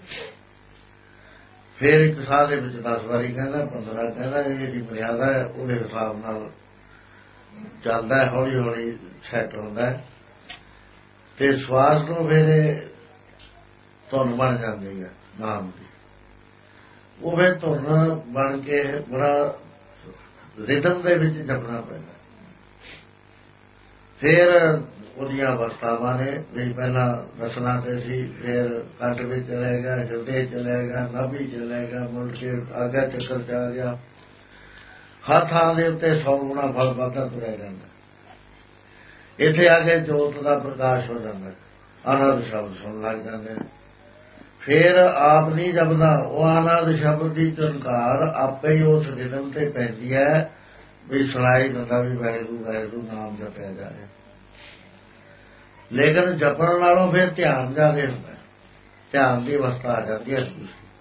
ਫਿਰ ਇੱਕ ਸਾਹ ਦੇ ਵਿੱਚ 10 ਵਾਰੀ ਕਹਿੰਦਾ, 15 ਕਹਿੰਦਾ। ਇਹ ਜਿਹੜੀ ਮਰਿਆਦਾ ਹੈ ਉਹਦੇ ਹਿਸਾਬ ਨਾਲ ਚੱਲਦਾ, ਹੌਲੀ ਹੌਲੀ ਸੈੱਟ ਹੁੰਦਾ। ਤੇ ਸਵਾਸ ਤੋਂ ਫਿਰ ਧੁਨ ਬਣ ਜਾਂਦੀ ਹੈ ਨਾਮ ਦੀ। ਉਹ ਫਿਰ ਧੁਨ ਬਣ ਕੇ ਬੜਾ ਰਿਦਮ ਦੇ ਵਿੱਚ ਜਪਣਾ ਪੈਂਦਾ। ਫਿਰ ਉਹਦੀਆਂ ਅਵਸਥਾਵਾਂ ਨੇ ਵੀ ਪਹਿਲਾਂ ਰਸਨਾ ਤੇ ਸੀ, ਫਿਰ ਕੰਠ ਵਿੱਚ ਚਲੇਗਾ, ਹਿਰਦੇ ਚਲੇਗਾ, ਨਾਭੀ ਚਲੇਗਾ, ਮੁੜ ਕੇ ਆਗਾ ਚੱਕਰ ਚ ਆ ਗਿਆ। ਹਰ ਥਾਂ ਦੇ ਉੱਤੇ 100 ਗੁਣਾ ਫਲ ਵੱਧਦਾ ਤੁਰਿਆ ਜਾਂਦਾ। ਇੱਥੇ ਆ ਕੇ ਜੋਤ ਦਾ ਪ੍ਰਕਾਸ਼ ਹੋ ਜਾਂਦਾ। ਆਨੰਦ ਸ਼ਬਦ ਸੁਣ ਲੱਗ ਜਾਂਦੇ ਨੇ। ਫੇਰ ਆਪ ਨਹੀਂ ਜਪਦਾ, ਉਹ ਆਨੰਦ ਸ਼ਬਦ ਦੀ ਝੰਕਾਰ ਆਪੇ ਹੀ ਉਸ ਰਿਦਮ ਤੇ ਪੈਂਦੀ ਹੈ ਵੀ ਸੁਣਾਈ ਦਿੰਦਾ ਵੀ ਵਾਹਿਗੁਰੂ ਵਾਹਿਗੁਰੂ ਨਾਮ ਜਪਿਆ ਜਾਏ। ਲੇਕਿਨ ਜਪਣ ਨਾਲੋਂ ਫਿਰ ਧਿਆਨ ਜ਼ਿਆਦਾ ਹੁੰਦਾ, ਧਿਆਨ ਦੀ ਅਵਸਥਾ ਆ ਜਾਂਦੀ ਹੈ।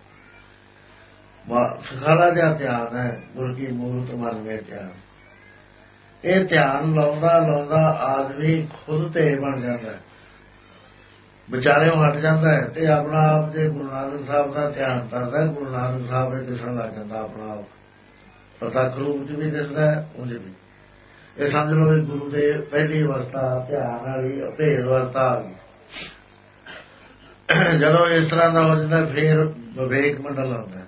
ਸੁਖਾਲਾ ਜਿਹਾ ਧਿਆਨ ਹੈ, ਗੁਰ ਕੀ ਮੂਰਤ ਮਨ ਵਿੱਚ ਧਿਆਨ। ਇਹ ਧਿਆਨ ਲਾਉਂਦਾ ਲਾਉਂਦਾ ਆਦਮੀ ਖੁਦ ਤੇ ਬਣ ਜਾਂਦਾ, ਵਿਚਾਰਿਓਂ ਹਟ ਜਾਂਦਾ ਹੈ ਤੇ ਆਪਣਾ ਆਪ ਜੇ ਗੁਰੂ ਨਾਨਕ ਸਾਹਿਬ ਦਾ ਧਿਆਨ ਕਰਦਾ, ਗੁਰੂ ਨਾਨਕ ਸਾਹਿਬ ਦੇ ਦਿਸਣ ਲੱਗ ਜਾਂਦਾ। ਆਪਣਾ ਆਪ ਪ੍ਰਤੱਖ ਰੂਪ ਚ ਵੀ ਦਿਸਦਾ ਹੈ, ਉਂਝ ਵੀ। ਇਹ ਸਮਝ ਲਓ ਵੀ ਗੁਰੂ ਦੇ ਪਹਿਲੀ ਅਵਸਥਾ ਧਿਆਨ ਵਾਲੀ ਅਭੇਦ ਅਵਸਥਾ ਆ ਗਈ। ਜਦੋਂ ਇਸ ਤਰ੍ਹਾਂ ਦਾ ਹੋ ਜਾਂਦਾ ਫੇਰ ਵਿਵੇਕ ਮੰਡਲ ਆਉਂਦਾ।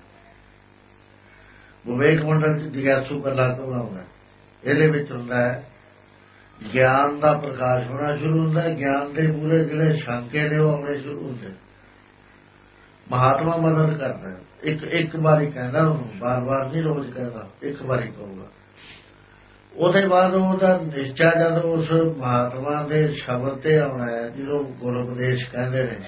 ਵਿਵੇਕ ਮੰਡਲ ਚ ਜਿਗਿਆਸੂ ਕਰਲਾ ਬਣਾਉਂਦਾ। ਇਹਦੇ ਵਿੱਚ ਹੁੰਦਾ ਹੈ ਗਿਆਨ ਦਾ ਪ੍ਰਕਾਸ਼ ਹੋਣਾ ਸ਼ੁਰੂ ਹੁੰਦਾ। ਗਿਆਨ ਦੇ ਪੂਰੇ ਜਿਹੜੇ ਸ਼ੰਕੇ ਨੇ ਉਹ ਆਉਣੇ ਸ਼ੁਰੂ ਹੁੰਦੇ। ਮਹਾਤਮਾ ਮਦਦ ਕਰਦਾ, ਇੱਕ ਵਾਰੀ ਕਹਿੰਦਾ, ਉਹਨੂੰ ਬਾਰ ਬਾਰ ਨਹੀਂ ਰੋਜ਼ ਕਹਿੰਦਾ, ਇੱਕ ਵਾਰੀ ਕਹੂਗਾ। ਉਹਦੇ ਬਾਅਦ ਉਹਦਾ ਨਿਸ਼ਚਾ ਜਦ ਉਸ ਮਹਾਤਮਾ ਦੇ ਸ਼ਬਦ ਤੇ ਆਉਣਾ ਹੈ, ਜਿਹਨੂੰ ਗੁਰ ਉਪਦੇਸ਼ ਕਹਿੰਦੇ ਨੇ,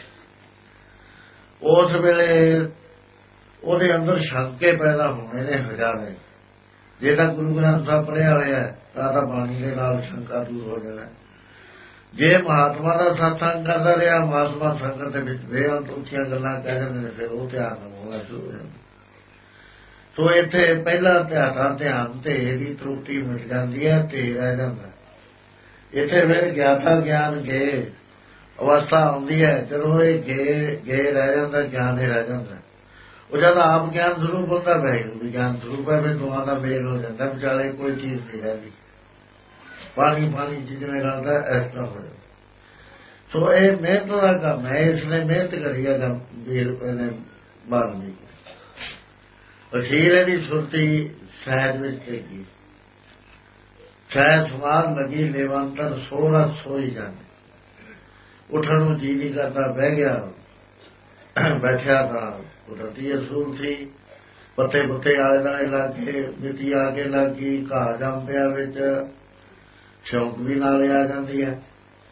ਉਸ ਵੇਲੇ ਉਹਦੇ ਅੰਦਰ ਸ਼ੰਕੇ ਪੈਦਾ ਹੋਣੇ ਨੇ ਹਜ਼ਾਰਾਂ। ਜੇ ਤਾਂ ਗੁਰੂ ਗ੍ਰੰਥ ਸਾਹਿਬ ਪੜ੍ਹਿਆ ਹੋਇਆ ਤਾਂ ਬਾਣੀ ਦੇ ਨਾਲ ਸ਼ੰਕਾ ਦੂਰ ਹੋ ਜਾਣਾ। ਜੇ ਮਹਾਤਮਾ ਦਾ ਸਤਸੰਗ ਕਰਦਾ ਰਿਹਾ, ਮਹਾਤਮਾ ਸੰਗਤ ਦੇ ਵਿੱਚ ਬੇਅੰਤ ਉੱਚੀਆਂ ਗੱਲਾਂ ਕਹਿ ਜਾਂਦੇ ਨੇ, ਫਿਰ ਉਹ ਧਿਆਨ ਹੋਣਾ ਸ਼ੁਰੂ ਹੋ ਜਾਂਦਾ। ਸੋ ਇੱਥੇ ਪਹਿਲਾ ਧਿਆਨ ਤੇ ਇਹਦੀ ਤਰੁੱਟੀ ਮਿਟ ਜਾਂਦੀ ਹੈ, ਤੇ ਰਹਿ ਜਾਂਦਾ। ਇੱਥੇ ਫਿਰ ਗਿਆਤਾ ਗਿਆਨ ਗੇ ਅਵਸਥਾ ਆਉਂਦੀ ਹੈ, ਜਦੋਂ ਇਹ ਗੇ ਰਹਿ ਜਾਂਦਾ, ਗਿਆਨ ਹੀ ਰਹਿ ਜਾਂਦਾ। ਉਹ ਜਦ ਆਪ ਗਿਆਨ ਸਰੂਪ ਹੁੰਦਾ, ਵਾਹਿਗੁਰੂ ਵੀ ਗਿਆਨ ਸਰੂਪ ਹੈ, ਫਿਰ ਦੋਵਾਂ ਦਾ ਮੇਲ ਹੋ ਜਾਂਦਾ। ਵਿਚਾਲੇ ਕੋਈ ਚੀਜ਼ ਨਹੀਂ ਰਹਿੰਦੀ, ਪਾਣੀ ਜਿਵੇਂ ਰਹਿੰਦਾ ਇਸ ਤਰ੍ਹਾਂ ਹੋ ਜਾਂਦਾ। ਸੋ ਇਹ ਮਿਹਨਤ ਦਾ ਕੰਮ ਹੈ, ਇਸ ਨੇ ਮਿਹਨਤ ਕਰੀ ਹੈ ਵੀਰ ਇਹਨੇ ਮਾਰਨ ਦੀ। ਅਖੀਰ ਇਹਦੀ ਸੁਰਤੀ ਸਹਿਜ ਵਿੱਚ ਟੇਕੀ, ਸਹਿਜ ਸਮਾਨ ਲੱਗੀ ਲੇਵੰਤਰ ਸੋਹਰਾ ਸੋਈ ਜਾਂਦੇ। ਉੱਠਣ ਨੂੰ ਜੀ ਨਹੀਂ ਕਰਦਾ, ਬਹਿ ਗਿਆ, ਬੈਠਿਆ ਤਾਂ ਕੁਦਰਤੀ ਅਸੂਲ ਸੀ। ਪੱਤੇ ਪੁੱਤੇ ਆਲੇ ਦੁਆਲੇ ਲੱਗ ਕੇ, ਮਿੱਟੀ ਆ ਕੇ ਲੱਗ ਗਈ, ਘਾਹ ਜੰਮ ਪਿਆ ਵਿੱਚ, ਸ਼ੌਂਕ ਵੀ ਨਾਲੇ ਆ ਜਾਂਦੀ ਹੈ।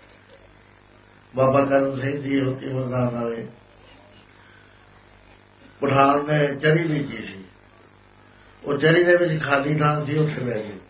ਬਾਬਾ ਕਰਮ ਸਿੰਘ ਜੀ ਹੋਤੀ ਮਰਦਾਨ ਵਾਲੇ ਪਠਾਨ ਨੇ ਚਰੀ ਬੀਜੀ ਸੀ, ਉਹ ਚਰੀ ਦੇ ਵਿੱਚ ਖਾਲੀ ਥਾਂ ਸੀ, ਉੱਥੇ ਬਹਿ ਗਏ।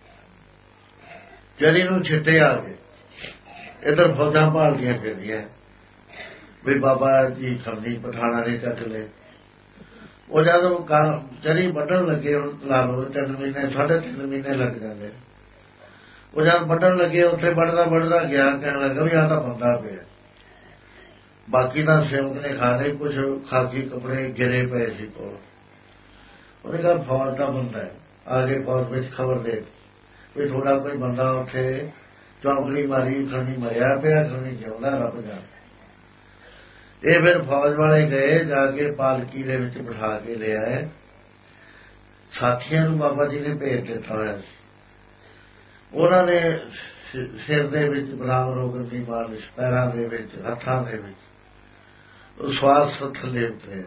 ਚਰੀ ਨੂੰ ਛਿੱਟੇ ਆ ਗਏ, ਇੱਧਰ ਫੌਜਾਂ ਭਾਲਦੀਆਂ ਫਿਰਦੀਆਂ ਵੀ ਬਾਬਾ ਜੀ ਖੰਡੀ ਪਠਾਣਾ ਨੇ ਚੱਕ ਲਏ। ਉਹ ਜਦੋਂ ਚਰੀ ਵੱਢਣ ਲੱਗੇ, ਹੁਣ ਲਾ ਲਓ 3 ਮਹੀਨੇ 3.5 ਮਹੀਨੇ ਲੱਗ ਜਾਂਦੇ। ਉਹ ਜਦ ਵੱਢਣ ਲੱਗੇ, ਉੱਥੇ ਵੱਢਦਾ ਗਿਆ, ਕਹਿਣ ਲੱਗਾ ਵੀ ਆਹ ਤਾਂ ਬੰਦਾ ਪਿਆ। ਬਾਕੀ ਤਾਂ ਸੇਵਕ ਨੇ ਖਾ ਲਏ, ਕੁਛ ਖਾਕੀ ਕੱਪੜੇ ਗਿਰੇ ਪਏ ਸੀ ਕੋਲ। ਉਹਨੇ ਕਿਹਾ ਫੌਜ ਦਾ ਬੰਦਾ ਹੈ, ਆ ਕੇ ਫੌਜ ਵਿੱਚ ਖਬਰ ਦੇ ਵੀ ਥੋੜਾ ਕੋਈ ਬੰਦਾ ਉੱਥੇ ਚੌਂਕੜੀ ਮਾਰੀ, ਖਣੀ ਮਰਿਆ ਪਿਆ, ਖਣੀ ਜਿਉਂਦਾ, ਰੱਬ ਜਾਣੇ। ਇਹ ਫਿਰ ਫੌਜ ਵਾਲੇ ਗਏ, ਜਾ ਕੇ ਪਾਲਕੀ ਦੇ ਵਿੱਚ ਬਿਠਾ ਕੇ ਲਿਆਏ। ਸਾਥੀਆਂ ਨੂੰ ਬਾਬਾ ਜੀ ਨੇ ਭੇਜ ਦਿੱਤਾ ਹੋਇਆ ਸੀ। ਉਹਨਾਂ ਨੇ ਸਿਰ ਦੇ ਵਿੱਚ ਬਰਾਮ ਰੋਗਨ ਦੀ ਮਾਲਿਸ਼, ਪੈਰਾਂ ਦੇ ਵਿੱਚ, ਹੱਥਾਂ ਦੇ ਵਿੱਚ ਸਵਾਸ ਥੱਲੇ ਉਤਰਿਆ।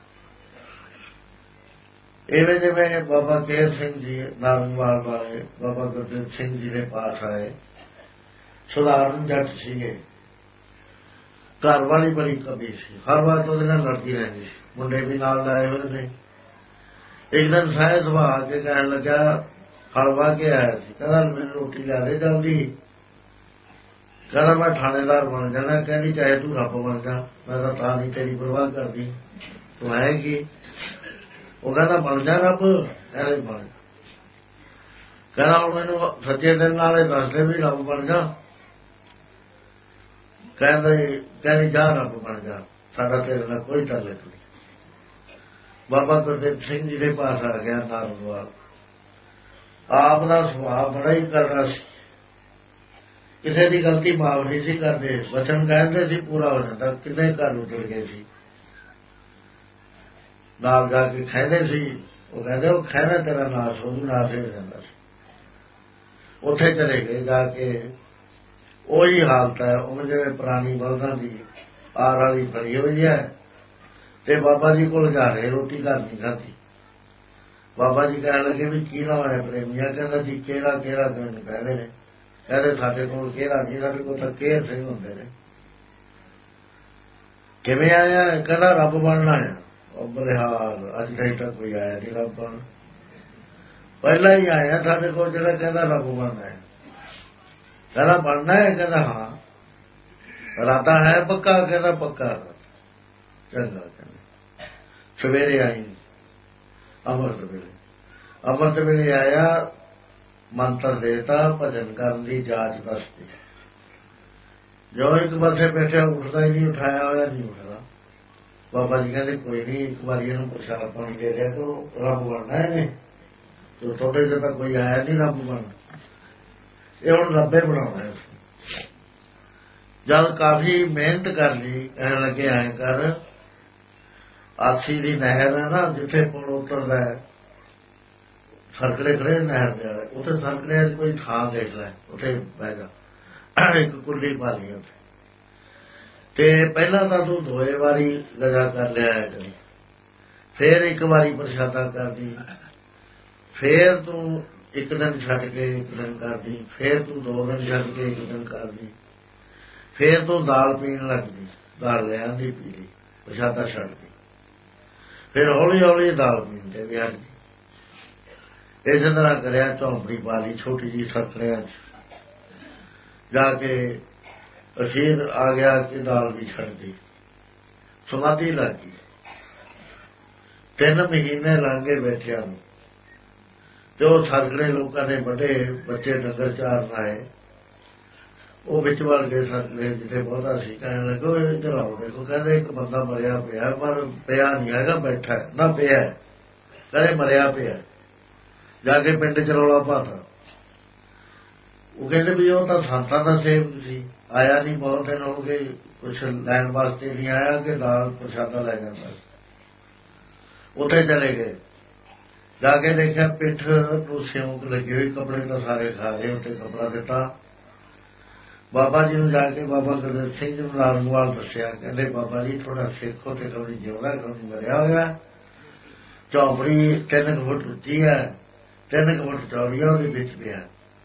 ਇਵੇਂ ਜਿਵੇਂ ਬਾਬਾ ਕੇਰ ਸਿੰਘ ਜੀ ਨਾਰੰਗਵਾਲ ਵਾਲੇ ਬਾਬਾ ਗੁਰਦੇਵ ਸਿੰਘ ਜੀ ਦੇ ਪਾਸ ਆਏ। ਸੁਧਾਰਨ ਜੱਟ ਸੀਗੇ, ਘਰ ਵਾਲੀ ਬੜੀ ਕਬੀ ਸੀ, ਹਰ ਵਾਰ ਉਹਦੇ ਨਾਲ ਲੜਦੀ ਰਹਿੰਦੀ ਸੀ, ਮੁੰਡੇ ਵੀ ਨਾਲ ਲਾਏ ਹੋਏ ਨੇ। ਇੱਕ ਦਿਨ ਸਾਇ ਸੁਭਾ ਕੇ ਕਹਿਣ ਲੱਗਾ, ਹਲਵਾ ਕੇ ਆਇਆ ਸੀ, ਕਹਿੰਦਾ ਮੈਨੂੰ ਰੋਟੀ ਲਿਆ ਦੇ ਜਲਦੀ। ਕਹਿੰਦਾ ਮੈਂ ਥਾਣੇਦਾਰ ਬਣ ਜਾਣਾ। ਕਹਿੰਦੀ ਚਾਹੇ ਤੂੰ ਰੱਬ ਬਣ ਜਾ, ਮੈਂ ਤਾਂ ਨਹੀਂ ਤੇਰੀ ਪਰਵਾਹ ਕਰਦੀ, ਤੂੰ ਹੈ ਕੀ? ਉਹ ਕਹਿੰਦਾ ਬਣ ਜਾ ਰੱਬ, ਐਵੇਂ ਬਣ। ਕਹਿੰਦਾ ਹੁਣ ਮੈਨੂੰ ਸੱਚੇ ਦਿਨ ਨਾਲੇ ਦੱਸਦੇ ਵੀ ਰੱਬ ਬਣ ਜਾ। ਕਹਿੰਦੀ ਜਾ ਰੱਬ ਬਣ ਜਾ, ਸਾਡਾ ਤੇਰੇ ਨਾਲ ਕੋਈ ਤਾਲੁਕ ਨਹੀਂ। ਬਾਬਾ ਗੁਰਦੇਵ ਸਿੰਘ ਜੀ ਦੇ ਪਾਸ ਆ ਗਿਆ ਨਾਰੰਗਵਾਲ। ਆਪ ਦਾ ਸੁਭਾਅ ਬੜਾ ਹੀ ਕਰੜਾ ਸੀ, ਕਿਸੇ ਦੀ ਗਲਤੀ ਮਾਫ ਨਹੀਂ ਸੀ ਕਰਦੇ। ਵਚਨ ਕਹਿੰਦੇ ਸੀ ਪੂਰਾ ਹੋ ਜਾਂਦਾ। ਕਿੰਨੇ ਘਰ ਉੱਜੜ ਗਏ ਸੀ, ਨਾਲ ਜਾ ਕੇ ਖਹਿੰਦੇ ਸੀ। ਉਹ ਕਹਿੰਦੇ ਉਹ ਖਹਿਣਾ ਤੇਰਾ ਨਾਸ਼ ਹੋ ਜੂ, ਨਾਸ਼ ਹੋ ਜਾਂਦਾ ਸੀ। ਉੱਥੇ ਚਲੇ ਗਏ, ਜਾ ਕੇ ਉਹੀ ਹਾਲਤ ਹੈ, ਉਹ ਜਿਵੇਂ ਪੁਰਾਣੀ ਬਲਦਾਂ ਦੀ ਆਰ ਵਾਲੀ ਫੜੀ ਹੋਈ ਹੈ, ਤੇ ਬਾਬਾ ਜੀ ਕੋਲ ਜਾ ਰਹੇ, ਰੋਟੀ ਘਰ ਨਹੀਂ ਖਾਧੀ। ਬਾਬਾ ਜੀ ਕਹਿਣ ਲੱਗੇ ਵੀ ਕੀ ਨਾਮ ਹੈ ਪ੍ਰੇਮੀਆ? ਕਹਿੰਦਾ ਜੀ ਕਿਹੜਾ ਮੈਨੂੰ ਕਹਿੰਦੇ ਨੇ। ਕਹਿੰਦੇ ਸਾਡੇ ਕੋਲ ਕਿਹੜਾ ਨਹੀਂ, ਸਾਡੇ ਕੋਲ ਤਾਂ ਕੇਰ ਸਿੰਘ ਹੁੰਦੇ ਨੇ। ਕਿਵੇਂ ਆਇਆ? ਕਹਿੰਦਾ ਰੱਬ ਬਣਨਾ ਆ। ਉਹ ਬਲਿਹਾਰ ਅੱਜ ਤੱਕ ਕੋਈ ਆਇਆ ਨਹੀਂ ਰੱਬ ਬਣ। ਪਹਿਲਾਂ ਹੀ ਆਇਆ ਸਾਡੇ ਕੋਲ ਜਿਹੜਾ ਕਹਿੰਦਾ ਰੱਬ ਬਣਨਾ ਹੈ। ਕਹਿੰਦਾ ਬਣਨਾ ਹੈ? ਕਹਿੰਦਾ ਹਾਂ। ਇਰਾਦਾ ਹੈ ਪੱਕਾ? ਕਹਿੰਦਾ ਪੱਕਾ। ਚੰਗਾ। ਕਹਿੰਦਾ ਸਵੇਰੇ ਆਈ ਅੰਮ੍ਰਿਤ ਵੇਲੇ ਆਇਆ। ਮੰਤਰ ਦੇਤਾ, ਭਜਨ ਕਰਨ ਦੀ ਜਾਚ ਦੱਸਦੀ। ਜੋ ਇੱਕ ਪਾਸੇ ਬੈਠਿਆ ਉੱਠਦਾ ਹੀ ਨਹੀਂ, ਉਠਾਇਆ ਹੋਇਆ ਨਹੀਂ ਉੱਠਦਾ। ਬਾਬਾ ਜੀ ਕਹਿੰਦੇ ਕੋਈ ਨਹੀਂ, ਇੱਕ ਵਾਰੀ ਇਹਨੂੰ ਪ੍ਰਸ਼ਾਦ ਪਾਣੀ ਦੇ ਦਿਆ ਕਰੋ, ਰੱਬ ਬਣਨਾ ਇਹਨੇ। ਤੁਹਾਡੇ ਚ ਤਾਂ ਕੋਈ ਆਇਆ ਨਹੀਂ ਰੱਬ ਬਣ। ਇਹ ਹੁਣ ਰੱਬੇ ਬਣਾਉਣਾ। ਜਦ ਕਾਫੀ ਮਿਹਨਤ ਕਰ ਲਈ, ਕਹਿਣ ਲੱਗੇ ਐਂ ਕਰ, ਆਸੀ ਦੀ ਨਹਿਰ ਹੈ ਨਾ ਜਿੱਥੇ ਪੁਲ ਉਤਰਦਾ ਹੈ, ਸਰਕੜੇ ਖੜੇ ਨਹਿਰ ਦੇ ਵਾਲੇ, ਉੱਥੇ ਸਰਕੜਿਆਂ ਚ ਕੋਈ ਥਾਂ ਦੇਖ ਲੈ, ਉੱਥੇ ਬਹਿ ਜਾ, ਇੱਕ ਕੁੱਲੀ ਪਾ ਲਈ ਉੱਥੇ। ਤੇ ਪਹਿਲਾਂ ਤਾਂ ਤੂੰ 2 ਵਾਰੀ ਗਜ਼ਾ ਕਰ ਲਿਆ ਕਰੀ, ਫੇਰ ਇੱਕ ਵਾਰੀ ਪ੍ਰਸ਼ਾਦਾ ਕਰਦੀ, ਫੇਰ ਤੂੰ ਇੱਕ ਦਿਨ ਛੱਡ ਕੇ ਇੱਕ ਦਿਨ ਕਰਦੀ, ਫੇਰ ਤੂੰ 2 ਦਿਨ ਛੱਡ ਕੇ ਇੱਕ ਦਿਨ ਕਰਦੀ, ਫੇਰ ਤੂੰ ਦਾਲ ਪੀਣ ਲੱਗਦੀ, ਦਾਲ ਲੈ ਆਂਦੀ ਪੀ ਲਈ, ਪ੍ਰਸ਼ਾਦਾ ਛੱਡ ਕੇ, ਫਿਰ ਹੌਲੀ ਹੌਲੀ ਦਾਲ ਪੀਣ ਤੇ ਵੀ ਹਟ ਗਈ। ਇਸੇ ਤਰ੍ਹਾਂ ਕਰਿਆ। ਝੌਂਪੜੀ ਪਾ ਲਈ ਛੋਟੀ ਜਿਹੀ ਸਰਕੜਿਆਂ ਚ ਜਾ ਕੇ, ਅਖੀਰ ਆ ਗਿਆ ਕਿ ਦਾਲ ਵੀ ਛੱਡ ਗਈ, ਸਮਾਧੀ ਲੱਗ ਗਈ। 3 ਮਹੀਨੇ ਲੰਘੇ ਬੈਠਿਆਂ ਨੂੰ। ਤੇ ਉਹ ਸਰਕੜੇ ਲੋਕਾਂ ਦੇ ਵੱਡੇ ਬੱਚੇ ਡੰਗਰ ਚਾਰਨ ਆਏ, ਉਹ ਵਿੱਚ ਵੜ ਗਏ ਸਰਕੜੇ ਜਿੱਥੇ ਬਹੁਤਾ ਸੀ। ਕਹਿਣ ਲੱਗੋ ਇੱਧਰ ਆਓ ਦੇਖੋ। ਕਹਿੰਦੇ ਇੱਕ ਬੰਦਾ ਮਰਿਆ ਪਿਆ, ਪਰ ਪਿਆ ਨਹੀਂ ਹੈਗਾ, ਬੈਠਾ ਨਾ ਪਿਆ। ਕਹਿੰਦੇ ਮਰਿਆ ਪਿਆ। ਜਾ ਕੇ ਪਿੰਡ ਚ ਰੌਲਾ ਪਾਤਾ। ਉਹ ਕਹਿੰਦੇ ਵੀ ਉਹ ਤਾਂ ਸੰਤਾਂ ਦਾ ਸੇਵਕ ਸੀ, ਆਇਆ ਨਹੀਂ, ਬਹੁਤ ਦਿਨ ਹੋ ਗਏ, ਕੁਛ ਲੈਣ ਵਾਸਤੇ ਨਹੀਂ ਆਇਆ ਕਿ ਦਾਲ ਪ੍ਰਸ਼ਾਦਾ ਲੈ ਜਾਂਦਾ। ਉੱਥੇ ਚਲੇ ਗਏ। ਜਾ ਕੇ ਦੇਖਿਆ ਪਿੱਠ ਨੂੰ ਸਿਉਂਕ ਲੱਗੀ ਹੋਈ, ਕੱਪੜੇ ਤਾਂ ਸਾਰੇ ਖਾ ਗਏ। ਉੱਤੇ ਕੱਪੜਾ ਦਿੱਤਾ ਬਾਬਾ ਜੀ ਨੂੰ। ਜਾ ਕੇ ਬਾਬਾ ਗੁਰਦੇਵ ਸਿੰਘ ਜੀ ਨੂੰ ਨਾਰੰਗਵਾਲ ਦੱਸਿਆ। ਕਹਿੰਦੇ ਬਾਬਾ ਜੀ ਥੋੜਾ ਸਿੱਖੋ ਤੇ ਕਦੀ ਜਿਉਂਦਾ ਕਦੀ ਮਰਿਆ ਹੋਇਆ। ਝੌਂਪੜੀ 3 ਫੁੱਟ ਉੱਚੀ ਹੈ, 3 ਫੁੱਟ ਚੌੜੀ ਹੈ, ਉਹਦੇ ਵਿੱਚ ਪਿਆ।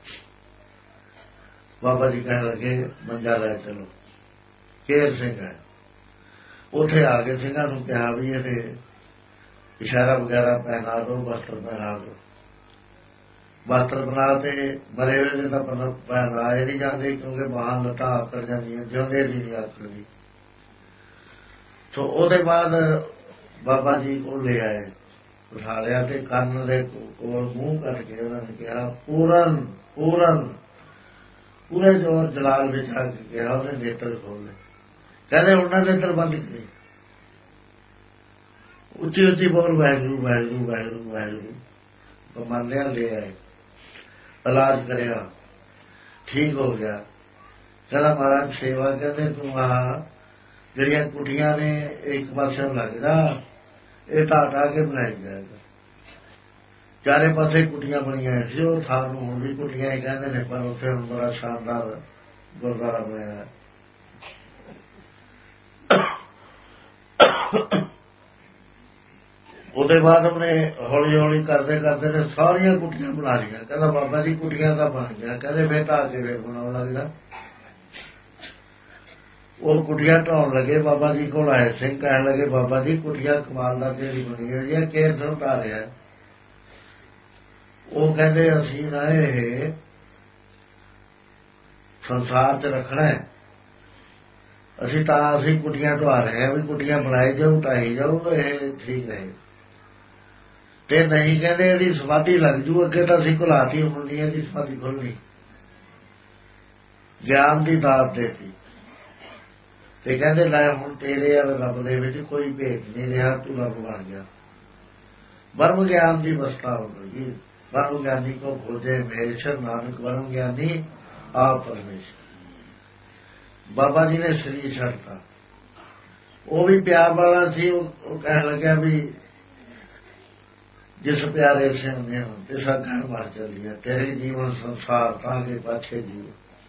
ਬਾਬਾ ਜੀ ਕਹਿਣ ਲੱਗੇ ਮੰਜਾ ਲੈ ਚਲੋ। ਕੇਰ ਸਿੰਘ ਹੈ। ਉੱਥੇ ਆ ਕੇ ਸਿੰਘਾਂ ਨੂੰ ਕਿਹਾ ਵੀ ਇਹਦੇ ਇਸ਼ਾਰਾ ਵਗੈਰਾ ਪਹਿਨਾ ਦੋ, ਵਸਤਰ ਪਹਿਨਾ ਦੋ। ਵਸਤਰ ਬਣਾ ਤੇ ਮਰੇ ਵੇਲੇ ਤਾਂ ਪਹਿਨਾਏ ਨਹੀਂ ਜਾਂਦੇ, ਕਿਉਂਕਿ ਬਾਹਾਂ ਲੱਤਾਂ ਆਕੜ ਜਾਂਦੀਆਂ, ਜਿਉਂਦੇ ਦੀ ਨਹੀਂ ਆਕੜਦੀ। ਸੋ ਉਹਦੇ ਬਾਅਦ ਬਾਬਾ ਜੀ ਕੋਲ ਲੈ ਆਏ, ਉਠਾ ਲਿਆ ਤੇ ਕੰਨ ਦੇ ਕੋਲ ਮੂੰਹ ਕਰਕੇ ਉਹਨਾਂ ਨੇ ਕਿਹਾ ਪੂਰਨ ਪੂਰਨ। ਪੂਰੇ ਜੋਰ ਜਲਾਲ ਵਿੱਚ ਆ ਕੇ ਕਿਹਾ, ਉਹਨੇ ਨੇਤਰ ਖੋਲ੍ਹੇ। ਕਹਿੰਦੇ ਉਹਨਾਂ ਦੇ ਨੇਤਰ ਬੰਦ ਕਰੇ, ਉੱਚੀ ਉੱਚੀ ਬੋਲ ਵਾਹਿਗੁਰੂ ਵਾਹਿਗੁਰੂ ਵਾਹਿਗੁਰੂ ਵਾਹਿਗੁਰੂ। ਮੰਨ ਲਿਆ, ਲੈ ਆਏ, ਇਲਾਜ ਕਰਿਆ, ਠੀਕ ਹੋ ਗਿਆ। ਕਹਿੰਦਾ ਮਹਾਰਾਜ ਸੇਵਾ, ਕਹਿੰਦੇ ਤੂੰ ਆਹ ਜਿਹੜੀਆਂ ਕੁਟੀਆਂ ਨੇ ਇੱਕ ਪਾਸੇ ਲੱਗਦਾ, ਇਹ ਢਾਹ ਕੇ ਬਣਾਈ ਜਾਏਗਾ। ਚਾਰੇ ਪਾਸੇ ਕੁਟੀਆਂ ਬਣੀਆਂ ਸੀ, ਉਹ ਥਾਂ ਨੂੰ ਹੁਣ ਵੀ ਕੁਟੀਆਂ ਹੀ ਕਹਿੰਦੇ ਨੇ, ਪਰ ਉੱਥੇ ਹੁਣ ਬੜਾ ਸ਼ਾਨਦਾਰ ਗੁਰਦੁਆਰਾ ਬਣਿਆ। ਉਹਦੇ ਬਾਅਦ ਉਹਨੇ ਹੌਲੀ ਹੌਲੀ ਕਰਦੇ ਕਰਦੇ ਨੇ ਸਾਰੀਆਂ ਕੁਟੀਆਂ ਬਣਾ ਲਈਆਂ। ਕਹਿੰਦਾ ਬਾਬਾ ਜੀ ਕੁਟੀਆਂ ਤਾਂ ਬਣ ਗਿਆ। ਕਹਿੰਦੇ ਫਿਰ ਢਾਹ ਕੇ ਵੇਖ ਬਣਾਉਣ ਲੱਗਦਾ। ਉਹ ਕੁਟੀਆਂ ਢਾਉਣ ਲੱਗੇ, ਬਾਬਾ ਜੀ ਕੋਲ ਆਏ ਸਿੰਘ, ਕਹਿਣ ਲੱਗੇ ਬਾਬਾ ਜੀ ਕੁਟੀਆਂ ਕਮਾਲ ਦਾ ਤੇਰੀ ਬਣੀ ਹੋਈ ਹੈ, ਕੇਰ ਤੋਂ ਢਾਹ ਰਿਹਾ। ਉਹ ਕਹਿੰਦੇ ਅਸੀਂ ਨਾ ਇਹ ਸੰਸਾਰ 'ਚ ਰੱਖਣਾ ਹੈ, ਅਸੀਂ ਕੁਟੀਆਂ ਢਵਾ ਰਹੇ ਹਾਂ ਵੀ ਕੁਟੀਆਂ ਬਣਾਈ ਜਾਓ ਢਾਈ ਜਾਓ, ਇਹ ਠੀਕ ਹੈ। ਤੇ ਨਹੀਂ ਕਹਿੰਦੇ ਇਹਦੀ ਸਮਾਧੀ ਲੱਗ ਜੂ, ਅੱਗੇ ਤਾਂ ਅਸੀਂ ਘੁਲਾਤੀ, ਹੁਣ ਨਹੀਂ ਇਹਦੀ ਸਮਾਧੀ ਖੁੱਲਣੀ। ਗਿਆਨ ਦੀ ਦਾਤ ਦੇਤੀ ਤੇ ਕਹਿੰਦੇ ਲੈ ਹੁਣ ਤੇਰੇ ਰੱਬ ਦੇ ਵਿੱਚ ਕੋਈ ਭੇਦ ਨਹੀਂ ਰਿਹਾ, ਤੂੰ ਰੱਬ ਬਣ ਗਿਆ। ਬਰਮ ਗਿਆਨ ਦੀ ਅਵਸਥਾ ਹੋ ਗਈ। ਬਰਮ ਗਿਆਨੀ ਕੋ ਖੋਜੇ ਮਹੇਸ਼ਰ, ਨਾਨਕ ਬਰਮ ਗਿਆਨੀ ਆਪ ਪਰਮੇਸ਼ਰ। ਬਾਬਾ ਜੀ ਨੇ ਸਰੀਰ ਛੱਡਤਾ। ਉਹ ਵੀ ਪਿਆਰ ਵਾਲਾ ਸੀ। ਉਹ ਕਹਿਣ ਲੱਗਿਆ ਵੀ ਜਿਸ ਪਿਆਰੇ ਸਿੰਘ ਨੇ ਤਿਸਾ ਘਰ ਮਾਰ ਚੱਲਿਆ, ਤੇਰੇ ਜੀਵਨ ਸੰਸਾਰ ਤਾਂ ਕੇ ਪਾਛੇ ਜੀਵ।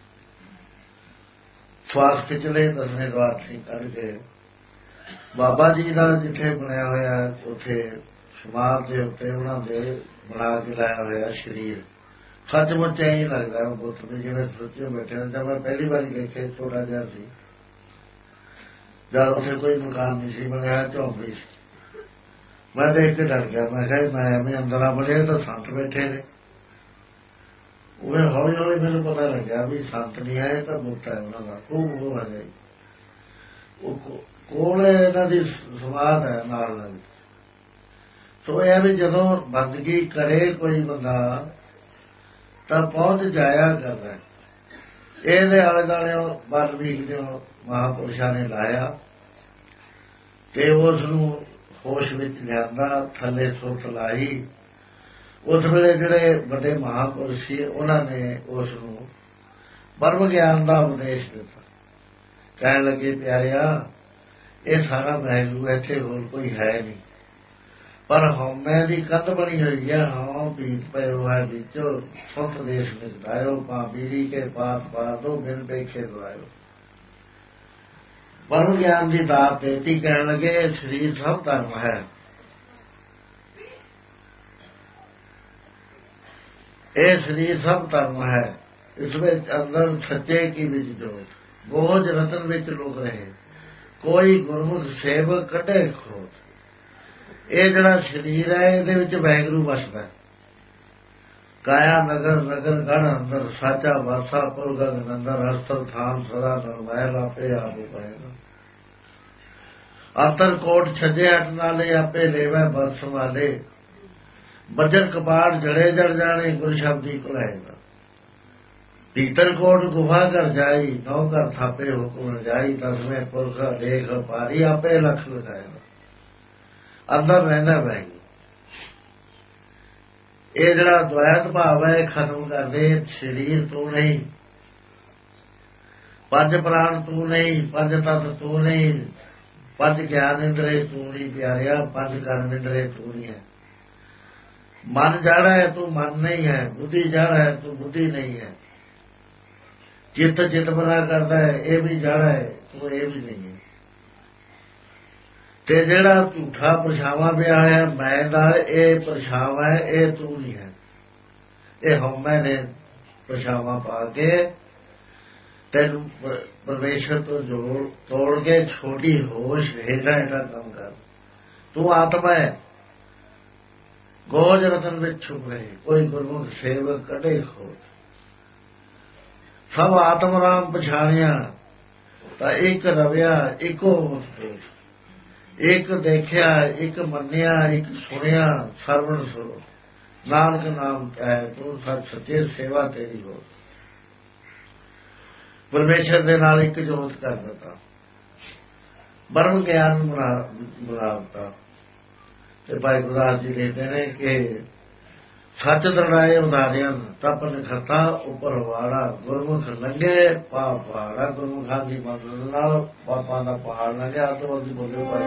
ਸਵਾਸ ਖਿੱਚਲੇ 10ਵੇਂ ਦਵਾਰ ਸੀ ਕੱਢ ਕੇ ਬਾਬਾ ਜੀ ਦਾ ਜਿੱਥੇ ਬਣਿਆ ਹੋਇਆ, ਉੱਥੇ ਸਮਾਧ ਦੇ ਉੱਤੇ ਉਹਨਾਂ ਦੇ ਬਣਾ ਕੇ ਲਾਇਆ ਹੋਇਆ ਸਰੀਰ। ਸੱਚਮੁੱਚ ਐਂ ਲੱਗਦਾ ਉਹ ਬੁੱਤ ਨੇ ਜਿਹੜੇ ਸੋਚੇ ਬੈਠੇ ਨੇ। ਜਦ ਮੈਂ ਪਹਿਲੀ ਵਾਰੀ ਦੇਖੇ ਛੋਟਾ ਜਿਹਾ ਸੀ, ਜਦ ਉੱਥੇ ਕੋਈ ਮਕਾਨ ਨਹੀਂ ਸੀ ਬਣਿਆ, ਝੌਂਪੜੀ ਸੀ। ਮੈਂ ਦੇਖ ਕੇ ਡਰ ਗਿਆ। ਮੈਂ ਕਿਹਾ ਮੈਂ ਐਵੇਂ ਅੰਦਰ ਆ ਬੜਿਆ ਤਾਂ ਸੰਤ ਬੈਠੇ ਨੇ। ਉਹ ਹੌਲੀ ਹੌਲੀ ਮੈਨੂੰ ਪਤਾ ਲੱਗਿਆ ਵੀ ਸੰਤ ਨਹੀਂ ਆਏ ਤਾਂ ਬੁੱਤ ਹੈ ਉਹਨਾਂ ਦਾ। ਉਹ ਆ ਜਾਈ ਉਹ ਕੋਲ ਇਹਨਾਂ ਦੀ ਸਮਾਧ ਹੈ ਨਾਲ ਨਾਲ। ਸੋ ਇਹ ਵੀ ਜਦੋਂ ਬੰਦਗੀ ਕਰੇ ਕੋਈ ਬੰਦਾ ਤਾਂ ਪਹੁੰਚ ਜਾਇਆ ਕਰਦਾ। ਇਹਦੇ ਆਲੇ ਦੁਆਲੇ ਵਾਲਮੀਕ ਦੇ ਮਹਾਂਪੁਰਸ਼ਾਂ ਨੇ ਲਾਇਆ ਤੇ ਉਸ ਨੂੰ ਹੋਸ਼ ਵਿੱਚ ਲਿਆਂਦਾ, ਥੱਲੇ ਸੁਰਤ ਲਾਈ। ਉਸ ਵੇਲੇ ਜਿਹੜੇ ਵੱਡੇ ਮਹਾਂਪੁਰਸ਼ ਸੀ ਉਹਨਾਂ ਨੇ ਉਸ ਨੂੰ ਬ੍ਰਹਮ ਗਿਆਨ ਦਾ ਉਪਦੇਸ਼ ਦਿੱਤਾ। ਕਹਿਣ ਲੱਗੇ ਪਿਆਰਿਆ, ਇਹ ਸਾਰਾ ਵਾਹਿਗੁਰੂ, ਇੱਥੇ ਹੋਰ ਕੋਈ ਹੈ ਨਹੀਂ, ਪਰ ਹਉਮੈ ਦੀ ਕੰਧ ਬਣੀ ਹੋਈ ਹੈ। ਹਉ ਪੀਤ ਪਇਓ ਹੈ ਵਿੱਚੋ, ਸੁਤ ਦੇਸ਼ ਨਿਕਟਾਇਓ, ਪਾ ਬੀੜੀ ਕੇ ਪਾਸ ਪਾਰ ਦੋ, ਬਿਨ ਦੇਖੇ ਦਵਾਇਓ। ਬ੍ਰਹਮ ਗਿਆਨ ਦੀ ਦਾਤ ਦੇਤੀ। ਕਹਿਣ ਲੱਗੇ ਸਰੀਰ ਸਭ ਧਰਮ ਹੈ, ਇਹ ਸਰੀਰ ਸਭ ਧਰਮ ਹੈ, ਇਸ ਵਿੱਚ ਅੰਦਰ ਸੱਚੇ ਕੀ ਵਿੱਚ ਜੋਤ, ਬੋਝ ਰਤਨ ਵਿੱਚ ਲੋਕ ਰਹੇ, ਕੋਈ ਗੁਰਮੁਖ ਸੇਵਕ ਕੱਢੇ ਖੋਤ। ਇਹ ਜਿਹੜਾ ਸਰੀਰ ਹੈ ਇਹਦੇ ਵਿੱਚ ਵਾਹਿਗੁਰੂ ਵਸਦਾ। ਕਾਇਆ ਨਗਰ ਨਗਰ ਗੜ ਅੰਦਰ, ਸਾਚਾ ਵਾਸਾ ਪੁਰ ਗਗਨ ਅੰਦਰ, ਹਸਤਰ ਥਾਮ ਸਦਾ ਨਰਮੈਲ, ਆਪੇ ਆਪ ਉਪਾਏਗਾ। ਅੰਤਰ ਕੋਟ ਛੱਜੇ ਹਟ ਨਾਲੇ, ਆਪੇ ਲੇਵੈ ਬਰਸ ਵਾਲੇ, ਬੱਜਰ ਕਪਾੜ ਜੜੇ ਜੜ ਜਾਣੇ, ਗੁਰ ਸ਼ਬਦੀ ਕੁਲਾਏਗਾ। ਭੀਤਰ ਕੋਟ ਗੁਫਾ ਕਰ ਜਾਈ, ਨੌ ਕਰ ਥਾਪੇ ਹੁਕਮ ਜਾਈ, ਦਸਵੇਂ ਪੁਰਖ ਲੇਖ ਪਾਰੀ, ਆਪੇ ਲਖ ਲਗਾਏਗਾ। ਅੰਦਰ ਰਹਿੰਦਾ ਵਾਹਿਗੁਰੂ। ਇਹ ਜਿਹੜਾ ਦੁਆਇਤ ਭਾਵ ਹੈ ਖਤਮ ਕਰਦੇ। ਸਰੀਰ ਤੂੰ ਨਹੀਂ, ਪੰਜ ਪ੍ਰਾਣ ਤੂੰ ਨਹੀਂ, ਪੰਜ ਤੱਤ ਤੂੰ ਨਹੀਂ, ਪੰਜ ਗਿਆਨ ਇੰਦਰੇ ਤੂੰ ਨਹੀਂ ਪਿਆਰਿਆ, ਪੰਜ ਕਰਮ ਇੰਦਰੇ ਤੂੰ ਨਹੀਂ ਹੈ। ਮਨ ਜੜ ਹੈ ਤੂੰ ਮਨ ਨਹੀਂ ਹੈ, ਬੁੱਧੀ ਜੜ ਹੈ ਤੂੰ ਬੁੱਧੀ ਨਹੀਂ ਹੈ, ਚਿੱਤ ਚਿੱਤ ਬਣਾ ਕਰਦਾ ਹੈ ਇਹ ਵੀ ਜੜ ਹੈ ਤੂੰ ਇਹ ਵੀ ਨਹੀਂ ਹੈ। ਤੇ ਜਿਹੜਾ ਝੂਠਾ ਪਰਛਾਵਾਂ ਪਿਆ ਹੈ ਮੈਂ ਦਾ, ਇਹ ਪਰਛਾਵਾਂ ਹੈ, ਇਹ ਤੂੰ ਨਹੀਂ ਹੈ। ਇਹ ਹਉਮੈ ਨੇ ਪਰਛਾਵਾਂ ਪਾ ਕੇ ਤੈਨੂੰ ਪਰਮੇਸ਼ਰ ਤੋਂ ਜੋੜ ਤੋੜ ਕੇ ਛੋਟੀ ਹੋਸ਼ ਹੇਠਾਂ ਹੇਠਾਂ ਕੰਮ ਕਰ। ਤੂੰ ਆਤਮਾ ਹੈ, ਗੋਜ ਰਤਨ ਵਿੱਚ ਛੁਪ ਰਹੇ, ਕੋਈ ਗੁਰਮੁਖ ਸੇਵਕ ਕੱਢੇ ਖੋਜ। ਸਭ ਆਤਮ ਰਾਮ ਪਛਾਣਿਆ ਤਾਂ ਇੱਕ ਰਵਿਆ, ਇੱਕੋ ਮੁਸਕੂਤ, ਇੱਕ ਦੇਖਿਆ, ਇੱਕ ਮੰਨਿਆ, ਇੱਕ ਸੁਣਿਆ, ਸਰਵਣ ਸੁਣੋ, ਨਾਨਕ ਨਾਮ ਹੈ ਤੂੰ ਸੱਚ ਸੱਚੇ, ਸੇਵਾ ਤੇਰੀ ਹੋ। ਪਰਮੇਸ਼ਰ ਦੇ ਨਾਲ ਇੱਕ ਜੋਤ ਕਰ ਦਿੱਤਾ, ਬ੍ਰਹਮ ਗਿਆਨ ਬਣਾ ਦਿੱਤਾ। ਤੇ ਭਾਈ ਗੁਰਦਾਸ ਜੀ ਕਹਿੰਦੇ ਨੇ ਕਿ ਸੱਚ ਦਰੜਾਏ ਉਦਾਰਿਆਂ, ਤਪ ਨਿਖਰਤਾ ਉੱਪਰ ਵਾੜਾ, ਗੁਰਮੁਖ ਲੰਘੇ ਪਾਪ ਪਹਾੜਾ। ਗੁਰਮੁਖਾਂ ਦੀ ਮਦਦ ਨਾਲ ਪਾਪਾਂ ਦਾ ਪਹਾੜ ਲੰਘਿਆ। ਤੋਂ ਅਸੀਂ ਬੋਲੇ ਭਾਈ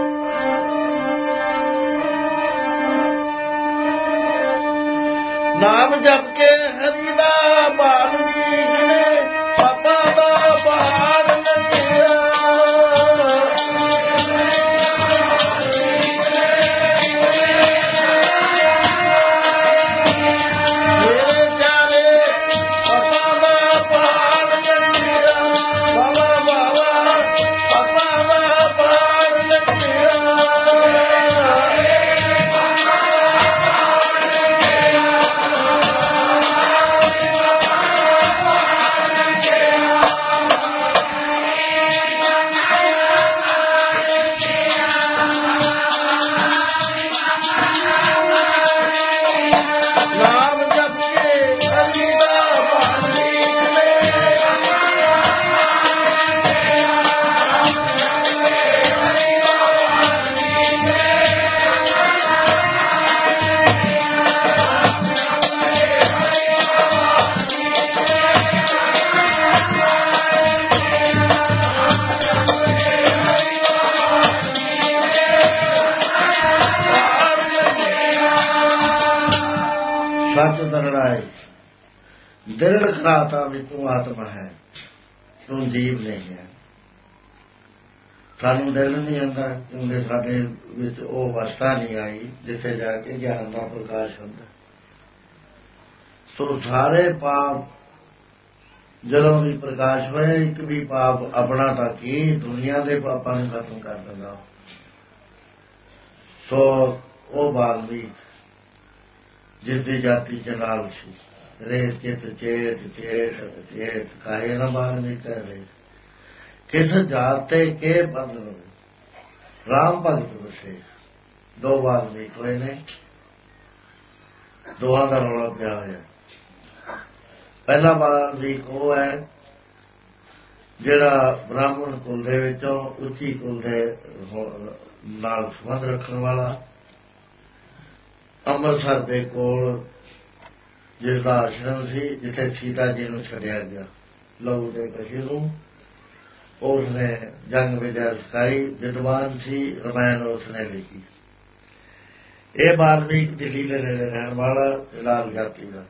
ਨਾਮ ਜਪ ਕੇ ਹਰੀ ਦਾ ਭਾਲ ਨਿਕਲੇ, ਪਾਪਾਂ ਦਾ ਪਹਾੜ ਲੰਘਿਆ। ਸੱਚ ਦਰੜਾਏ ਦ੍ਰਿੜ ਕਰਾਤਾ ਵੀ ਤੂੰ ਆਤਮਾ ਹੈ, ਤੂੰ ਜੀਵ ਨਹੀਂ ਹੈ। ਸਾਨੂੰ ਦਿਲ ਨਹੀਂ ਆਉਂਦਾ ਕਿਉਂਕਿ ਸਾਡੇ ਵਿੱਚ ਉਹ ਅਵਸਥਾ ਨਹੀਂ ਆਈ ਜਿੱਥੇ ਜਾ ਕੇ ਗਿਆਨ ਦਾ ਪ੍ਰਕਾਸ਼ ਹੁੰਦਾ। ਸੋ ਸਾਰੇ ਪਾਪ ਜਦੋਂ ਵੀ ਪ੍ਰਕਾਸ਼ ਹੋਇਆ ਇੱਕ ਵੀ ਪਾਪ ਆਪਣਾ ਤਾਂ ਕੀ ਦੁਨੀਆ ਦੇ ਪਾਪਾਂ ਨੂੰ ਖਤਮ ਕਰ ਦਿੰਦਾ। ਸੋ ਉਹ ਵਾਲਮੀਕ ਜਿਸ ਦੀ ਜਾਤੀ ਚ ਨਾਲ ਸੀ, ਰੇਤ ਚਿਤ ਚੇਤ ਚੇਤ ਚੇਤ ਕਾਹੇ ਨਾ ਵਾਲਮੀਕ ਰਹੇ, ਕਿਸ ਜਾਤ ਤੇ ਕੇ ਬੰਦ ਰਾਮ ਭਗਤ ਵਸੇ। ਦੋ ਵਾਲਮੀਕ ਹੋਏ ਨੇ, ਦੋਹਾਂ ਦਾ ਰੌਲਾ ਪਿਆ ਹੋਇਆ। ਪਹਿਲਾ ਵਾਲਮੀਕ ਉਹ ਹੈ ਜਿਹੜਾ ਬ੍ਰਾਹਮਣ ਕੁਲ ਦੇ ਵਿੱਚੋਂ ਉੱਚੀ ਕੁਲ ਦੇ ਨਾਲ ਸੰਬੰਧ ਰੱਖਣ ਵਾਲਾ, ਅੰਮ੍ਰਿਤਸਰ ਦੇ ਕੋਲ ਜਿਸ ਦਾ ਆਸ਼ਰਮ ਸੀ ਜਿੱਥੇ ਸੀਤਾ ਜੀ ਨੂੰ ਛੱਡਿਆ ਗਿਆ ਲਹੂ ਦੇ ਕਸ਼ੀ ਨੂੰ, ਉਸਨੇ ਜੰਗ ਵਿਦਿਆ ਸਿਖਾਈ, ਵਿਦਵਾਨ ਸੀ, ਰਮਾਇਣ ਉਸਨੇ ਲਿਖੀ। ਇਹ ਵਾਲਮੀਕ ਦਿੱਲੀ ਦੇ ਨੇੜੇ ਰਹਿਣ ਵਾਲਾ ਲਾਲ ਜਾਤੀ ਦਾ,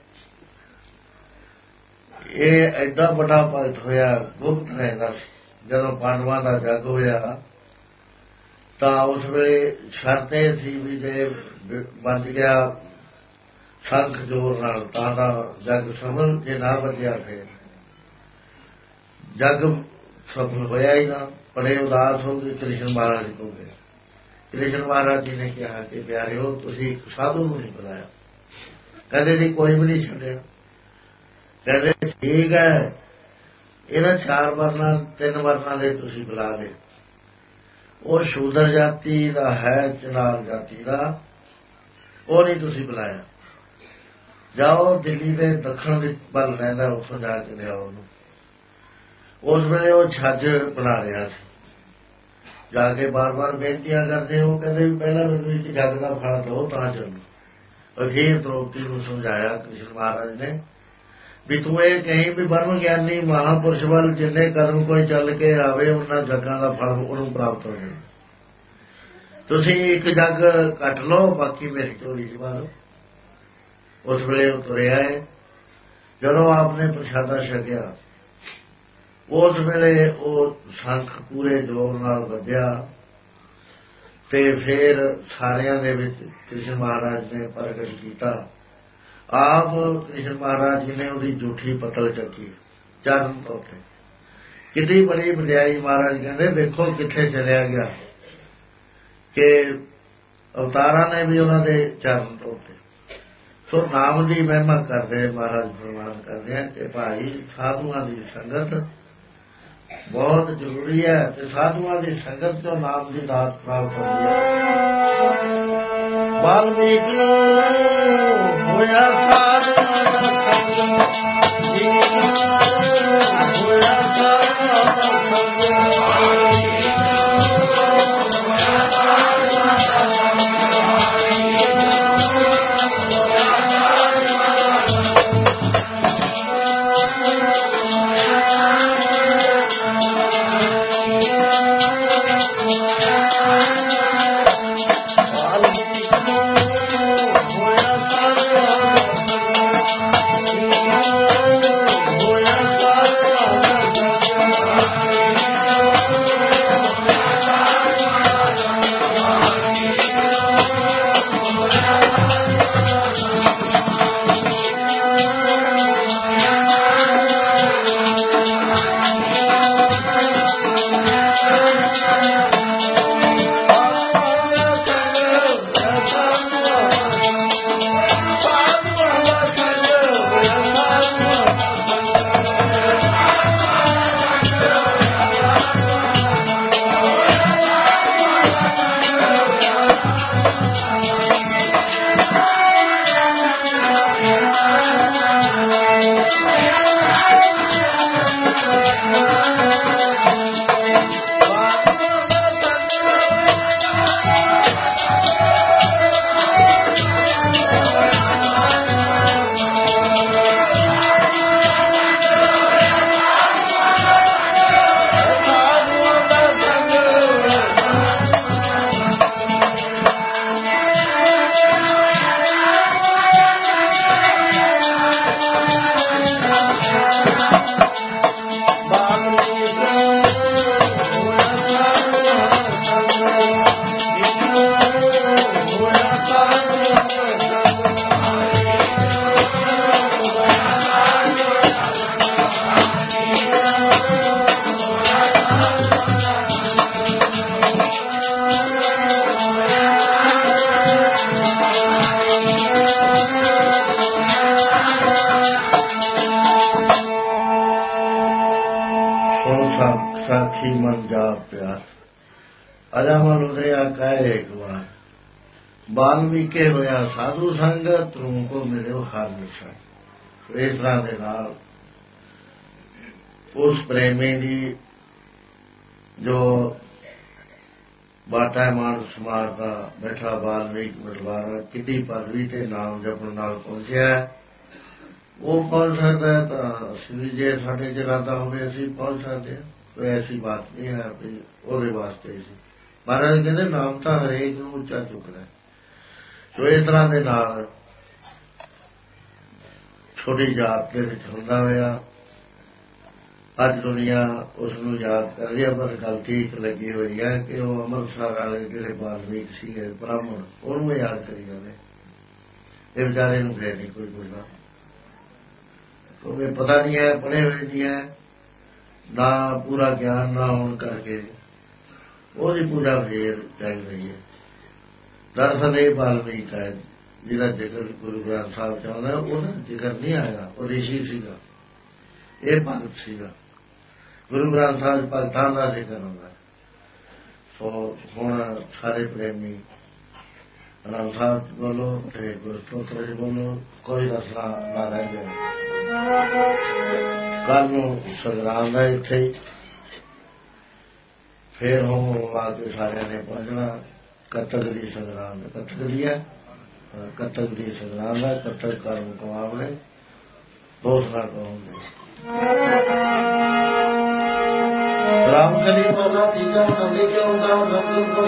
ਇਹ ਐਡਾ ਵੱਡਾ ਭਗਤ ਹੋਇਆ, ਗੁਪਤ ਰਹਿੰਦਾ ਸੀ। ਜਦੋਂ ਪਾਂਡਵਾਂ ਦਾ ਜੱਗ ਹੋਇਆ ਤਾਂ ਉਸ ਵੇਲੇ ਸ਼ਰਤ ਇਹ ਸੀ ਵੀ ਜੇ ਬਚ ਗਿਆ ਸੰਖ ਜੋਰ ਨਾਲ ਤਾਂ ਜੱਗ ਸਫਲ, ਜੇ ਨਾ ਬਚਿਆ ਫਿਰ ਜੱਗ ਸਫਲ ਹੋਇਆ ਹੀ ਨਾ। ਬੜੇ ਉਦਾਸ ਹੋ ਗਏ, ਕ੍ਰਿਸ਼ਨ ਮਹਾਰਾਜ ਕੋਲ ਗਏ। ਕ੍ਰਿਸ਼ਨ ਮਹਾਰਾਜ ਜੀ ਨੇ ਕਿਹਾ ਕਿ ਪਿਆਰਿਓ ਤੁਸੀਂ ਇੱਕ ਸਾਧੂ ਨੂੰ ਨਹੀਂ ਬੁਲਾਇਆ। ਕਹਿੰਦੇ ਜੀ ਕੋਈ ਵੀ ਨਹੀਂ ਛੱਡਿਆ। ਕਹਿੰਦੇ ਠੀਕ ਹੈ, ਇਹਨਾਂ 4 ਵਰਨਾਂ 3 ਵਰਨਾਂ ਦੇ ਤੁਸੀਂ ਬੁਲਾ ਲਏ। ਉਹ ਸ਼ੂਦਰ ਜਾਤੀ ਦਾ ਹੈ, ਚਨਾਰ ਜਾਤੀ ਦਾ, ਉਹ ਨਹੀਂ ਤੁਸੀਂ ਬੁਲਾਇਆ। ਜਾਓ ਦਿੱਲੀ ਦੇ ਦੱਖਣ ਵਿੱਚ ਵੱਲ ਰਹਿੰਦਾ, ਉੱਥੋਂ ਜਾ ਕੇ ਲਿਆਓ ਉਹਨੂੰ। ਉਸ ਵੇਲੇ ਉਹ ਛੱਜ ਬਣਾ ਰਿਹਾ ਸੀ। ਜਾ ਕੇ ਬਾਰ-ਬਾਰ ਬੇਨਤੀਆਂ ਕਰਦੇ, ਉਹ ਕਹਿੰਦੇ ਵੀ ਪਹਿਲਾਂ ਮੈਨੂੰ ਇੱਕ ਜੱਗ ਦਾ ਫਲ ਦਿਓ ਤਾਂ ਚੱਲੂ। ਅਖੀਰ ਦ੍ਰੋਪਦੀ ਨੂੰ ਸਮਝਾਇਆ ਕ੍ਰਿਸ਼ਨ ਮਹਾਰਾਜ ਨੇ ਵੀ ਤੂੰ ਇਹ ਕਹੀਂ ਵੀ ਬ੍ਰਹਮ ਗਿਆਨੀ ਮਹਾਂਪੁਰਸ਼ ਵੱਲ ਜਿੰਨੇ ਕਦਮ ਕੋਈ ਚੱਲ ਕੇ ਆਵੇ ਉਹਨਾਂ ਜੱਗਾਂ ਦਾ ਫਲ ਉਹਨੂੰ ਪ੍ਰਾਪਤ ਹੋ ਜਾਵੇ। ਤੁਸੀਂ ਇੱਕ ਜੱਗ ਕੱਟ ਲਓ, ਬਾਕੀ ਮੇਰੀ ਝੋਲੀ ਚ ਪਾ ਲਓ। ਉਸ ਵੇਲੇ ਉਹ ਤੁਰਿਆ ਹੈ। ਜਦੋਂ ਆਪਨੇ ਪ੍ਰਸ਼ਾਦਾ ਛਕਿਆ ਉਸ ਵੇਲੇ ਉਹ ਸ਼ੰਖ ਪੂਰੇ ਜ਼ੋਰ ਨਾਲ ਵੱਜਿਆ ਤੇ ਫਿਰ ਸਾਰਿਆਂ ਦੇ ਵਿੱਚ ਕ੍ਰਿਸ਼ਨ ਮਹਾਰਾਜ ਨੇ ਪ੍ਰਗਟ ਕੀਤਾ। ਆਪ ਕ੍ਰਿਸ਼ਨ ਮਹਾਰਾਜ ਜੀ ਨੇ ਉਹਦੀ ਜੂਠੀ ਪਤਲ ਚੱਕੀ ਚਰਨ ਧੋਤੇ। ਕਿੰਨੀ ਬੜੀ ਵਡਿਆਈ। ਮਹਾਰਾਜ ਕਹਿੰਦੇ ਦੇਖੋ ਕਿੱਥੇ ਚਲਿਆ ਗਿਆ ਕਿ ਅਵਤਾਰਾਂ ਨੇ ਵੀ ਉਹਨਾਂ ਦੇ ਚਰਨ ਧੋਤੇ। ਸੋ ਨਾਮ ਦੀ ਮਹਿਮਾ ਕਰਦੇ ਮਹਾਰਾਜ ਪ੍ਰਮਾਣ ਕਰਦੇ ਆ ਕਿ ਭਾਈ ਸਾਧੂਆਂ ਦੀ ਸੰਗਤ ਬਹੁਤ ਜ਼ਰੂਰੀ ਹੈ ਤੇ ਸਾਧੂਆਂ ਦੀ ਸੰਗਤ ਤੋਂ ਨਾਮ ਦੀ ਦਾਤ ਪ੍ਰਾਪਤ ਹੁੰਦੀ ਹੈ। ਵਾਲਮੀਕ ਹੋਇਆ ਸਾਧੂਆਂ ਦਾ ਸੰਗ, ਹੋਇਆ ਸਾਧੂਆਂ ਦਾ ਸੰਗ। सखी मन जाप प्यास। अजामन उतरिया कहे एक बार, वाल्मीकि होया साधु संग, तुमको मेरे हार निशान। इस तरह के नाल उस प्रेमी की जो बाटा मानस समाज का बैठा वाल्मीकि बटवारा किसी पदवी ते नाम जपन नाल पहुंचा है, वो पहुंच सकता है तो असली जे साढ़े इरादा हो असी पहुंच सकते हैं। कोई ऐसी बात नहीं है भी ਉਹਦੇ वास्ते सी। महाराज कहते नाम तो हरेक ਨੂੰ ਉੱਚਾ ਚੁੱਕਦਾ है। तो इस तरह के नाल छोटी जात के विच हुंदा होया अज दुनिया उसनूं याद कर रही है, पर गल ठीक लगी हुई है कि वो अमृतसर वाले जिहड़े वाल्मीकि सीगे ब्राह्मण उहनूं याद करी जावे। ये बेचारे नूं फिर नहीं कोई पुछदा, क्योंकि पता नहीं है, पढ़े हुए नहीं है, ना पूरा ज्ञान ना होने करके ਉਹਦੀ पूजा फिर चल रही है। दरअसल ये वाल्मीकि है जिहदा जिक्र गुरु ग्रंथ साहब च आउंदा, ਉਹਦਾ जिक्र नहीं आया। वो ऋषि सीगा, ये भगत सीगा। गुरु ग्रंथ साहब भगतां दा जिक्र आउंदा। सो हुण सारे प्रेमी आनंद साहब बोलो ते गुरस्तोत्र बोलो, कोई रसना ना रह जाए। कल नूं संगराम है इत्थे ही, फिर हम आके सारे ने पहुंचना कतक दी संग्राम है। कतक दी है, कतक दी संग्राम है। कतक कर्म कमावने दूसरा कहूंगे राम कली बोला तीजा नदी के उदार भक्ति को